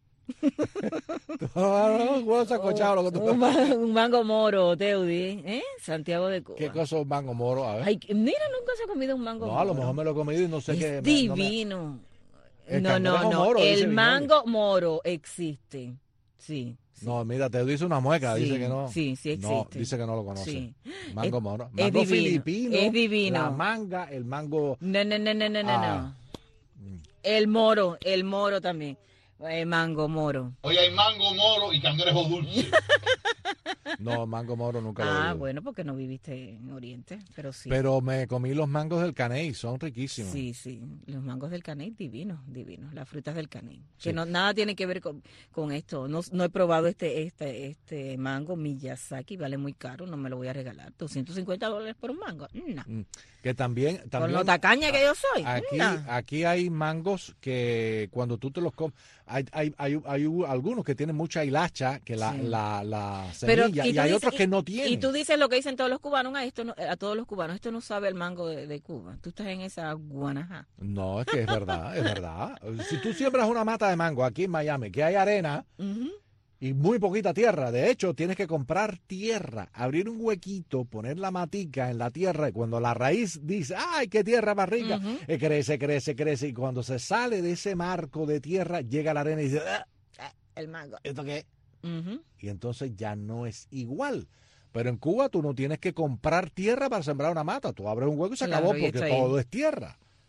Un mango moro, Teudi, Santiago de Cuba. ¿Qué cosa es un mango moro? A ver. Ay, mira, nunca se ha comido un mango moro. No, a lo mejor me lo he comido y no sé qué. Es divino. No. Moro, el mango moro existe. Sí. No, mira, te dice una mueca, dice que no. Sí, existe. No, dice que no lo conoce. Sí. Mango moro. Es Mango divino, filipino. es divino. La manga, el mango. No. El moro también. Mango moro. Hoy hay mango moro y cangrejo dulce. No, mango moro nunca lo he oído. Bueno, porque no viviste en Oriente, pero sí. Pero me comí los mangos del Caney, son riquísimos. Sí, los mangos del Caney, divinos, las frutas del Caney. Sí. Que nada tiene que ver con esto. No he probado este mango Miyazaki, vale muy caro, no me lo voy a regalar. $250 por un mango. No. Que también con lo tacaña que yo soy. Aquí hay mangos que cuando tú te los comes, hay algunos que tienen mucha hilacha, que la semilla, y hay otros que no tienen. Y tú dices lo que dicen todos los cubanos, a todos los cubanos, esto no sabe el mango de Cuba. Tú estás en esa guanajá. No, es que es verdad, es verdad. Si tú siembras una mata de mango aquí en Miami, que hay arena, y muy poquita tierra. De hecho, tienes que comprar tierra, abrir un huequito, poner la matica en la tierra, y cuando la raíz dice, ¡ay, qué tierra más rica! Crece, y cuando se sale de ese marco de tierra, llega la arena y dice, el mango. ¿Esto qué? Y entonces ya no es igual. Pero en Cuba tú no tienes que comprar tierra para sembrar una mata. Tú abres un hueco y se acabó, porque todo es tierra.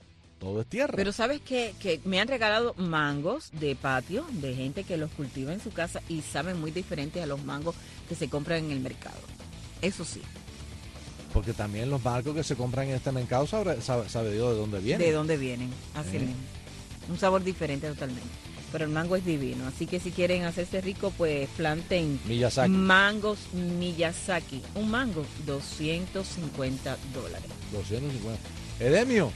todo es tierra. Pero ¿sabes qué? Que me han regalado mangos de patio, de gente que los cultiva en su casa y saben muy diferentes a los mangos que se compran en el mercado. Eso sí. Porque también los mangos que se compran en este mercado sabe Dios de dónde vienen. De dónde vienen, así mismo. Un sabor diferente totalmente. Pero el mango es divino, así que si quieren hacerse rico, pues planten Miyazaki. Mangos Miyazaki. Un mango, $250. 250. Edemio.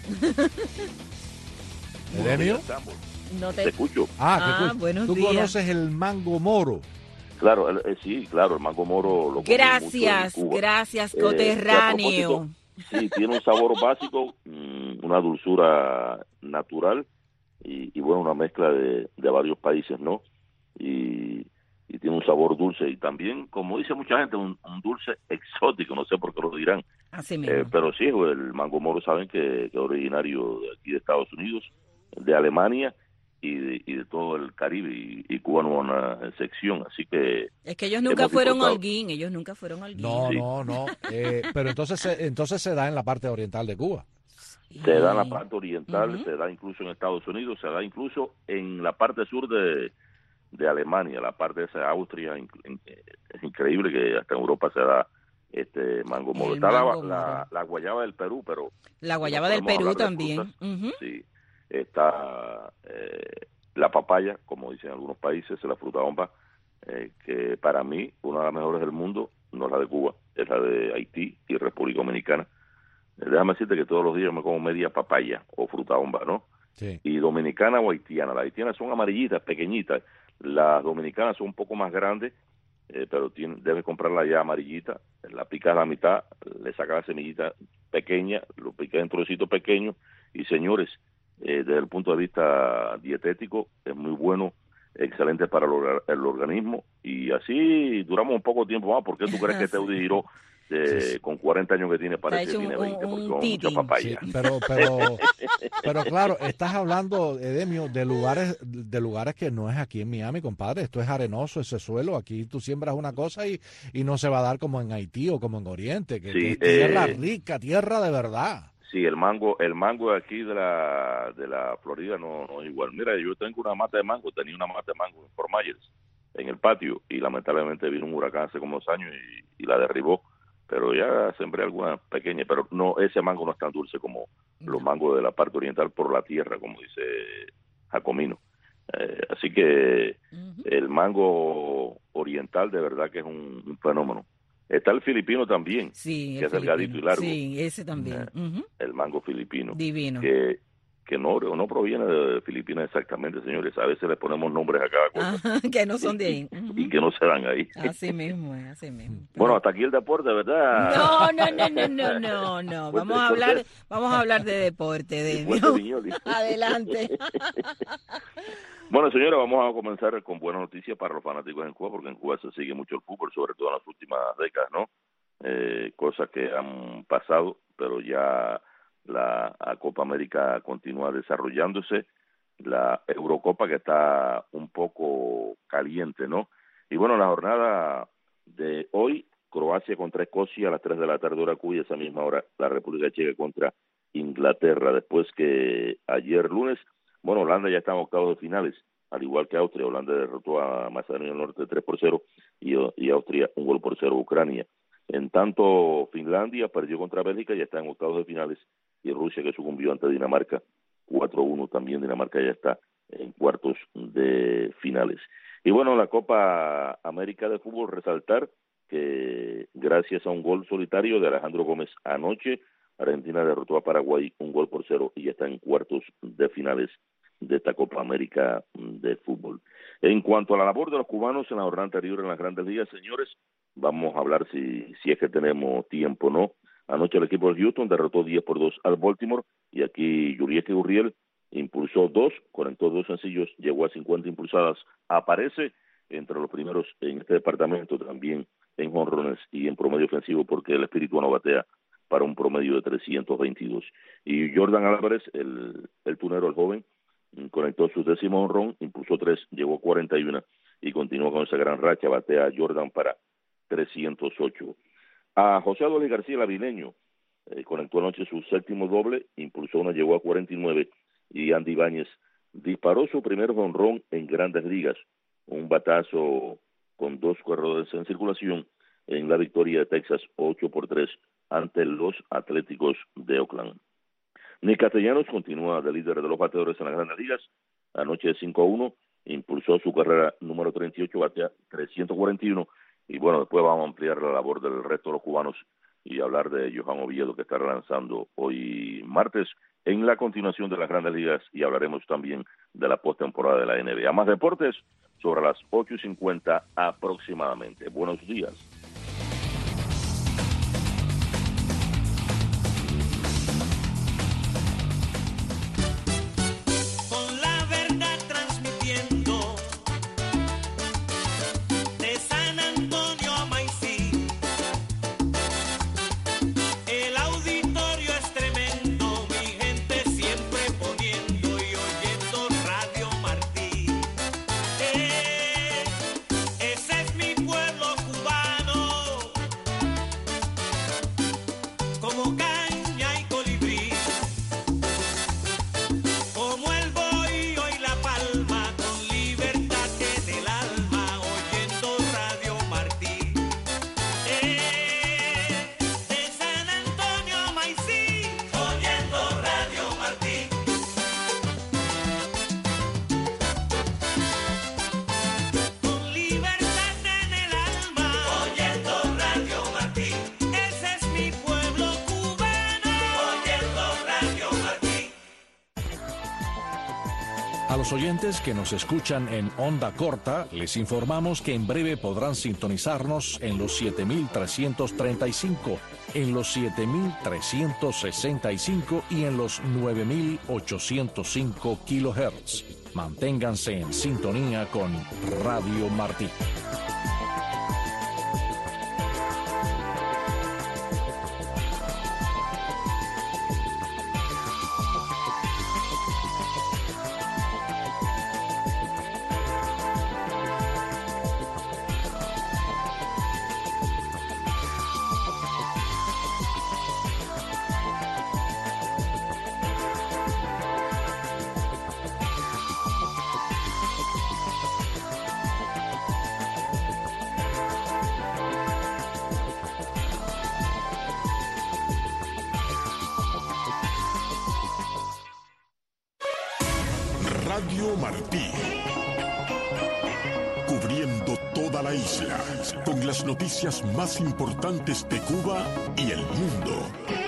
¿Edemio? No te escucho. Buenos ¿Tú días. conoces el mango moro? Claro, sí, claro, el mango moro lo Gracias, coterráneo. Sí, tiene un sabor básico, una dulzura natural y bueno, una mezcla de varios países, ¿no? Y tiene un sabor dulce y también, como dice mucha gente, un dulce exótico, no sé por qué lo dirán. Así mismo. Pero sí, el mango moro saben que es originario de aquí de Estados Unidos, de Alemania y de todo el Caribe y Cuba no es una sección, así que... Es que ellos nunca fueron holguín, No, pero entonces se da en la parte oriental de Cuba. Se da en la parte oriental, se da incluso en Estados Unidos, se da incluso en la parte sur de Alemania, la parte de esa Austria, es increíble que hasta en Europa se da mango moro. Está la guayaba del Perú, pero... La guayaba del Perú también. Sí, está la papaya, como dicen algunos países, es la fruta bomba, que para mí, una de las mejores del mundo, no es la de Cuba, es la de Haití y República Dominicana. Déjame decirte que todos los días me como media papaya o fruta bomba, ¿no? Sí. Y dominicana o haitiana. Las haitianas son amarillitas, pequeñitas. Las dominicanas son un poco más grandes, pero debes comprarla ya amarillita. La picas a la mitad, le sacas la semillita pequeña, lo picas en trocitos pequeños. Y señores, desde el punto de vista dietético, es muy bueno, excelente para el organismo. Y así duramos un poco tiempo más. ¿Por qué tú crees que Teudi Giró, con 40 años que tiene, parece que tiene 20? Porque son mucha papaya. Sí, pero claro, estás hablando, Edemio, de lugares que no es aquí en Miami, compadre. Esto es arenoso, ese suelo. Aquí tú siembras una cosa y no se va a dar como en Haití o como en Oriente, que es tierra rica, tierra de verdad. Sí, el mango de aquí de la Florida no es igual. Mira, yo tengo una mata de mango, tenía una mata de mango en Fort Myers, en el patio, y lamentablemente vino un huracán hace como 2 años y la derribó. Pero ya sembré algunas pequeñas, pero no, ese mango no es tan dulce como los mangos de la parte oriental por la tierra, como dice Jacomino. Así que el mango oriental de verdad que es un fenómeno. Está el filipino también, que es delgadito y largo. Sí, ese también. El mango filipino. Divino. Que no proviene de Filipinas exactamente, señores. A veces le ponemos nombres a cada cosa. Que no son de ahí. Y que no se dan ahí. Así mismo es, así mismo. Bueno, hasta aquí el deporte, ¿verdad? No. Vamos a hablar de deporte, Adelante. Bueno, señora, vamos a comenzar con buenas noticias para los fanáticos en Cuba, porque en Cuba se sigue mucho el fútbol, sobre todo en las últimas décadas, ¿no? Cosas que han pasado, pero ya la Copa América continúa desarrollándose, la Eurocopa que está un poco caliente, ¿no? Y bueno, la jornada de hoy, Croacia contra Escocia a las 3 de la tarde hora Cuba, y a esa misma hora la República Checa contra Inglaterra. Después que ayer lunes, bueno, Holanda ya está en octavos de finales, al igual que Austria. Holanda derrotó a Macedonia del Norte 3-0 y Austria 1-0 a Ucrania. En tanto, Finlandia perdió contra Bélgica y ya está en octavos de finales, y Rusia, que sucumbió ante Dinamarca 4-1, también Dinamarca ya está en cuartos de finales. Y bueno, la Copa América de Fútbol, resaltar que gracias a un gol solitario de Alejandro Gómez anoche, Argentina derrotó a Paraguay 1-0 y ya está en cuartos de finales de esta Copa América de Fútbol. En cuanto a la labor de los cubanos en la jornada anterior en las Grandes Ligas, señores, vamos a hablar si es que tenemos tiempo, ¿no? Anoche el equipo de Houston derrotó 10-2 al Baltimore, y aquí Yuriek Gurriel impulsó 2, conectó 2 sencillos, llegó a 50 impulsadas, aparece entre los primeros en este departamento, también en jonrones y en promedio ofensivo, porque el espirituano batea para un promedio de 322. Y Jordan Álvarez, el tunero, el joven, conectó su 10º jonrón, impulsó 3, llegó a 41 y continuó con esa gran racha, batea Jordan para 308. A José Adolfo García, el avileño, conectó anoche su séptimo doble, impulsó una, llegó a 49, y Andy Ibáñez disparó su primer jonrón en Grandes Ligas, un batazo con 2 corredores en circulación en la victoria de Texas 8-3 ante los Atléticos de Oakland. Nick Castellanos continúa de líder de los bateadores en las Grandes Ligas, anoche 5-1, impulsó su carrera número 38, batea 341, y bueno, después vamos a ampliar la labor del resto de los cubanos y hablar de Johan Oviedo, que está lanzando hoy martes en la continuación de las Grandes Ligas, y hablaremos también de la postemporada de la NBA. Más deportes sobre las 8:50 aproximadamente. Buenos días. A los oyentes que nos escuchan en onda corta, les informamos que en breve podrán sintonizarnos en los 7.335, en los 7.365 y en los 9.805 kilohertz. Manténganse en sintonía con Radio Martí. Radio Martí, cubriendo toda la isla con las noticias más importantes de Cuba y el mundo.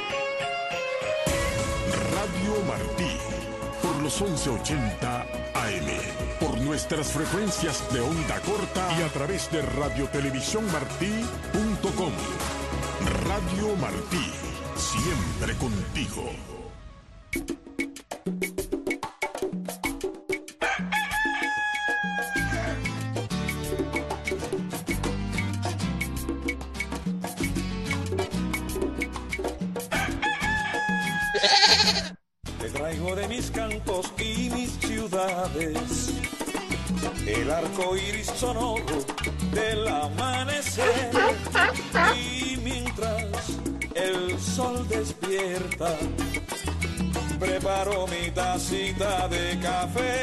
Radio Martí, por los 1180 AM, por nuestras frecuencias de onda corta y a través de radiotelevisiónmartí.com. Radio Martí, siempre contigo. De mis campos y mis ciudades, el arco iris sonoro del amanecer, y mientras el sol despierta, preparo mi tacita de café.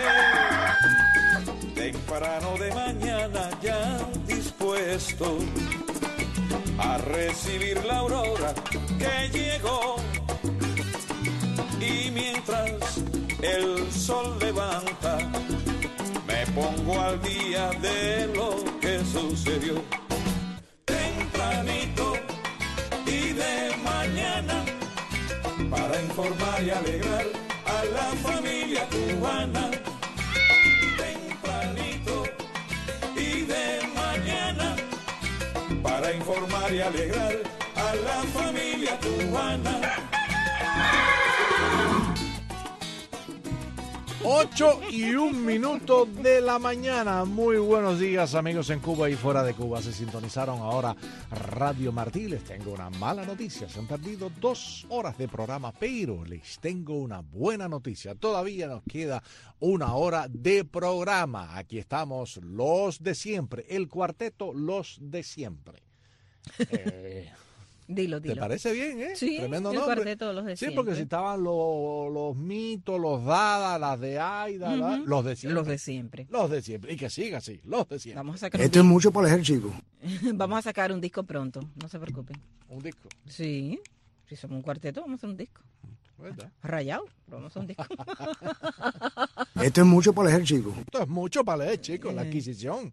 Temprano de mañana ya dispuesto a recibir la aurora que llegó. Y mientras el sol levanta, me pongo al día de lo que sucedió. Tempranito y de mañana, para informar y alegrar a la familia cubana. Tempranito y de mañana, para informar y alegrar a la familia cubana. 8:01 de la mañana. Muy buenos días, amigos en Cuba y fuera de Cuba. Se sintonizaron ahora Radio Martí. Les tengo una mala noticia. Se han perdido 2 horas de programa, pero les tengo una buena noticia. Todavía nos queda 1 hora de programa. Aquí estamos los de siempre, el cuarteto Los de Siempre. Dilo. ¿Te parece bien, Sí, tremendo el nombre. cuarteto, los de Sí, siempre. porque si estaban los mitos, los Dada, las de Aida, los de siempre. Los de siempre. Los de siempre. Y que siga así, los de siempre. Vamos a sacar Esto es mucho para elegir, chico. Vamos a sacar un disco pronto, no se preocupen. ¿Un disco? Sí, si somos un cuarteto, vamos a hacer un disco. ¿Verdad? Rayado, pero vamos a hacer un disco. Esto es mucho para elegir, chico. Esto es mucho para leer, chicos, la adquisición.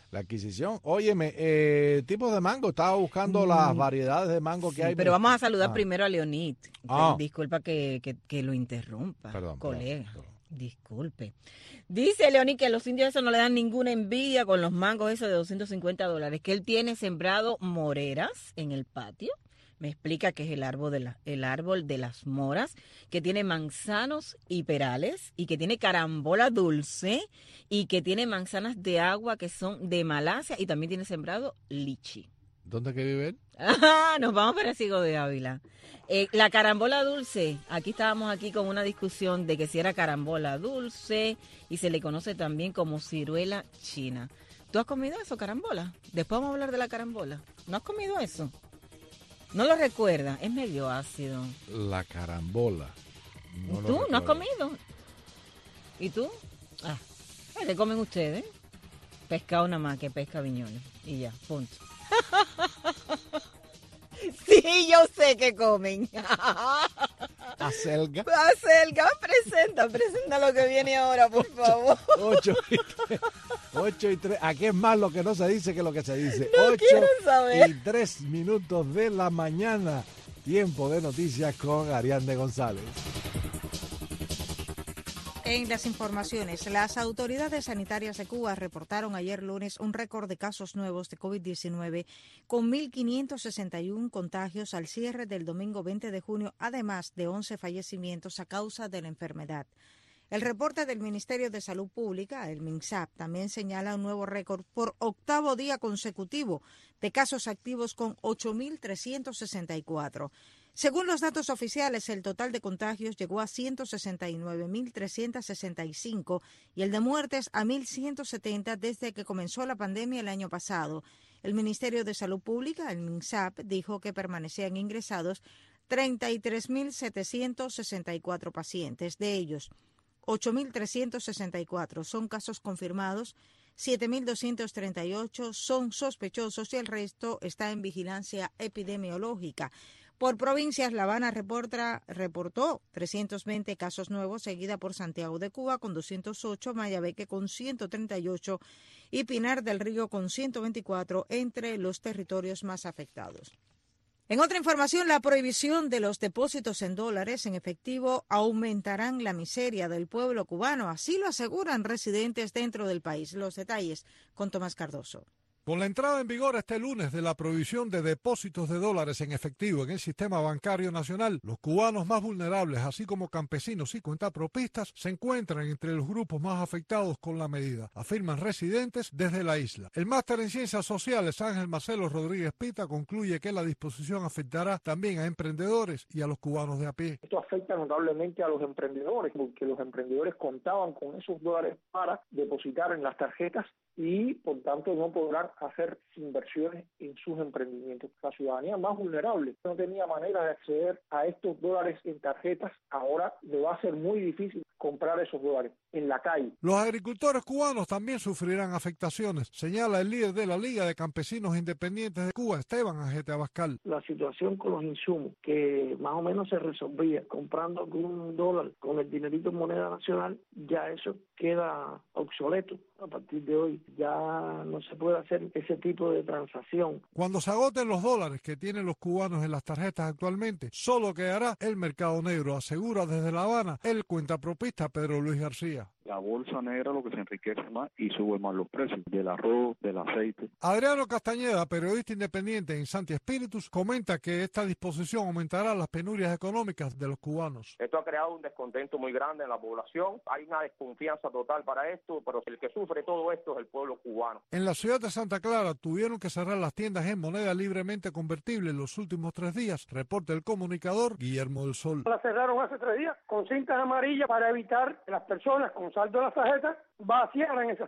Óyeme, tipos de mango, estaba buscando las variedades de mango que hay. Pero vamos a saludar primero a Leonid. Ah. Disculpa que lo interrumpa, Perdón, colega. perdón. Disculpe. Dice Leonid que los indios esos no le dan ninguna envidia con los mangos esos de $250, que él tiene sembrado moreras en el patio. Me explica que es el árbol de las moras, que tiene manzanos y perales, y que tiene carambola dulce, y que tiene manzanas de agua que son de Malasia, y también tiene sembrado lichi. ¿Dónde que vive él? Nos vamos para el Ciego de Ávila. La carambola dulce, estábamos con una discusión de que si era carambola dulce, y se le conoce también como ciruela china. ¿Tú has comido eso, carambola? Después vamos a hablar de la carambola. ¿No has comido eso? ¿No lo recuerdas? Es medio ácido. La carambola. ¿Tú no has comido? ¿Y tú? ¿Qué comen ustedes? Pescado nada más que pesca viñones. Y ya, punto. Sí, yo sé que comen. Acelga. Acelga, presenta lo que viene ahora, por favor. 8 y 3. Aquí es más lo que no se dice que lo que se dice. No 8 quiero saber. y 3 minutos de la mañana. Tiempo de noticias con Ariadne González. En las informaciones, las autoridades sanitarias de Cuba reportaron ayer lunes un récord de casos nuevos de COVID-19 con 1.561 contagios al cierre del domingo 20 de junio, además de 11 fallecimientos a causa de la enfermedad. El reporte del Ministerio de Salud Pública, el MINSAP, también señala un nuevo récord por octavo día consecutivo de casos activos con 8.364. Según los datos oficiales, el total de contagios llegó a 169.365 y el de muertes a 1.170 desde que comenzó la pandemia el año pasado. El Ministerio de Salud Pública, el MINSAP, dijo que permanecían ingresados 33.764 pacientes. De ellos, 8.364 son casos confirmados, 7.238 son sospechosos y el resto está en vigilancia epidemiológica. Por provincias, La Habana reportó 320 casos nuevos, seguida por Santiago de Cuba con 208, Mayabeque con 138 y Pinar del Río con 124 entre los territorios más afectados. En otra información, la prohibición de los depósitos en dólares en efectivo aumentarán la miseria del pueblo cubano, así lo aseguran residentes dentro del país. Los detalles con Tomás Cardoso. Con la entrada en vigor este lunes de la prohibición de depósitos de dólares en efectivo en el sistema bancario nacional, los cubanos más vulnerables, así como campesinos y cuentapropistas, se encuentran entre los grupos más afectados con la medida, afirman residentes desde la isla. El máster en Ciencias Sociales, Ángel Marcelo Rodríguez Pita, concluye que la disposición afectará también a emprendedores y a los cubanos de a pie. Esto afecta notablemente a los emprendedores, porque los emprendedores contaban con esos dólares para depositar en las tarjetas y por tanto no podrán hacer inversiones en sus emprendimientos. La ciudadanía más vulnerable no tenía manera de acceder a estos dólares en tarjetas, ahora le va a ser muy difícil comprar esos dólares en la calle. Los agricultores cubanos también sufrirán afectaciones, señala el líder de la Liga de Campesinos Independientes de Cuba, Esteban Ajete Abascal. La situación con los insumos, que más o menos se resolvía comprando algún dólar con el dinerito en moneda nacional, ya eso queda obsoleto. A partir de hoy ya no se puede hacer ese tipo de transacción. Cuando se agoten los dólares que tienen los cubanos en las tarjetas actualmente, solo quedará el mercado negro, asegura desde La Habana el cuentapropista Pedro Luis García. La bolsa negra lo que se enriquece más y sube más los precios del arroz, del aceite. Adriano Castañeda, periodista independiente en Santi Espíritus, comenta que esta disposición aumentará las penurias económicas de los cubanos. Esto ha creado un descontento muy grande en la población. Hay una desconfianza total para esto, pero el que sufre todo esto es el pueblo cubano. En la ciudad de Santa Clara tuvieron que cerrar las tiendas en moneda libremente convertible en los últimos 3 días, reporta el comunicador Guillermo del Sol. La cerraron hace 3 días con cintas amarillas para evitar que las personas con saldo de las tarjetas vaciaran esas tiendas.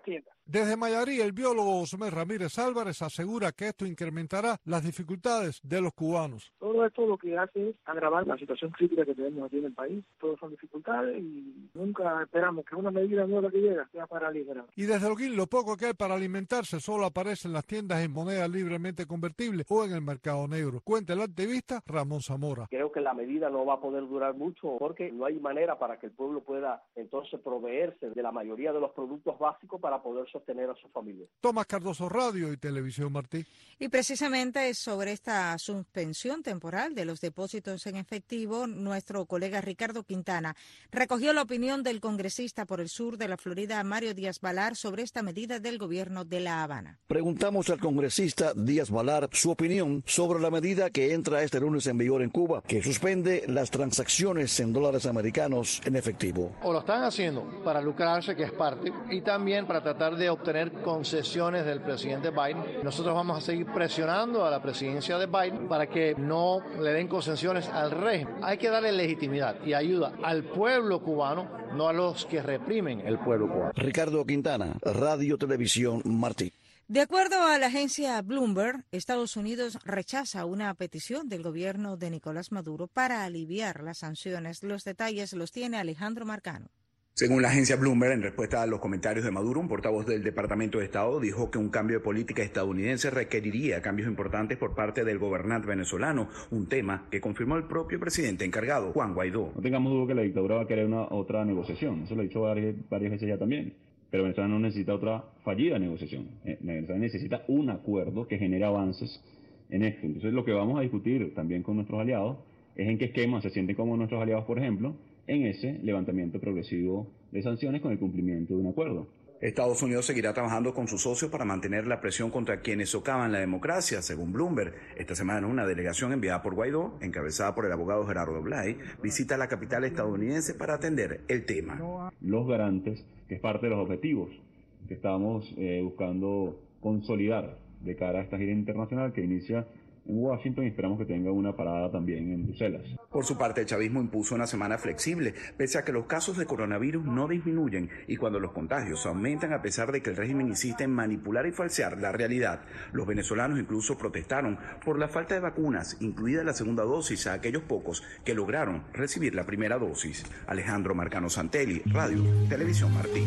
Desde Mayarí, el biólogo Osmer Ramírez Álvarez asegura que esto incrementará las dificultades de los cubanos. Todo esto lo que hace es agravar la situación crítica que tenemos aquí en el país. Todos son dificultades y nunca esperamos que una medida nueva que llega sea para liberar. Y desde Holguín, lo poco que hay para alimentarse solo aparece en las tiendas en moneda libremente convertible o en el mercado negro. Cuenta el activista Ramón Zamora. Creo que la medida no va a poder durar mucho porque no hay manera para que el pueblo pueda entonces proveerse de la mayoría de los productos básicos para poder sostener a su familia. Tomás Cardoso, Radio y Televisión Martí. Y precisamente sobre esta suspensión temporal de los depósitos en efectivo, nuestro colega Ricardo Quintana recogió la opinión del congresista por el sur de la Florida, Mario Díaz-Balart, sobre esta medida del gobierno de La Habana. Preguntamos al congresista Díaz-Balart su opinión sobre la medida que entra este lunes en vigor en Cuba, que suspende las transacciones en dólares americanos en efectivo. O lo están haciendo para lucrarse, que es parte, y también para tratar de obtener concesiones del presidente Biden. Nosotros vamos a seguir presionando a la presidencia de Biden para que no le den concesiones al régimen. Hay que darle legitimidad y ayuda al pueblo cubano, no a los que reprimen el pueblo cubano. Ricardo Quintana, Radio Televisión Martí. De acuerdo a la agencia Bloomberg, Estados Unidos rechaza una petición del gobierno de Nicolás Maduro para aliviar las sanciones. Los detalles los tiene Alejandro Marcano. Según la agencia Bloomberg, en respuesta a los comentarios de Maduro, un portavoz del Departamento de Estado dijo que un cambio de política estadounidense requeriría cambios importantes por parte del gobernante venezolano, un tema que confirmó el propio presidente encargado, Juan Guaidó. No tengamos duda que la dictadura va a querer otra negociación, eso lo he dicho varias veces ya también, pero Venezuela no necesita otra fallida negociación, Venezuela necesita un acuerdo que genere avances en esto. Entonces lo que vamos a discutir también con nuestros aliados es en qué esquema se sienten como nuestros aliados, por ejemplo, en ese levantamiento progresivo de sanciones con el cumplimiento de un acuerdo. Estados Unidos seguirá trabajando con sus socios para mantener la presión contra quienes socavan la democracia, según Bloomberg. Esta semana una delegación enviada por Guaidó, encabezada por el abogado Gerardo Blay, visita la capital estadounidense para atender el tema. Los garantes, que es parte de los objetivos que estamos buscando consolidar de cara a esta gira internacional que inicia en Washington y esperamos que tenga una parada también en Bruselas. Por su parte, el chavismo impuso una semana flexible, pese a que los casos de coronavirus no disminuyen y cuando los contagios aumentan a pesar de que el régimen insiste en manipular y falsear la realidad. Los venezolanos incluso protestaron por la falta de vacunas, incluida la segunda dosis, a aquellos pocos que lograron recibir la primera dosis. Alejandro Marcano Santelli, Radio Televisión Martí.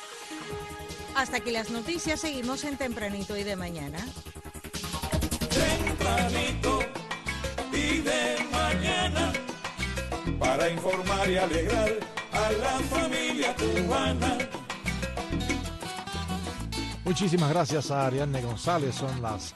Hasta aquí las noticias, seguimos en Tempranito y de Mañana. Tempranito y de mañana, para informar y alegrar a la familia cubana. Muchísimas gracias a Ariadne González. Son las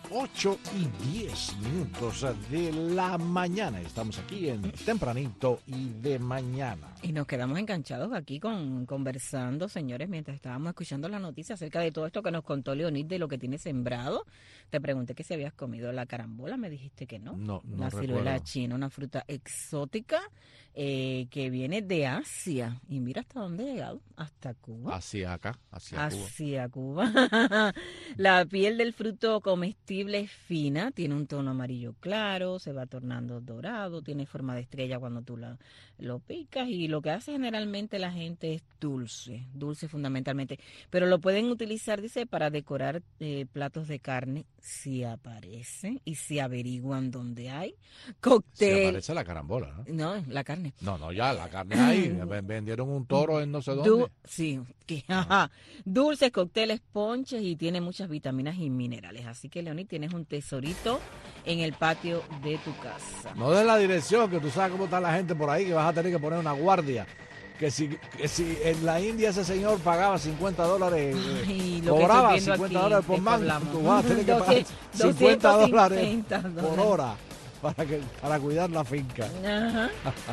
8:10 de la mañana. Estamos aquí en Tempranito y de Mañana. Y nos quedamos enganchados aquí conversando, señores, mientras estábamos escuchando la noticia acerca de todo esto que nos contó Leonid de lo que tiene sembrado. Te pregunté que si habías comido la carambola, me dijiste que no. No la ciruela china, una fruta exótica que viene de Asia. Y mira hasta dónde ha llegado, hasta Cuba. Hacia acá, hacia Cuba. La piel del fruto comestible es fina, tiene un tono amarillo claro, se va tornando dorado, tiene forma de estrella cuando tú lo picas y lo que hace generalmente la gente es dulce fundamentalmente, pero lo pueden utilizar, dice, para decorar platos de carne si aparece y si averiguan dónde hay. Cóctel. Si aparece la carambola, ¿no? No, la carne. No, ya la carne hay. Vendieron un toro en no sé dónde. Sí, dulces, cócteles, ponches y tiene muchas vitaminas y minerales. Así que, Leonid, tienes un tesorito en el patio de tu casa. No de la dirección, que tú sabes cómo está la gente por ahí, que vas a tener que poner una guardia. Que si en la India ese señor pagaba $50, cobraba $50 por mango, tú vas a tener que pagar $50 por hora para cuidar la finca. Ajá.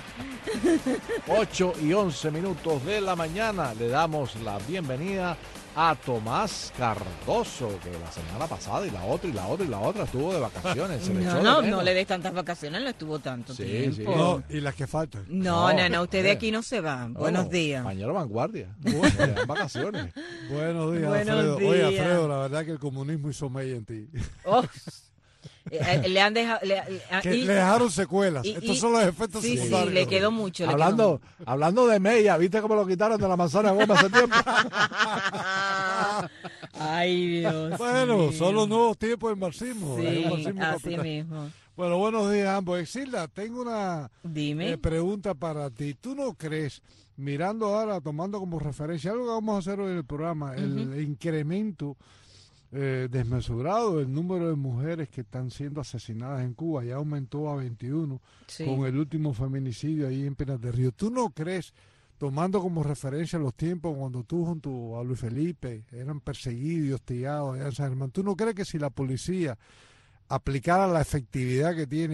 8:11 de la mañana. Le damos la bienvenida a Tomás Cardoso, que la semana pasada y la otra estuvo de vacaciones. No le des tantas vacaciones, no estuvo tanto tiempo. Sí. No, y las que faltan. No, usted de aquí no se va. Buenos días. Mañana vanguardia. Vacaciones. Buenos días, Alfredo. Oye, Alfredo, la verdad que el comunismo hizo mella en ti. Le han dejado... Le dejaron secuelas. Estos son los efectos secundarios. Sí, le quedó mucho. Hablando de Mella, ¿viste cómo lo quitaron de la manzana goma hace tiempo? Ay, Dios Bueno, mío. son los nuevos tiempos del marxismo. Sí, marxismo así capital. mismo. Bueno, buenos días a ambos. Exilda, tengo una pregunta para ti. ¿Tú no crees, mirando ahora, tomando como referencia algo que vamos a hacer hoy en el programa, el incremento desmesurado del número de mujeres que están siendo asesinadas en Cuba? Ya aumentó a 21 con el último feminicidio ahí en Pinar del Río. ¿Tú no crees, tomando como referencia los tiempos cuando tú junto a Luis Felipe eran perseguidos y hostigados allá en San Germán, ¿tú no crees que si la policía aplicara la efectividad que tiene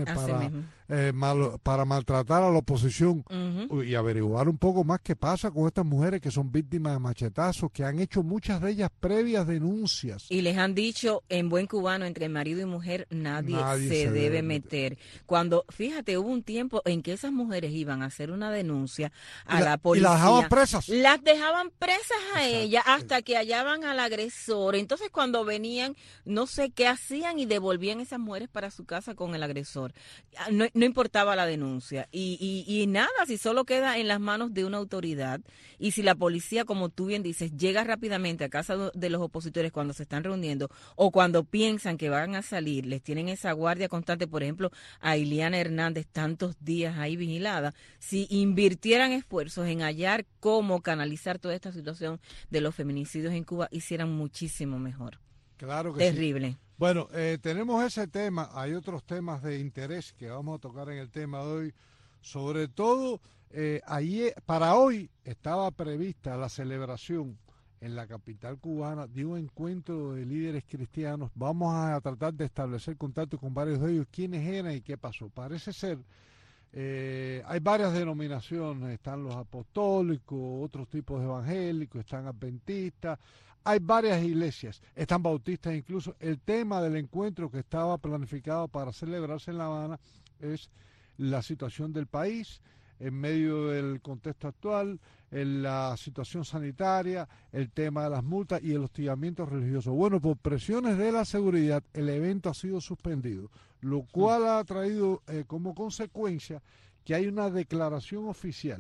para maltratar a la oposición y averiguar un poco más qué pasa con estas mujeres que son víctimas de machetazos, que han hecho muchas de ellas previas denuncias? Y les han dicho en buen cubano, entre marido y mujer, nadie se debe meter. Cuando, fíjate, hubo un tiempo en que esas mujeres iban a hacer una denuncia a la policía. Y las dejaban presas. Las dejaban presas a ellas hasta que hallaban al agresor. Entonces, cuando venían, no sé qué hacían y devolvían esas mujeres para su casa con el agresor. No importaba la denuncia. Y nada, si solo queda en las manos de una autoridad y si la policía, como tú bien dices, llega rápidamente a casa de los opositores cuando se están reuniendo o cuando piensan que van a salir, les tienen esa guardia constante, por ejemplo, a Iliana Hernández tantos días ahí vigilada, si invirtieran esfuerzos en hallar cómo canalizar toda esta situación de los feminicidios en Cuba, hicieran muchísimo mejor. Claro que Terrible. Sí. Bueno, tenemos ese tema, hay otros temas de interés que vamos a tocar en el tema de hoy. Sobre todo, ayer, para hoy estaba prevista la celebración en la capital cubana de un encuentro de líderes cristianos. Vamos a tratar de establecer contacto con varios de ellos, quiénes eran y qué pasó. Parece ser, hay varias denominaciones, están los apostólicos, otros tipos de evangélicos, están adventistas. Hay varias iglesias, están bautistas incluso. El tema del encuentro que estaba planificado para celebrarse en La Habana es la situación del país en medio del contexto actual, en la situación sanitaria, el tema de las multas y el hostigamiento religioso. Bueno, por presiones de la seguridad, el evento ha sido suspendido, lo cual ha traído como consecuencia que hay una declaración oficial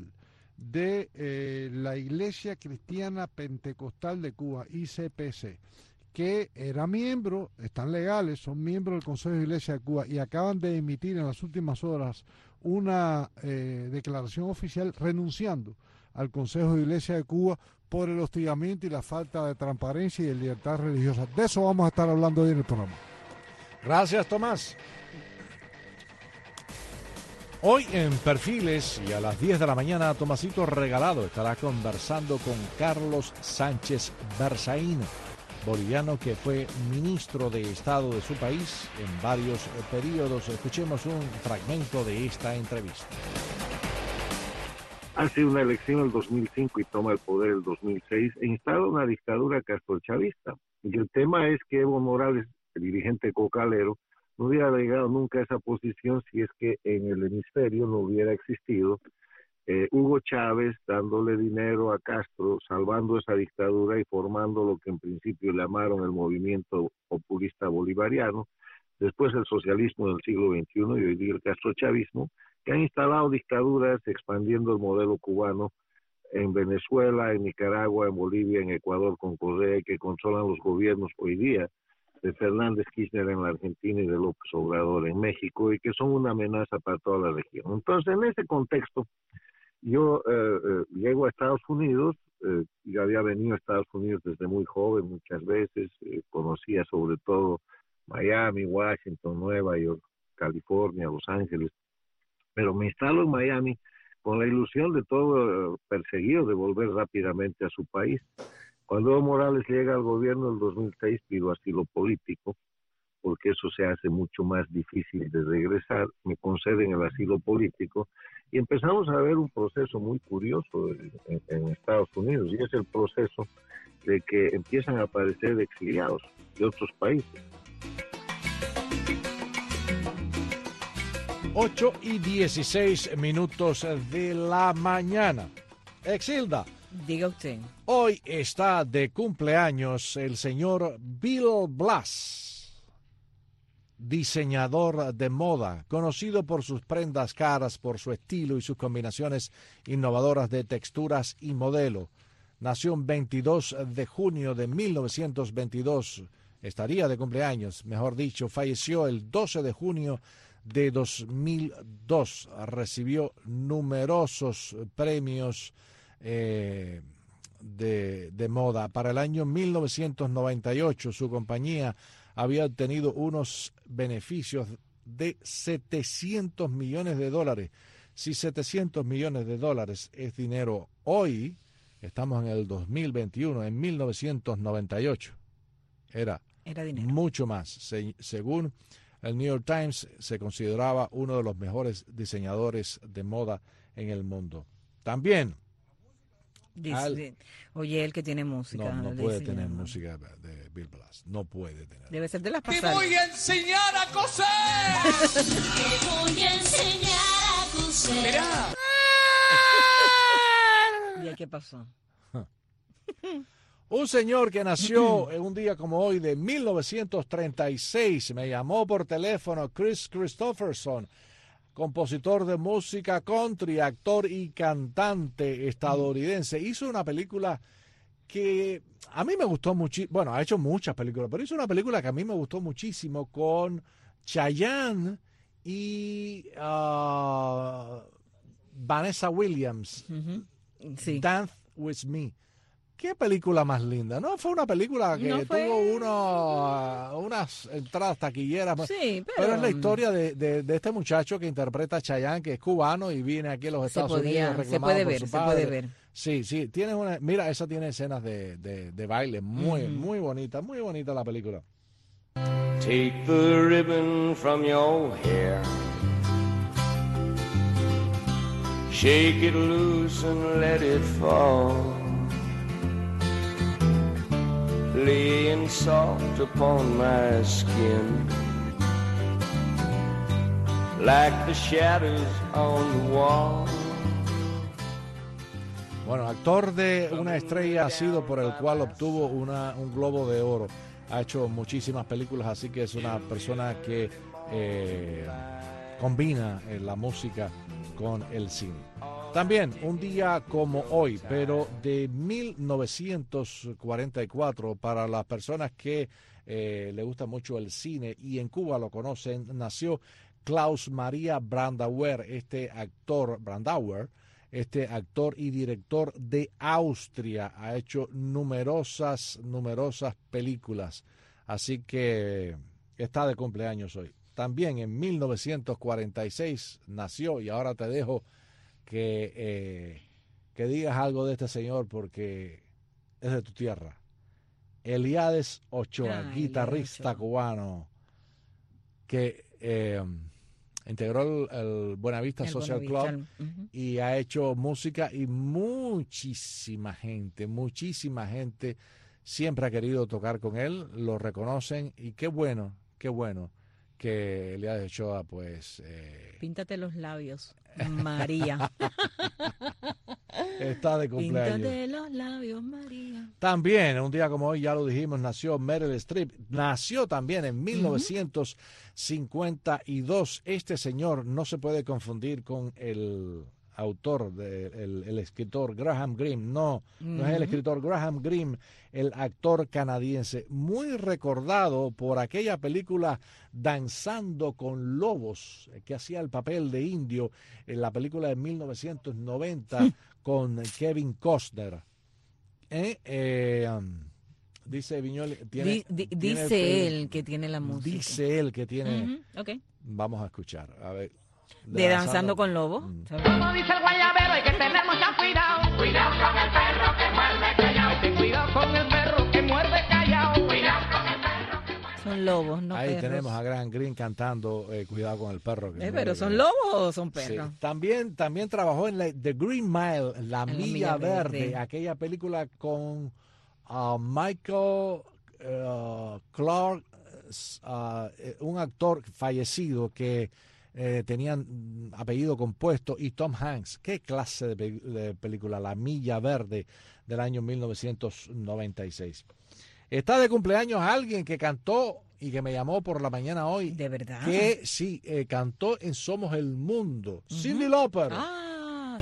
de la Iglesia Cristiana Pentecostal de Cuba, ICPC, que era miembro, están legales, son miembros del Consejo de Iglesia de Cuba y acaban de emitir en las últimas horas una declaración oficial renunciando al Consejo de Iglesia de Cuba por el hostigamiento y la falta de transparencia y de libertad religiosa. De eso vamos a estar hablando hoy en el programa. Gracias, Tomás. Hoy en Perfiles y a las 10 de la mañana, Tomasito Regalado estará conversando con Carlos Sánchez Berzaíno, boliviano que fue ministro de Estado de su país en varios periodos. Escuchemos un fragmento de esta entrevista. Ha sido una elección el 2005 y toma el poder el 2006 e instala una dictadura castrochavista. Y el tema es que Evo Morales, el dirigente cocalero, no hubiera llegado nunca a esa posición si es que en el hemisferio no hubiera existido Hugo Chávez dándole dinero a Castro, salvando esa dictadura y formando lo que en principio llamaron el movimiento populista bolivariano, después el socialismo del siglo XXI y hoy día el castrochavismo, que han instalado dictaduras expandiendo el modelo cubano en Venezuela, en Nicaragua, en Bolivia, en Ecuador con Correa, que controlan los gobiernos hoy día de Fernández Kirchner en la Argentina y de López Obrador en México, y que son una amenaza para toda la región. Entonces, en ese contexto, yo llego a Estados Unidos, yo había venido a Estados Unidos desde muy joven muchas veces, conocía sobre todo Miami, Washington, Nueva York, California, Los Ángeles, pero me instalo en Miami con la ilusión de todo perseguido de volver rápidamente a su país. Cuando Evo Morales llega al gobierno en 2006, pido asilo político, porque eso se hace mucho más difícil de regresar. Me conceden el asilo político y empezamos a ver un proceso muy curioso en Estados Unidos, y es el proceso de que empiezan a aparecer exiliados de otros países. 8:16 de la mañana. Exilda. Diga usted. Hoy está de cumpleaños el señor Bill Blass. diseñador de moda, conocido por sus prendas caras, por su estilo y sus combinaciones innovadoras de texturas y modelo. Nació el 22 de junio de 1922, estaría de cumpleaños, mejor dicho, falleció el 12 de junio de 2002, recibió numerosos premios de moda. Para el año 1998, su compañía había obtenido unos beneficios de $700 millones. Si $700 millones es dinero hoy, estamos en el 2021, en 1998, era dinero. Mucho más. Según el New York Times, se consideraba uno de los mejores diseñadores de moda en el mundo. También... Oye, el que tiene música. No puede tener música de Bill Blass. No puede tener. Debe ser de las pasadas. ¡Te voy a enseñar a coser! ¡Te voy a enseñar a coser! ¡Mirá! ¿Y qué pasó? Un señor que nació en un día como hoy de 1936 me llamó por teléfono, Chris Christopherson, compositor de música country, actor y cantante estadounidense. Hizo una película que a mí me gustó muchísimo. Bueno, ha hecho muchas películas, pero hizo una película que a mí me gustó muchísimo con Chayanne y Vanessa Williams. Sí. Dance With Me. Qué película más linda, ¿no? Fue una película que tuvo unas entradas taquilleras. Sí, pero es la historia de este muchacho que interpreta a Chayanne, que es cubano y viene aquí a los Estados Unidos reclamado por su padre. Se puede ver. Sí, tiene mira, esa tiene escenas de baile muy bonita la película. Take the ribbon from your hair, shake it loose and let it fall, laying soft upon my skin, like the shadows on the wall. Bueno, actor de una estrella ha sido por el cual obtuvo un Globo de Oro. Ha hecho muchísimas películas, así que es una persona que combina la música con el cine. También un día como hoy, pero de 1944, para las personas que le gusta mucho el cine y en Cuba lo conocen, nació Klaus Maria Brandauer, este actor y director de Austria. Ha hecho numerosas películas, así que está de cumpleaños hoy. También en 1946 nació, y ahora te dejo que digas algo de este señor porque es de tu tierra. Eliades Ochoa, guitarrista cubano que integró el Buenavista Social Club y ha hecho música, y muchísima gente siempre ha querido tocar con él, lo reconocen, y qué bueno que Eliades Ochoa pues... Píntate los labios, María. Está de cumpleaños. Píntate los labios, María. También, un día como hoy, ya lo dijimos, nació Meryl Streep. Nació también en 1952. Este señor no se puede confundir con el autor, el escritor Graham Greene. No es el escritor Graham Greene, el actor canadiense, muy recordado por aquella película Danzando con Lobos, que hacía el papel de indio en la película de 1990 con Kevin Costner. Dice Viñoly, dice él que tiene la música. Dice él que tiene. Okay. Vamos a escuchar, a ver. De Danzando con Lobos. Como dice el guayabero, hay que tener mucho cuidado. Cuidado con el perro que muerde callao. Ten cuidado con el perro que muerde callao. Cuidado con el perro que muerde. Son lobos, no Ahí perros. Tenemos a Graham Greene cantando Cuidado con el perro. Que pero ¿son lobos o son perros? Sí. También trabajó en The Green Mile, La Milla Verde, aquella película con Michael Clarke, un actor fallecido que tenían apellido compuesto, y Tom Hanks. ¿Qué clase de película? La Milla Verde, del año 1996. Está de cumpleaños alguien que cantó y que me llamó por la mañana hoy. ¿De verdad? Que sí, cantó en Somos el Mundo. Cyndi Lauper. Ah,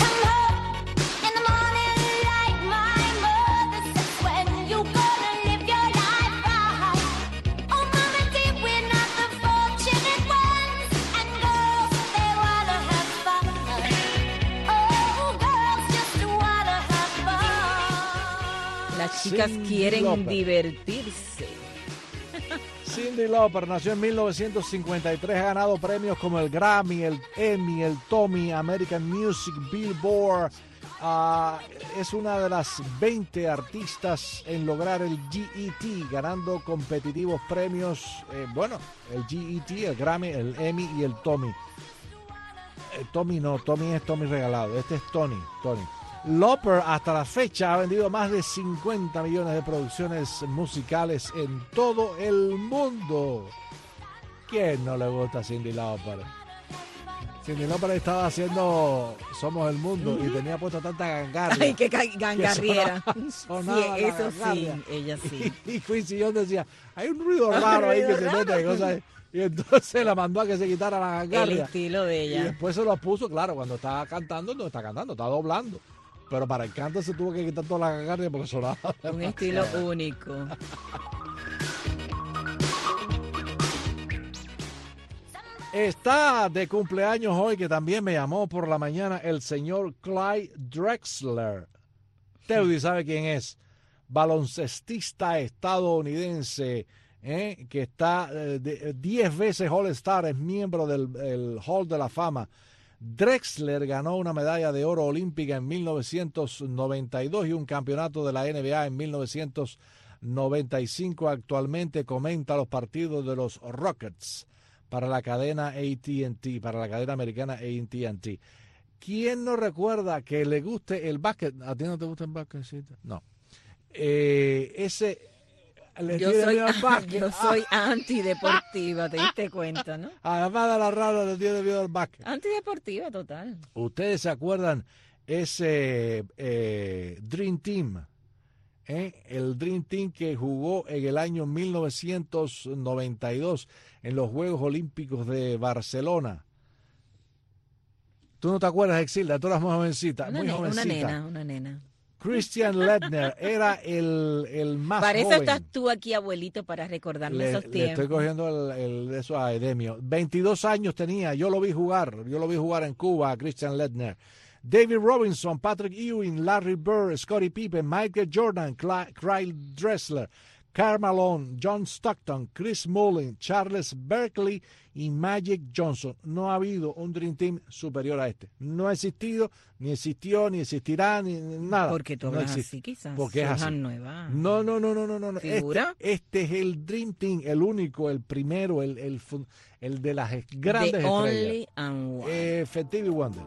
las chicas Cyndi quieren Lauper. divertirse. Cyndi Lauper nació en 1953, ha ganado premios como el Grammy, el Emmy, el Tony, American Music, Billboard. Es una de las 20 artistas en lograr el GET, ganando competitivos premios, el GET, el Grammy, el Emmy y el Tony. Tommy es Tommy regalado, este es Tony. Lauper hasta la fecha ha vendido más de 50 millones de producciones musicales en todo el mundo. ¿Quién no le gusta a Cyndi Lauper? Cyndi Lauper estaba haciendo Somos el Mundo y tenía puesta tanta gangarria. Ay, qué gangarriera. Sonaba Sí, la eso gangarria. sí, ella sí. Y Quincy Jones decía, hay un ruido raro ahí que se mete, cosas. Y entonces la mandó a que se quitara la gangarria. El estilo de ella. Y después se lo puso, claro, cuando estaba cantando, no está cantando, está doblando. Pero para el canto se tuvo que quitar toda la gangarria porque sonaba Un estilo único. Está de cumpleaños hoy, que también me llamó por la mañana, el señor Clyde Drexler. Teudi sabe quién es. Baloncestista estadounidense, que está 10 veces All-Star, es miembro del Hall de la Fama. Drexler ganó una medalla de oro olímpica en 1992 y un campeonato de la NBA en 1995. Actualmente comenta los partidos de los Rockets para la cadena AT&T, para la cadena americana AT&T. ¿Quién no recuerda que le guste el básquet? ¿A ti no te gusta el básquet? No. Yo soy antideportiva, te diste cuenta, ¿no? Además de la rara, le tiene miedo al básquet. Antideportiva total. ¿Ustedes se acuerdan ese Dream Team? El Dream Team que jugó en el año 1992 en los Juegos Olímpicos de Barcelona. ¿Tú no te acuerdas, Exilda? Tú eras muy jovencita. Una nena. Christian Ledner era el más para eso joven. estás tú aquí, abuelito, para recordarme esos tiempos. Le estoy cogiendo eso a Edemio. 22 años tenía, yo lo vi jugar en Cuba a Christian Ledner. David Robinson, Patrick Ewing, Larry Bird, Scottie Pippen, Michael Jordan, Clyde Drexler, Karl Malone, John Stockton, Chris Mullin, Charles Barkley y Magic Johnson. No ha habido un Dream Team superior a este. No ha existido, ni existió, ni existirá, ni nada. Porque tú hablas así, quizás. Porque es así. Nueva. No. ¿Figura? Este es el Dream Team, el único, el primero, el de las grandes The estrellas. only and one. Effective Wonder.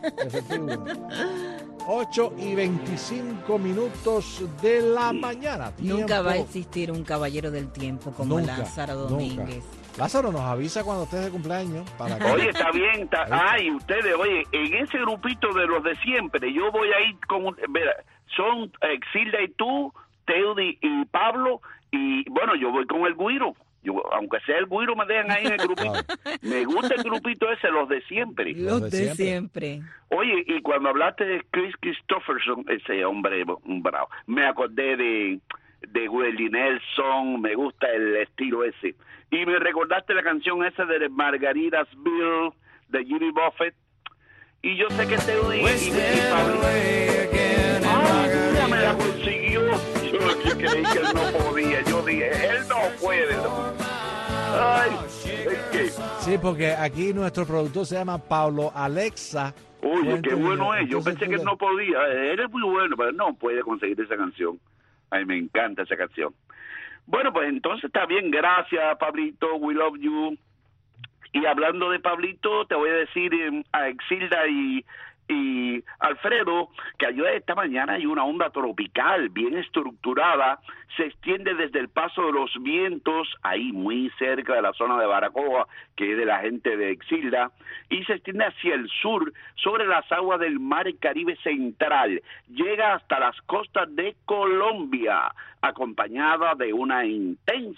8:25 de la mañana. Nunca va a existir un caballero del tiempo como Lázaro Domínguez. Lázaro nos avisa cuando estés de cumpleaños. Oye, está bien. Ay, ustedes, oye, en ese grupito de los de siempre, yo voy a ir con... son Exilda y tú, Teudi y Pablo, y bueno, yo voy con el Guiro. Aunque sea el Guiro, me dejan ahí en el grupito. Me gusta el grupito ese, los de siempre. Los de siempre. Oye, y cuando hablaste de Chris Christopherson, ese hombre un bravo, me acordé de Willie Nelson, me gusta el estilo ese. Y me recordaste la canción esa de Margaritaville, de Jimmy Buffett. Y yo sé que Teudi y Pablo... ya me la consiguió. Yo creí que él no podía. Yo dije, él no puede. Ay, es que... Sí, porque aquí nuestro productor se llama Pablo Alexa. Oye, qué bueno es. Yo pensé que él no podía. Él es muy bueno, pero no puede conseguir esa canción. Ay, me encanta esa canción. Bueno, pues entonces está bien. Gracias, Pablito. We love you. Y hablando de Pablito, te voy a decir a Exilda y Alfredo que ayer esta mañana hay una onda tropical bien estructurada, se extiende desde el paso de los vientos, ahí muy cerca de la zona de Baracoa, que es de la gente de Exilda, y se extiende hacia el sur, sobre las aguas del mar Caribe central, llega hasta las costas de Colombia, acompañada de una intensa actividad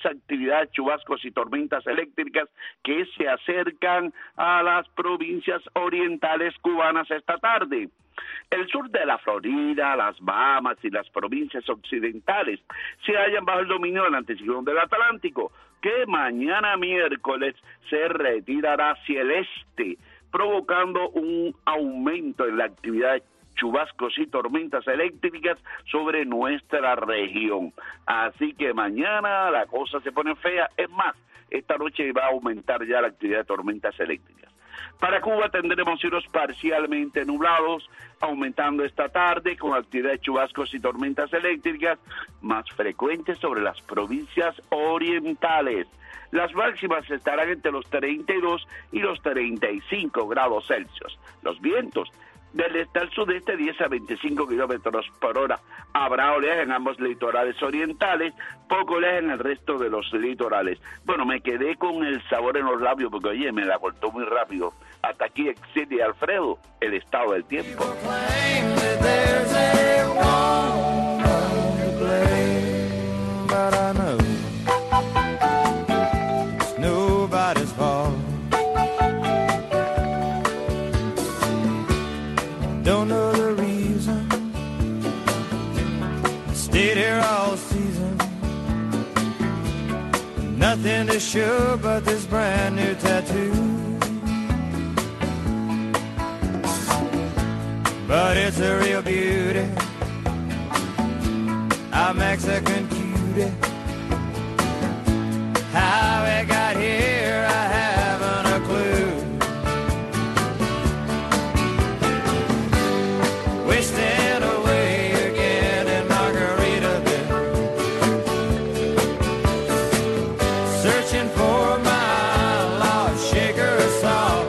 actividad de chubascos y tormentas eléctricas que se acercan a las provincias orientales cubanas esta tarde. El sur de la Florida, las Bahamas y las provincias occidentales se hallan bajo el dominio del anticiclón del Atlántico, que mañana miércoles se retirará hacia el este, provocando un aumento en la actividad de chubascos y tormentas eléctricas sobre nuestra región. Así que mañana la cosa se pone fea. Es más, esta noche va a aumentar ya la actividad de tormentas eléctricas. Para Cuba tendremos cielos parcialmente nublados, aumentando esta tarde con actividad de chubascos y tormentas eléctricas más frecuentes sobre las provincias orientales. Las máximas estarán entre los 32 y los 35 grados Celsius. Los vientos del este al sudeste 10 a 25 kilómetros por hora. Habrá oleaje en ambos litorales orientales, poco oleaje en el resto de los litorales. Bueno, me quedé con el sabor en los labios porque, oye, me la cortó muy rápido. Hasta aquí, Exili Alfredo, el estado del tiempo. Don't know the reason. Stayed here all season. Nothing to show but this brand new tattoo. But it's a real beauty. A Mexican cutie. How it got here, I haven't a clue. Wasting away again in Margaritaville, searching for my lost shaker of salt.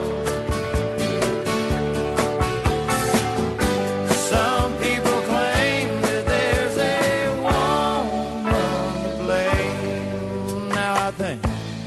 Some people claim that there's a woman to blame. Now I think.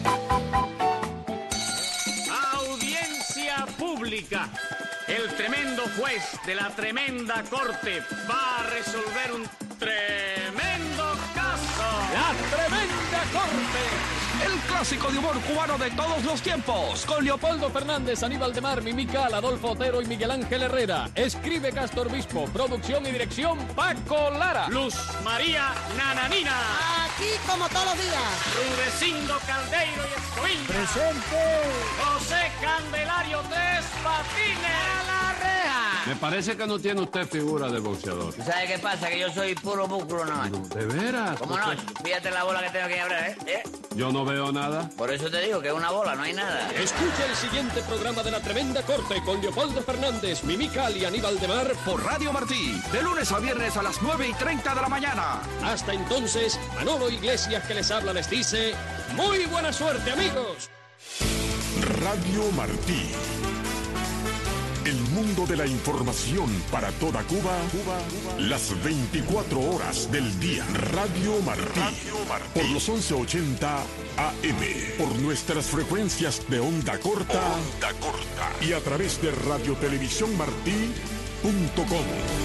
Audiencia pública. El tremendo juez de la tremenda corte va a resolver un tremendo caso. La tremenda corte. El clásico de humor cubano de todos los tiempos. Con Leopoldo Fernández, Aníbal de Mar, Mimical, Adolfo Otero y Miguel Ángel Herrera. Escribe Castor Obispo. Producción y dirección Paco Lara. Luz María Nananina. Aquí como todos los días. Rudecindo Caldeiro y Escoviña. Presente. José Candelario Tres Patines. A la reja. Me parece que no tiene usted figura de boxeador. ¿Sabe qué pasa? Que yo soy puro músculo nomás. No, ¿de veras? ¿Cómo no? Fíjate la bola que tengo que abrir, ¿eh? Yo no veo nada. Por eso te digo que es una bola, no hay nada. Escucha el siguiente programa de La Tremenda Corte con Leopoldo Fernández, Mimical y Aníbal de Mar por Radio Martí. De lunes a viernes a las 9:30 de la mañana. Hasta entonces, Manolo Iglesias que les habla les dice, muy buena suerte, amigos. Radio Martí. El mundo de la información para toda Cuba, las 24 horas del día. Radio Martí. Por los 1180 AM. Por nuestras frecuencias de onda corta. Y a través de radiotelevisiónmartí.com.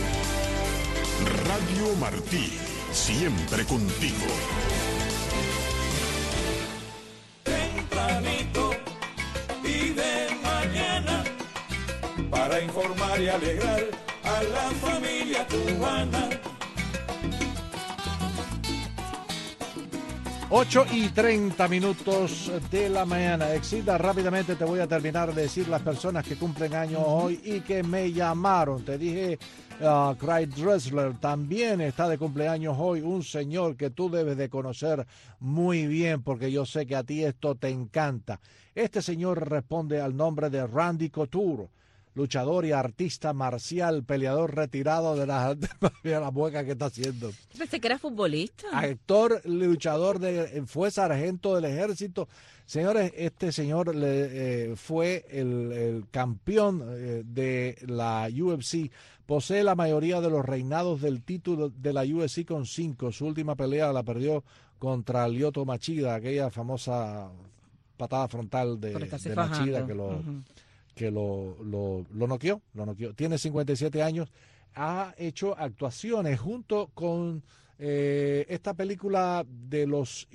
Radio Martí. Siempre contigo. Tempranito y de mañana, para informar y alegrar a la familia cubana. 8:30 de la mañana. Exilda, rápidamente te voy a terminar de decir las personas que cumplen años hoy y que me llamaron. Te dije, Craig Dressler también está de cumpleaños hoy, un señor que tú debes de conocer muy bien porque yo sé que a ti esto te encanta. Este señor responde al nombre de Randy Couture, luchador y artista marcial, peleador retirado de la mueca que está haciendo. Pensé que era futbolista. Actor, luchador, fue sargento del ejército. Señores, este señor fue el campeón de la UFC. Posee la mayoría de los reinados del título de la UFC con 5. Su última pelea la perdió contra Lyoto Machida, aquella famosa patada frontal de Machida que lo noqueó. Tiene 57 años. Ha hecho actuaciones junto con esta película de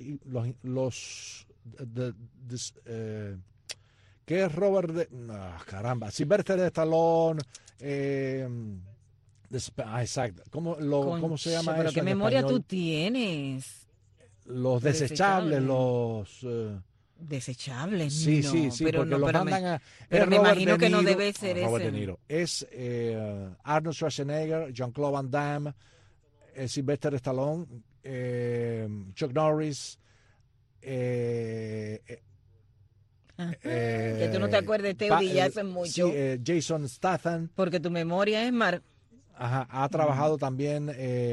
que es Robert Sylvester Stallone, exacto, ¿cómo se llama pero eso qué en memoria español? tú tienes. Los desechables, Desechables, sí, no, sí, pero porque no, los pero mandan a... pero es me Robert imagino De que no Niro, debe ser Robert ese. De Niro. Es Arnold Schwarzenegger, Jean-Claude Van Damme, Sylvester Stallone, Chuck Norris, que tú no te acuerdes, Teody, ya hace mucho. Sí, Jason Statham. Porque tu memoria es ha trabajado también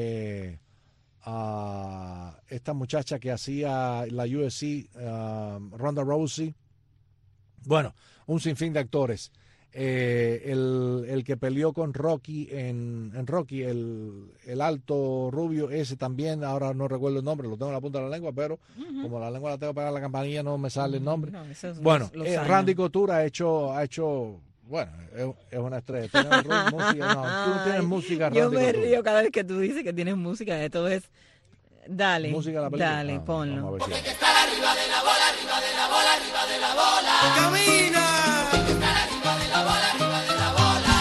esta muchacha que hacía la UFC, Ronda Rousey. Bueno, un sinfín de actores. El que peleó con Rocky en Rocky, el alto rubio, ese también, ahora no recuerdo el nombre, lo tengo en la punta de la lengua, pero como la lengua la tengo pegada a la campanilla, no me sale el nombre. No, bueno, Randy Couture ha hecho bueno, es una estrella. ¿Tienes música? No, tú no tienes música, Randy Yo me Couture. río cada vez que tú dices que tienes música, esto es... Dale, música de la película. Dale, ponlo. Vamos a ver si Porque estar arriba de la bola, arriba de la bola, arriba de la bola. ¡Camina! Porque estar arriba de la bola, arriba de la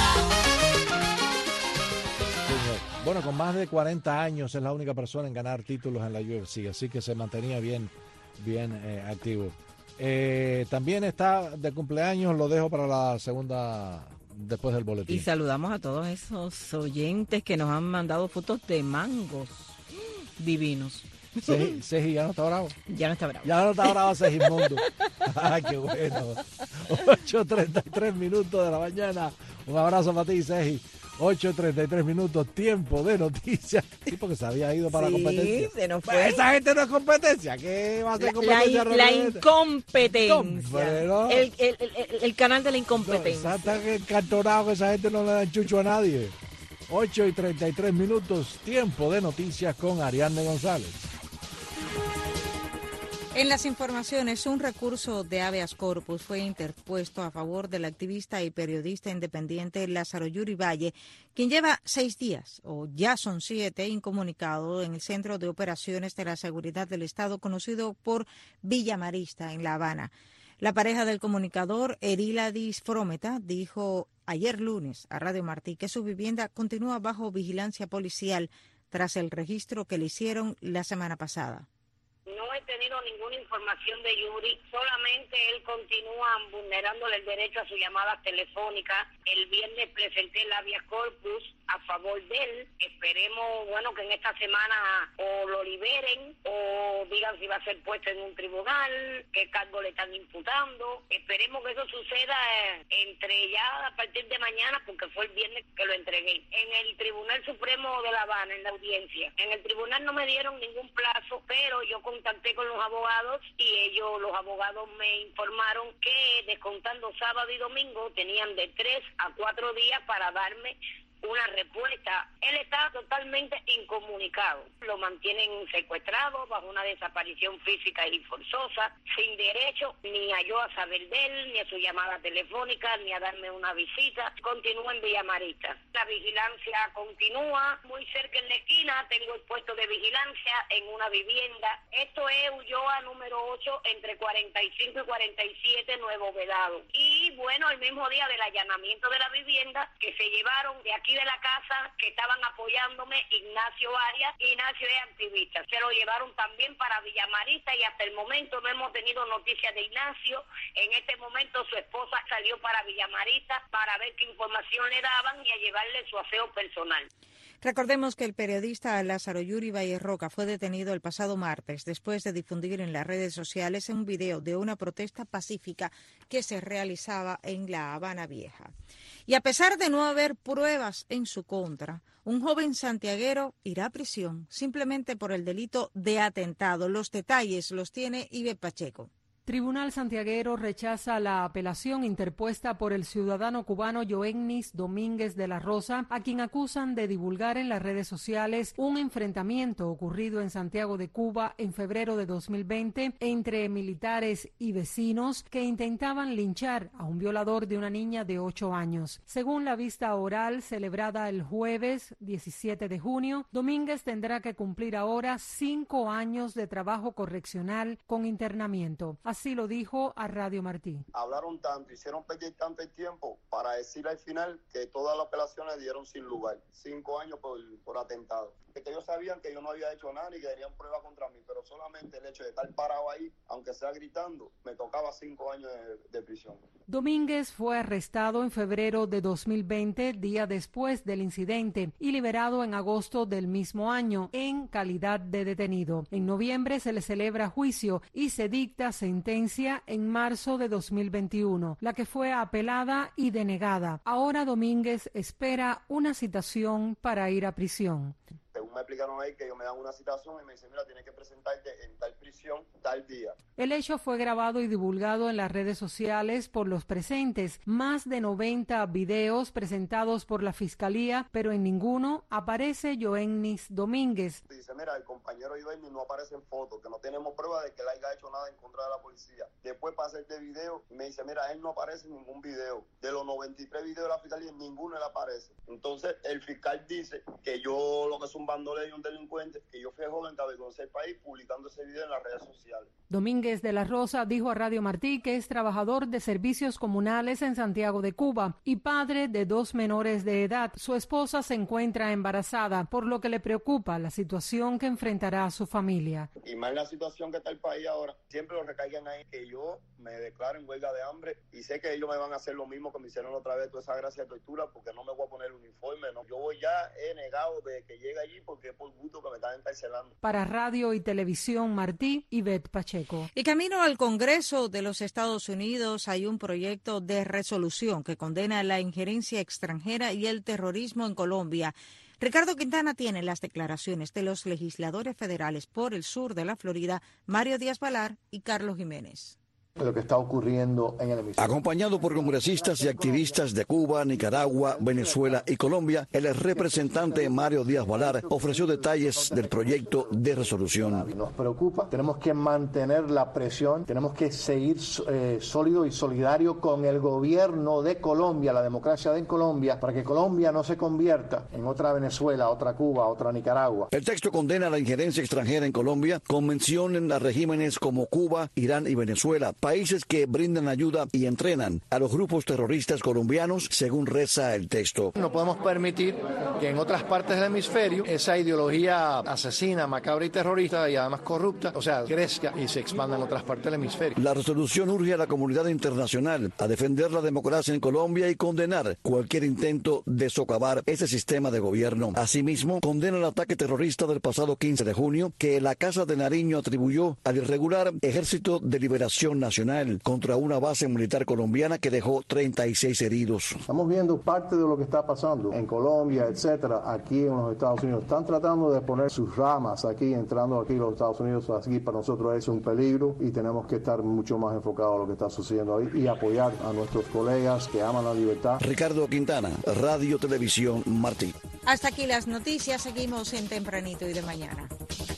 bola. Bueno, con más de 40 años es la única persona en ganar títulos en la UFC, así que se mantenía bien activo. También está de cumpleaños, lo dejo para la segunda, después del boletín. Y saludamos a todos esos oyentes que nos han mandado fotos de mangos divinos. Seji ya no está bravo. Ya no está bravo. Ya no está bravo Segismundo. Ay, qué bueno. 8:33 minutos de la mañana. Un abrazo para ti, Seji. 8:33 minutos, tiempo de noticias. Sí, porque se había ido para la competencia. Se nos fue. Pues esa gente no es competencia. ¿Qué va a ser competencia? La incompetencia. ¿No? El canal de la incompetencia. No, está tan encantonado que esa gente no le da chucho a nadie. 8:33 minutos, tiempo de noticias con Ariadne González. En las informaciones, un recurso de habeas corpus fue interpuesto a favor del activista y periodista independiente Lázaro Yurivalle, quien lleva 6 días, o ya son 7, incomunicado en el Centro de Operaciones de la Seguridad del Estado, conocido por Villa Marista, en La Habana. La pareja del comunicador, Eriladis Frometa, dijo ayer lunes a Radio Martí que su vivienda continúa bajo vigilancia policial tras el registro que le hicieron la semana pasada. No he tenido ninguna información de Yuri, solamente él continúa vulnerándole el derecho a su llamada telefónica. El viernes presenté el habeas corpus a favor de él. Esperemos, que en esta semana o lo liberen o digan si va a ser puesto en un tribunal, qué cargo le están imputando. Esperemos que eso suceda entre ya a partir de mañana, porque fue el viernes que lo entregué. En el Tribunal Supremo de La Habana, en la audiencia. En el tribunal no me dieron ningún plazo, pero yo contacté con los abogados y los abogados me informaron que descontando sábado y domingo tenían de 3 a 4 días para darme una respuesta. Él está totalmente incomunicado. Lo mantienen secuestrado bajo una desaparición física y forzosa, sin derecho ni a yo a saber de él, ni a su llamada telefónica, ni a darme una visita. Continúa en Villa Marista. La vigilancia continúa. Muy cerca en la esquina tengo el puesto de vigilancia en una vivienda. Esto es Ulloa número 8, entre 45 y 47, Nuevo Vedado. Y el mismo día del allanamiento de la vivienda, que se llevaron de aquí de la casa, que estaban apoyándome, Ignacio Arias. Ignacio es activista. Se lo llevaron también para Villa Marista y hasta el momento no hemos tenido noticias de Ignacio. En este momento su esposa salió para Villa Marista para ver qué información le daban y a llevarle su aseo personal. Recordemos que el periodista Lázaro Yurivalle Roca fue detenido el pasado martes después de difundir en las redes sociales un video de una protesta pacífica que se realizaba en La Habana Vieja. Y a pesar de no haber pruebas en su contra, un joven santiaguero irá a prisión simplemente por el delito de atentado. Los detalles los tiene Ibe Pacheco. Tribunal santiaguero rechaza la apelación interpuesta por el ciudadano cubano Yoennis Domínguez de la Rosa, a quien acusan de divulgar en las redes sociales un enfrentamiento ocurrido en Santiago de Cuba en febrero de 2020 entre militares y vecinos que intentaban linchar a un violador de una niña de 8 años. Según la vista oral celebrada el jueves 17 de junio, Domínguez tendrá que cumplir ahora 5 años de trabajo correccional con internamiento. Así lo dijo a Radio Martí. Hablaron tanto, hicieron perder tanto el tiempo para decir al final que todas las apelaciones dieron sin lugar. 5 años por atentado. Que ellos sabían que yo no había hecho nada ni que tenían pruebas contra mí, pero solamente el hecho de estar parado ahí, aunque sea gritando, me tocaba 5 años de prisión. Domínguez fue arrestado en febrero de 2020, día después del incidente, y liberado en agosto del mismo año en calidad de detenido. En noviembre se le celebra juicio y se dicta sentencia en marzo de 2021, la que fue apelada y denegada. Ahora Domínguez espera una citación para ir a prisión. Según me explicaron ahí, que ellos me dan una citación y me dicen, mira, tienes que presentarte en tal prisión, tal día. El hecho fue grabado y divulgado en las redes sociales por los presentes. Más de 90 videos presentados por la Fiscalía, pero en ninguno aparece Yoennis Domínguez. Dice, mira, el compañero Yoennis no aparece en fotos, que no tenemos prueba de que él haya hecho nada en contra de la policía. Después pasa este video y me dice, mira, él no aparece en ningún video. De los 93 videos de la Fiscalía, en ninguno él aparece. Entonces, el fiscal dice que yo lo que es un bandolero y un delincuente, que yo fui joven que avergoncé el país publicando ese video en las redes sociales. Domínguez de la Rosa dijo a Radio Martí que es trabajador de servicios comunales en Santiago de Cuba y padre de 2 menores de edad. Su esposa se encuentra embarazada, por lo que le preocupa la situación que enfrentará a su familia. Y más la situación que está el país ahora, siempre lo recaigan ahí, que yo me declaro en huelga de hambre y sé que ellos me van a hacer lo mismo que me hicieron otra vez, toda esa gracia de tortura, porque no me voy a poner el uniforme, no. Yo voy ya, he negado de que llegue allí porque es por gusto que me están encarcelando. Para Radio y Televisión Martí, Ivette Pacheco. Y camino al Congreso de los Estados Unidos hay un proyecto de resolución que condena la injerencia extranjera y el terrorismo en Colombia. Ricardo Quintana tiene las declaraciones de los legisladores federales por el sur de la Florida, Mario Díaz-Balart y Carlos Jiménez. Lo que está ocurriendo en el hemisferio. Acompañado por congresistas y activistas de Cuba, Nicaragua, Venezuela y Colombia, el representante Mario Díaz-Balart ofreció detalles del proyecto de resolución. Nos preocupa, tenemos que mantener la presión, tenemos que seguir sólido y solidario con el gobierno de Colombia, la democracia de Colombia, para que Colombia no se convierta en otra Venezuela, otra Cuba, otra Nicaragua. El texto condena la injerencia extranjera en Colombia, con mención a regímenes como Cuba, Irán y Venezuela, países que brindan ayuda y entrenan a los grupos terroristas colombianos, según reza el texto. No podemos permitir que en otras partes del hemisferio esa ideología asesina, macabra y terrorista y además corrupta, crezca y se expanda en otras partes del hemisferio. La resolución urge a la comunidad internacional a defender la democracia en Colombia y condenar cualquier intento de socavar ese sistema de gobierno. Asimismo, condena el ataque terrorista del pasado 15 de junio que la Casa de Nariño atribuyó al irregular Ejército de Liberación Nacional contra una base militar colombiana que dejó 36 heridos. Estamos viendo parte de lo que está pasando en Colombia, etcétera, aquí en los Estados Unidos. Están tratando de poner sus ramas aquí, entrando aquí en los Estados Unidos. Aquí para nosotros es un peligro y tenemos que estar mucho más enfocados en lo que está sucediendo ahí y apoyar a nuestros colegas que aman la libertad. Ricardo Quintana, Radio Televisión Martí. Hasta aquí las noticias. Seguimos en Tempranito y de Mañana.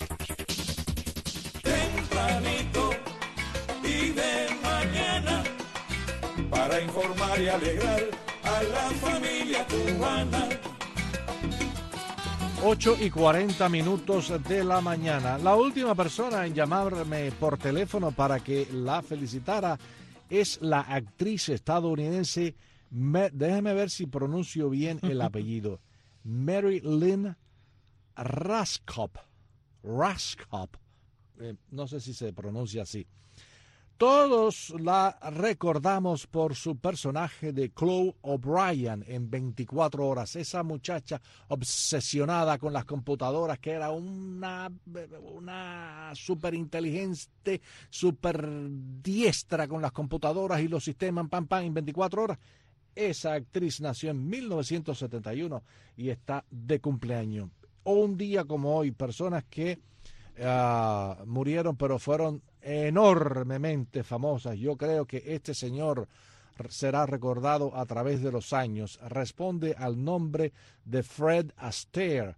Tempranito y de mañana, para informar y alegrar a la familia cubana. 8:40 de la mañana. La última persona en llamarme por teléfono para que la felicitara es la actriz estadounidense, déjeme ver si pronuncio bien el apellido, Mary Lynn Raskop. No sé si se pronuncia así. Todos la recordamos por su personaje de Chloe O'Brien en 24 horas. Esa muchacha obsesionada con las computadoras, que era una súper inteligente, súper diestra con las computadoras y los sistemas, en 24 horas. Esa actriz nació en 1971 y está de cumpleaños. O un día como hoy, personas que murieron pero fueron enormemente famosas. Yo creo que este señor será recordado a través de los años. Responde al nombre de Fred Astaire,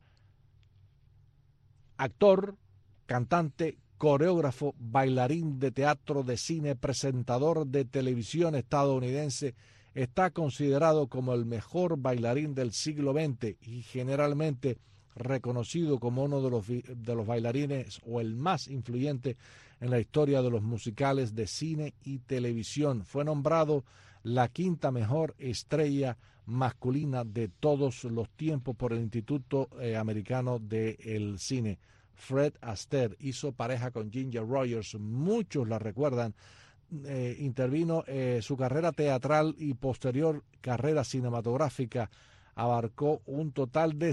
actor, cantante, coreógrafo, bailarín de teatro, de cine, presentador de televisión estadounidense. Está considerado como el mejor bailarín del siglo XX y generalmente reconocido como uno de los bailarines o el más influyente en la historia de los musicales de cine y televisión. Fue nombrado la quinta mejor estrella masculina de todos los tiempos por el Instituto Americano del Cine. Fred Astaire hizo pareja con Ginger Rogers, muchos la recuerdan. Intervino su carrera teatral y posterior carrera cinematográfica. Abarcó un total de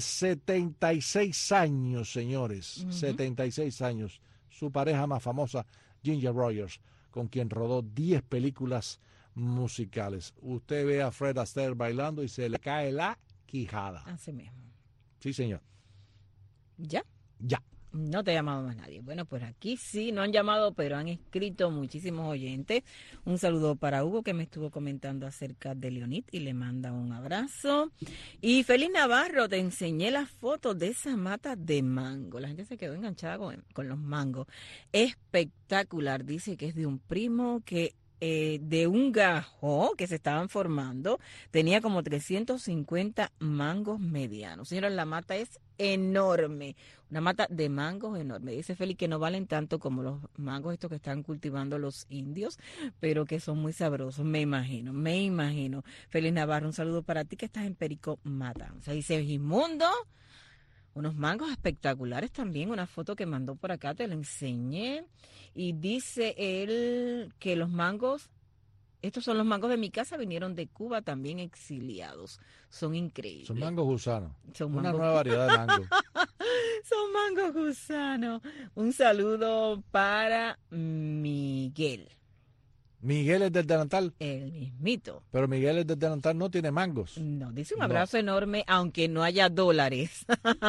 76 años, señores. 76 años. Su pareja más famosa, Ginger Rogers, con quien rodó 10 películas musicales. Usted ve a Fred Astaire bailando y se le cae la quijada. Así mismo. Sí, señor. ¿Ya? Ya. No te ha llamado más nadie. Bueno, pues aquí sí, no han llamado, pero han escrito muchísimos oyentes. Un saludo para Hugo, que me estuvo comentando acerca de Leonid y le manda un abrazo. Y Félix Navarro, te enseñé las fotos de esa mata de mango. La gente se quedó enganchada con los mangos. Espectacular. Dice que es de un primo que de un gajo que se estaban formando, tenía como 350 mangos medianos. Señora, la mata es enorme, una mata de mangos enorme. Dice Félix que no valen tanto como los mangos estos que están cultivando los indios, pero que son muy sabrosos, me imagino. Félix Navarro, un saludo para ti que estás en Perico Matanza. Dice Gimundo, unos mangos espectaculares también, una foto que mandó por acá, te la enseñé. Y dice él que los mangos, estos son los mangos de mi casa, vinieron de Cuba también exiliados. Son increíbles. Son mangos gusanos. Son una mangos... nueva variedad de mango. Son mangos gusanos. Un saludo para Miguel. Miguel es del delantal. El mismito. Pero Miguel es del delantal, no tiene mangos. No, dice un abrazo enorme, aunque no haya dólares.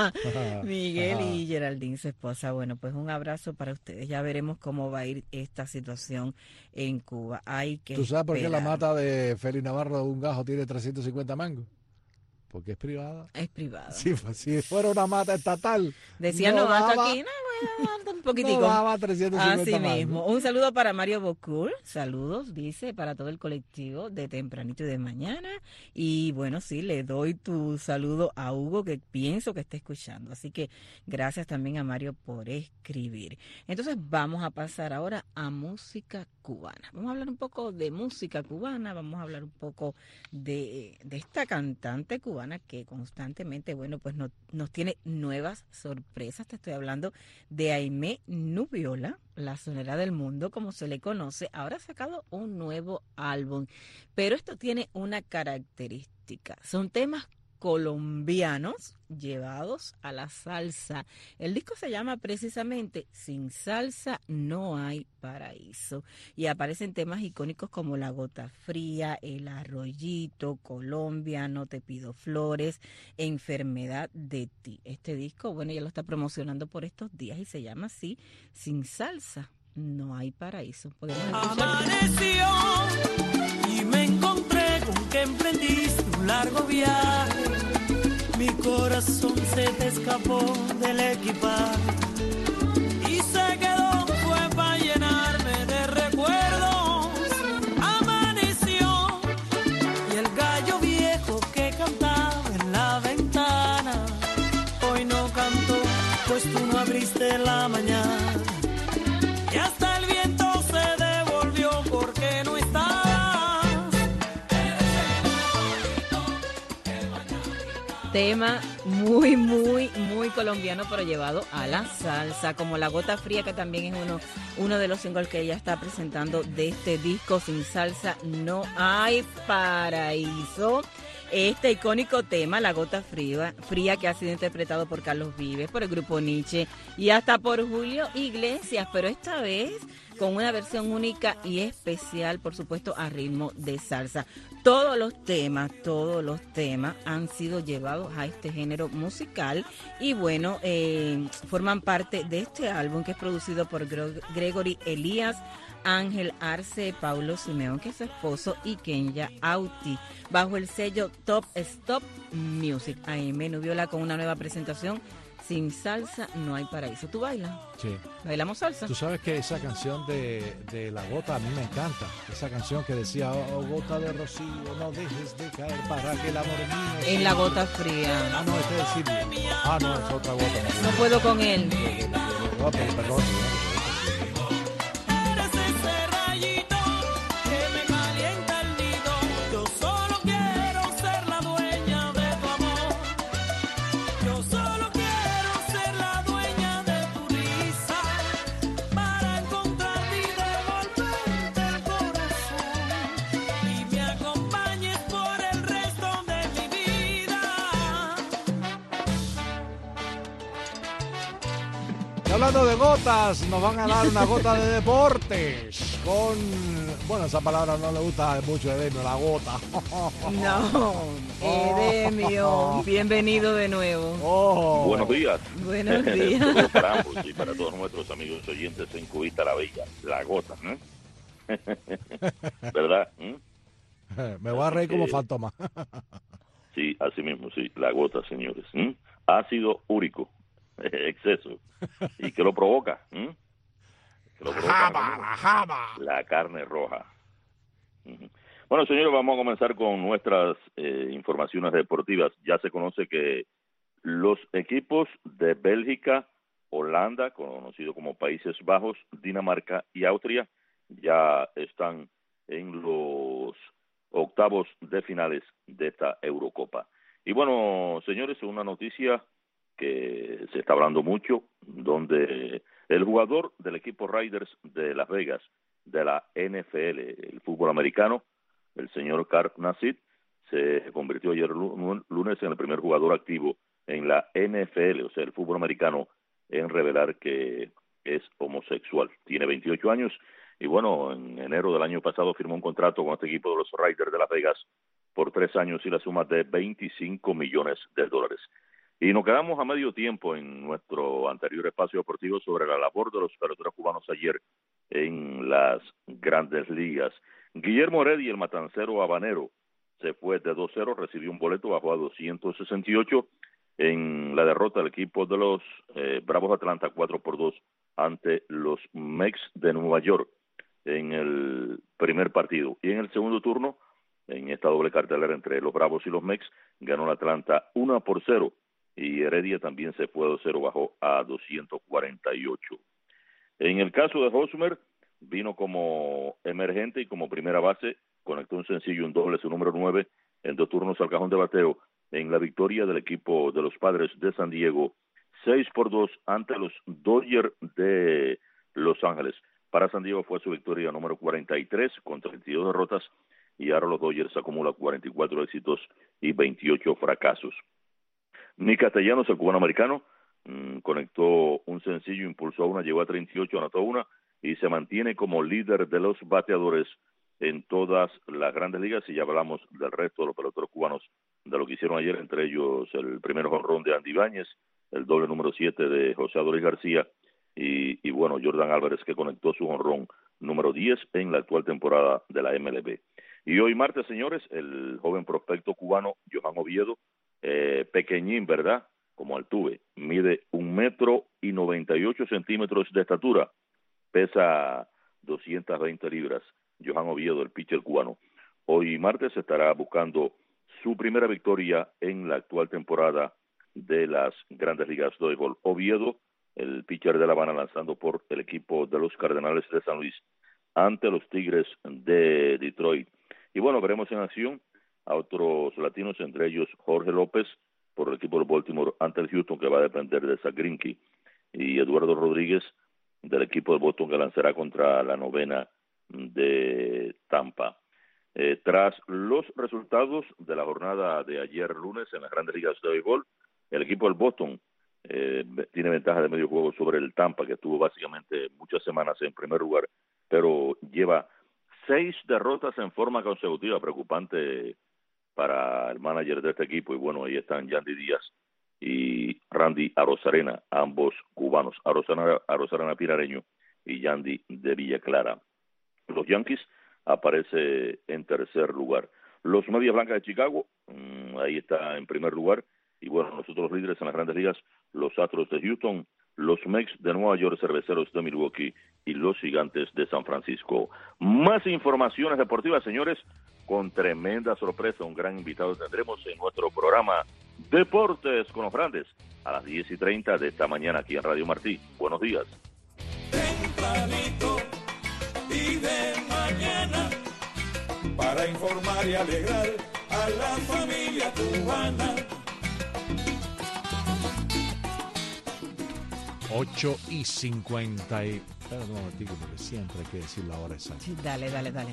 Miguel y Geraldine, su esposa. Bueno, pues un abrazo para ustedes. Ya veremos cómo va a ir esta situación en Cuba. Hay que ¿Tú sabes por qué esperar. la mata de Félix Navarro de un gajo tiene 350 mangos? Porque es privada. Es privada. Si fuera una mata estatal. Decían, no, hasta aquí, un poquitico. No daba 350 Así mangos. mismo. Un saludo para Mario Bocul. Saludos, dice, para todo el colectivo de Tempranito y de Mañana. Y bueno, sí, le doy tu saludo a Hugo, que pienso que está escuchando. Así que gracias también a Mario por escribir. Entonces vamos a pasar ahora a música cubana. Vamos a hablar un poco de música cubana, vamos a hablar un poco de esta cantante cubana que constantemente, bueno, pues nos tiene nuevas sorpresas. Te estoy hablando de Aimé Nubiola, la sonera del mundo, como se le conoce. Ahora ha sacado un nuevo álbum, pero esto tiene una característica. Son temas colombianos llevados a la salsa. El disco se llama precisamente Sin Salsa No Hay Paraíso y aparecen temas icónicos como La Gota Fría, El Arroyito, Colombia, No Te Pido Flores, Enfermedad de Ti. Este disco, bueno, ya lo está promocionando por estos días y se llama así, Sin Salsa No Hay Paraíso. ¿Podemos escuchar? Amaneció y me encontré con que emprendiste un largo viaje. Mi corazón se te escapó del equipaje y se quedó, fue para llenarme de recuerdos. Amaneció y el gallo viejo que cantaba en la ventana hoy no cantó, pues tú no abriste la mañana. Y hasta el viento se devolvió porque no estabas. Tema muy colombiano, pero llevado a la salsa, como La Gota Fría, que también es uno de los singles que ella está presentando de este disco, Sin Salsa No Hay Paraíso. este icónico tema, La Gota Fría, que ha sido interpretado por Carlos Vives, por el grupo Nietzsche y hasta por Julio Iglesias, pero esta vez con una versión única y especial, por supuesto, a ritmo de salsa. Todos los temas han sido llevados a este género musical y bueno, forman parte de este álbum que es producido por Gregory Elías, Ángel Arce, Paulo Simeón, que es su esposo, y Kenya Auti, bajo el sello Top Stop Music. AM Nubiola con una nueva presentación. Sin salsa no hay paraíso. ¿Tú bailas? Sí. ¿Bailamos salsa? Tú sabes que esa canción de La Gota a mí me encanta. Esa canción que decía, oh, gota de rocío, no dejes de caer para que el amor mío... En La Gota Fría. Ah, no, este es Silvio. Ah, no, es otra gota. No puedo con él. No, perdón. Hablando de gotas, nos van a dar una gota de deportes con... Bueno, esa palabra no le gusta mucho a Edemio, la gota. No, Edemio, bienvenido de nuevo. Oh. Buenos días. Buenos días. Saludos para ambos y para todos nuestros amigos oyentes en Cubita la Bella, la gota. ¿Verdad? Me voy a reír como fantoma. Sí, así mismo, sí, la gota, señores. Ácido úrico. Exceso. ¿Y qué lo provoca? ¿Qué lo provoca? La carne roja. Bueno, señores, vamos a comenzar con nuestras informaciones deportivas. Ya se conoce que los equipos de Bélgica, Holanda, conocido como Países Bajos, Dinamarca y Austria, ya están en los octavos de finales de esta Eurocopa. Y bueno, señores, una noticia que se está hablando mucho, donde el jugador del equipo Raiders de Las Vegas, de la NFL, el fútbol americano, el señor Carl Nassib, se convirtió ayer lunes en el primer jugador activo en la NFL, o sea, el fútbol americano, en revelar que es homosexual. Tiene 28 años y bueno, en enero del año pasado firmó un contrato con este equipo de los Raiders de Las Vegas por 3 años y la suma de $25 millones. Y nos quedamos a medio tiempo en nuestro anterior espacio deportivo sobre la labor de los peloteros cubanos ayer en las grandes ligas. Guillermo Heredia, el matancero habanero, se fue de 2-0, recibió un boleto, bajó a 268 en la derrota del equipo de los Bravos de Atlanta 4-2 ante los Mets de Nueva York en el primer partido. Y en el segundo turno, en esta doble cartelera entre los Bravos y los Mets, ganó el Atlanta 1-0. Y Heredia también se fue 2-0, bajó a 248. En el caso de Hosmer, vino como emergente y como primera base, conectó un sencillo, un doble, su número 9, en 2 turnos al cajón de bateo, en la victoria del equipo de los Padres de San Diego, 6-2 ante los Dodgers de Los Ángeles. Para San Diego fue su victoria número 43, con 32 derrotas, y ahora los Dodgers acumulan 44 éxitos y 28 fracasos. Nick Castellanos, el cubano-americano, conectó un sencillo, impulsó una, llegó a 38, anotó una y se mantiene como líder de los bateadores en todas las grandes ligas. Y ya hablamos del resto de los peloteros cubanos, de lo que hicieron ayer, entre ellos el primer jonrón de Andy Ibáñez, el doble número 7 de José Adolis García y bueno, Jordan Álvarez, que conectó su jonrón número 10 en la actual temporada de la MLB. Y hoy martes, señores, el joven prospecto cubano Johan Oviedo, pequeñín, ¿verdad? Como Altuve, mide 1,98 metros de estatura, pesa 220 libras. Johan Oviedo, el pitcher cubano, hoy martes estará buscando su primera victoria en la actual temporada de las Grandes Ligas de Béisbol. Oviedo, el pitcher de La Habana, lanzando por el equipo de los Cardenales de San Luis ante los Tigres de Detroit. Y bueno, veremos en acción a otros latinos, entre ellos Jorge López por el equipo de Baltimore ante el Houston, que va a depender de Zach Greinke, y Eduardo Rodríguez del equipo de Boston, que lanzará contra la novena de Tampa. Tras los resultados de la jornada de ayer lunes en las Grandes Ligas de Béisbol, el equipo del Boston tiene ventaja de medio juego sobre el Tampa, que estuvo básicamente muchas semanas en primer lugar, pero lleva 6 derrotas en forma consecutiva, preocupante para el manager de este equipo. Y bueno, ahí están Yandy Díaz y Randy Arozarena, ambos cubanos, Arozarena pirareño y Yandy de Villa Clara. Los Yankees aparece en tercer lugar. Los Medias Blancas de Chicago, ahí está en primer lugar. Y bueno, nosotros los líderes en las Grandes Ligas, los Astros de Houston, los Mets de Nueva York, Cerveceros de Milwaukee y los Gigantes de San Francisco. Más informaciones deportivas, señores, con tremenda sorpresa. Un gran invitado tendremos en nuestro programa Deportes con los Grandes a las 10:30 de esta mañana aquí en Radio Martí. Buenos días. Tempranito y de mañana, para informar y alegrar a la familia cubana. 8:50. Espera un momentico, porque siempre hay que decir la hora exacta. Sí, dale.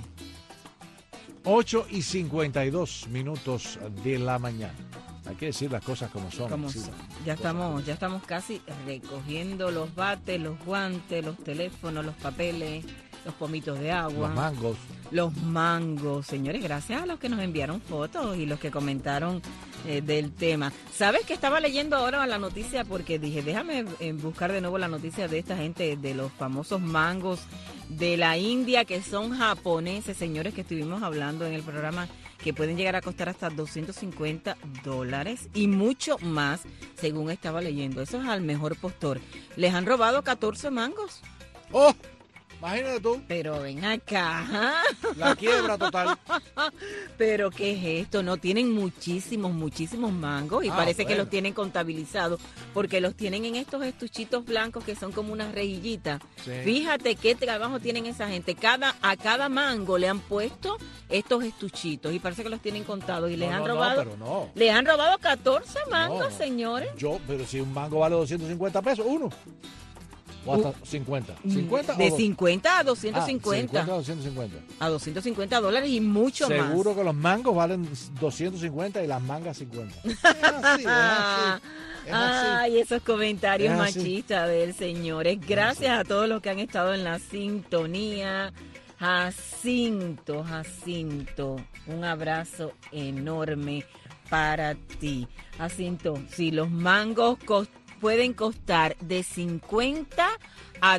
8:52 de la mañana. Hay que decir las cosas como son. Ya estamos casi recogiendo los bates, los guantes, los teléfonos, los papeles, los pomitos de agua. Los mangos. Señores, gracias a los que nos enviaron fotos y los que comentaron del tema. ¿Sabes que estaba leyendo ahora la noticia? Porque dije, déjame buscar de nuevo la noticia de esta gente, de los famosos mangos de la India, que son japoneses, señores, que estuvimos hablando en el programa, que pueden llegar a costar hasta $250 y mucho más, según estaba leyendo. Eso es al mejor postor. Les han robado 14 mangos. ¡Oh! Imagínate tú. Pero ven acá. La quiebra total. Pero ¿qué es esto? No, tienen muchísimos mangos y parece que los tienen contabilizados porque los tienen en estos estuchitos blancos que son como unas rejillitas. Sí. Fíjate qué trabajo tienen esa gente. A cada mango le han puesto estos estuchitos y parece que los tienen contados y les han robado. Les han robado 14 mangos, señores. Pero si un mango vale 250 pesos, uno. ¿O hasta 50? ¿50 de 50 a 250. A 250. A $250 y mucho más. Seguro que los mangos valen 250 y las mangas 50. Es así. Ay, esos comentarios machistas del señor. Gracias a todos los que han estado en la sintonía. Jacinto, un abrazo enorme para ti. Jacinto, si los mangos pueden costar de 50 a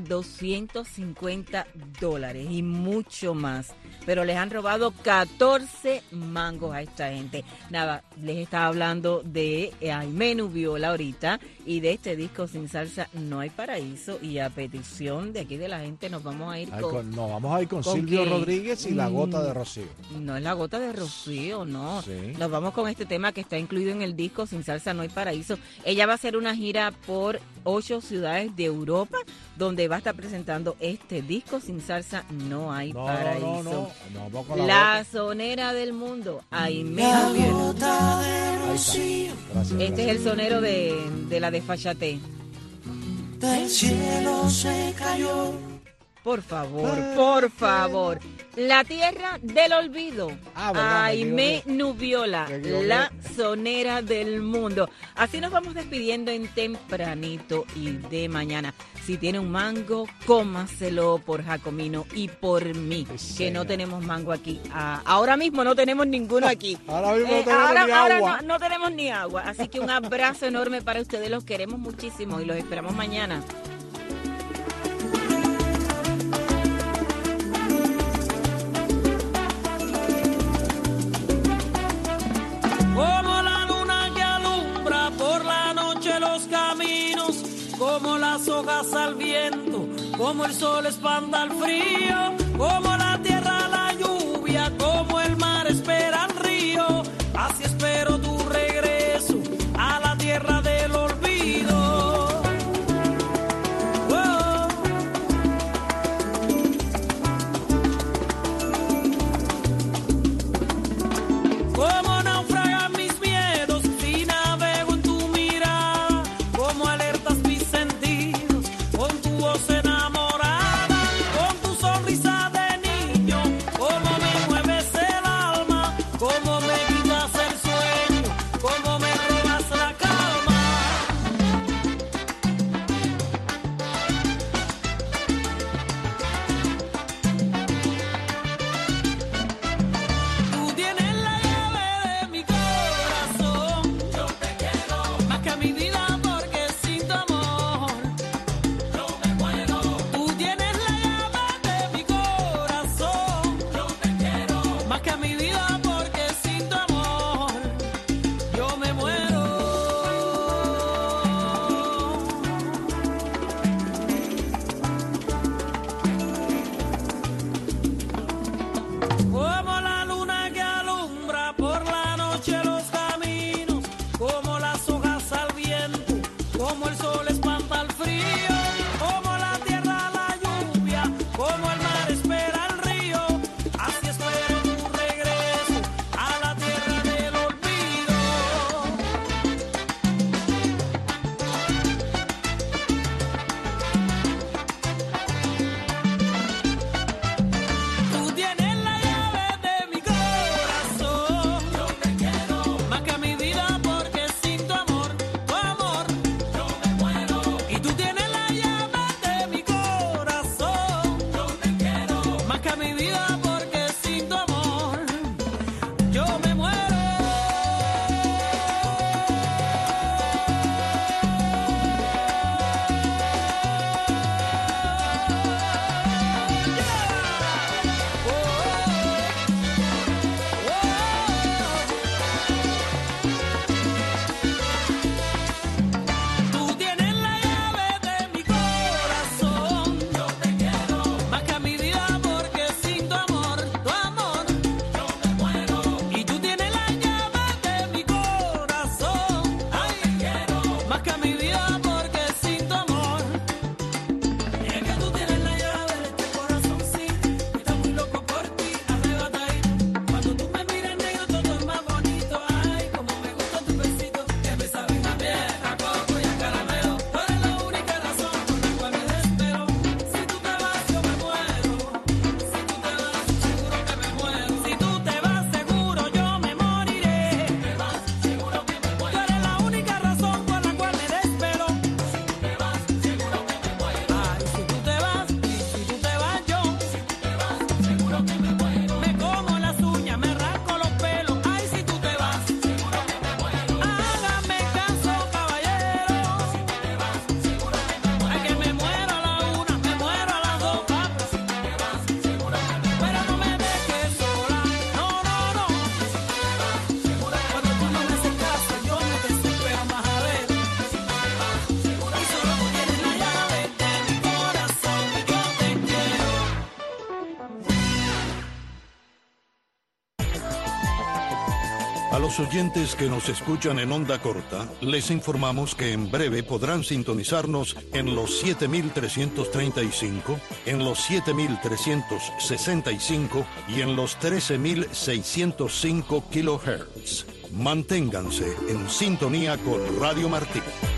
$250 y mucho más. Pero les han robado 14 mangos a esta gente. Nada, les estaba hablando de Aimé Nubiola ahorita y de este disco Sin Salsa No Hay Paraíso. Y a petición de aquí de la gente nos vamos a ir con Silvio Rodríguez y La Gota de Rocío. No es La Gota de Rocío, no. Sí. Nos vamos con este tema que está incluido en el disco Sin Salsa No Hay Paraíso. Ella va a hacer una gira por 8 ciudades de Europa donde va a estar presentando este disco Sin Salsa No Hay Paraíso. La sonera del mundo, Aimé Nubiola. Este es el sonero de la desfachate. Del cielo se cayó. Por favor. La tierra del olvido. Aimé Nubiola, la sonera del mundo. Así nos vamos despidiendo en tempranito y de mañana. Si tiene un mango, cómaselo por Jacomino y por mí, que no tenemos mango aquí. Ahora mismo no tenemos ninguno aquí. Ahora mismo no tenemos ni agua. Así que un abrazo enorme para ustedes. Los queremos muchísimo y los esperamos mañana. Como la luna que alumbra por la noche los caminos, como las hojas al viento, como el sol espanta el frío, como la tierra la lluvia, como el mar espera al río, así espero tu regreso a la tierra del olvido. Oh. Como naufragan mis miedos si navego en tu mirada, como alertas mis sentidos con tu voz enamorada, con tu sonrisa de niña. vida porque sin tu amor yo me muero. A los oyentes que nos escuchan en onda corta, les informamos que en breve podrán sintonizarnos en los 7.335, en los 7.365 y en los 13.605 kHz. Manténganse en sintonía con Radio Martí.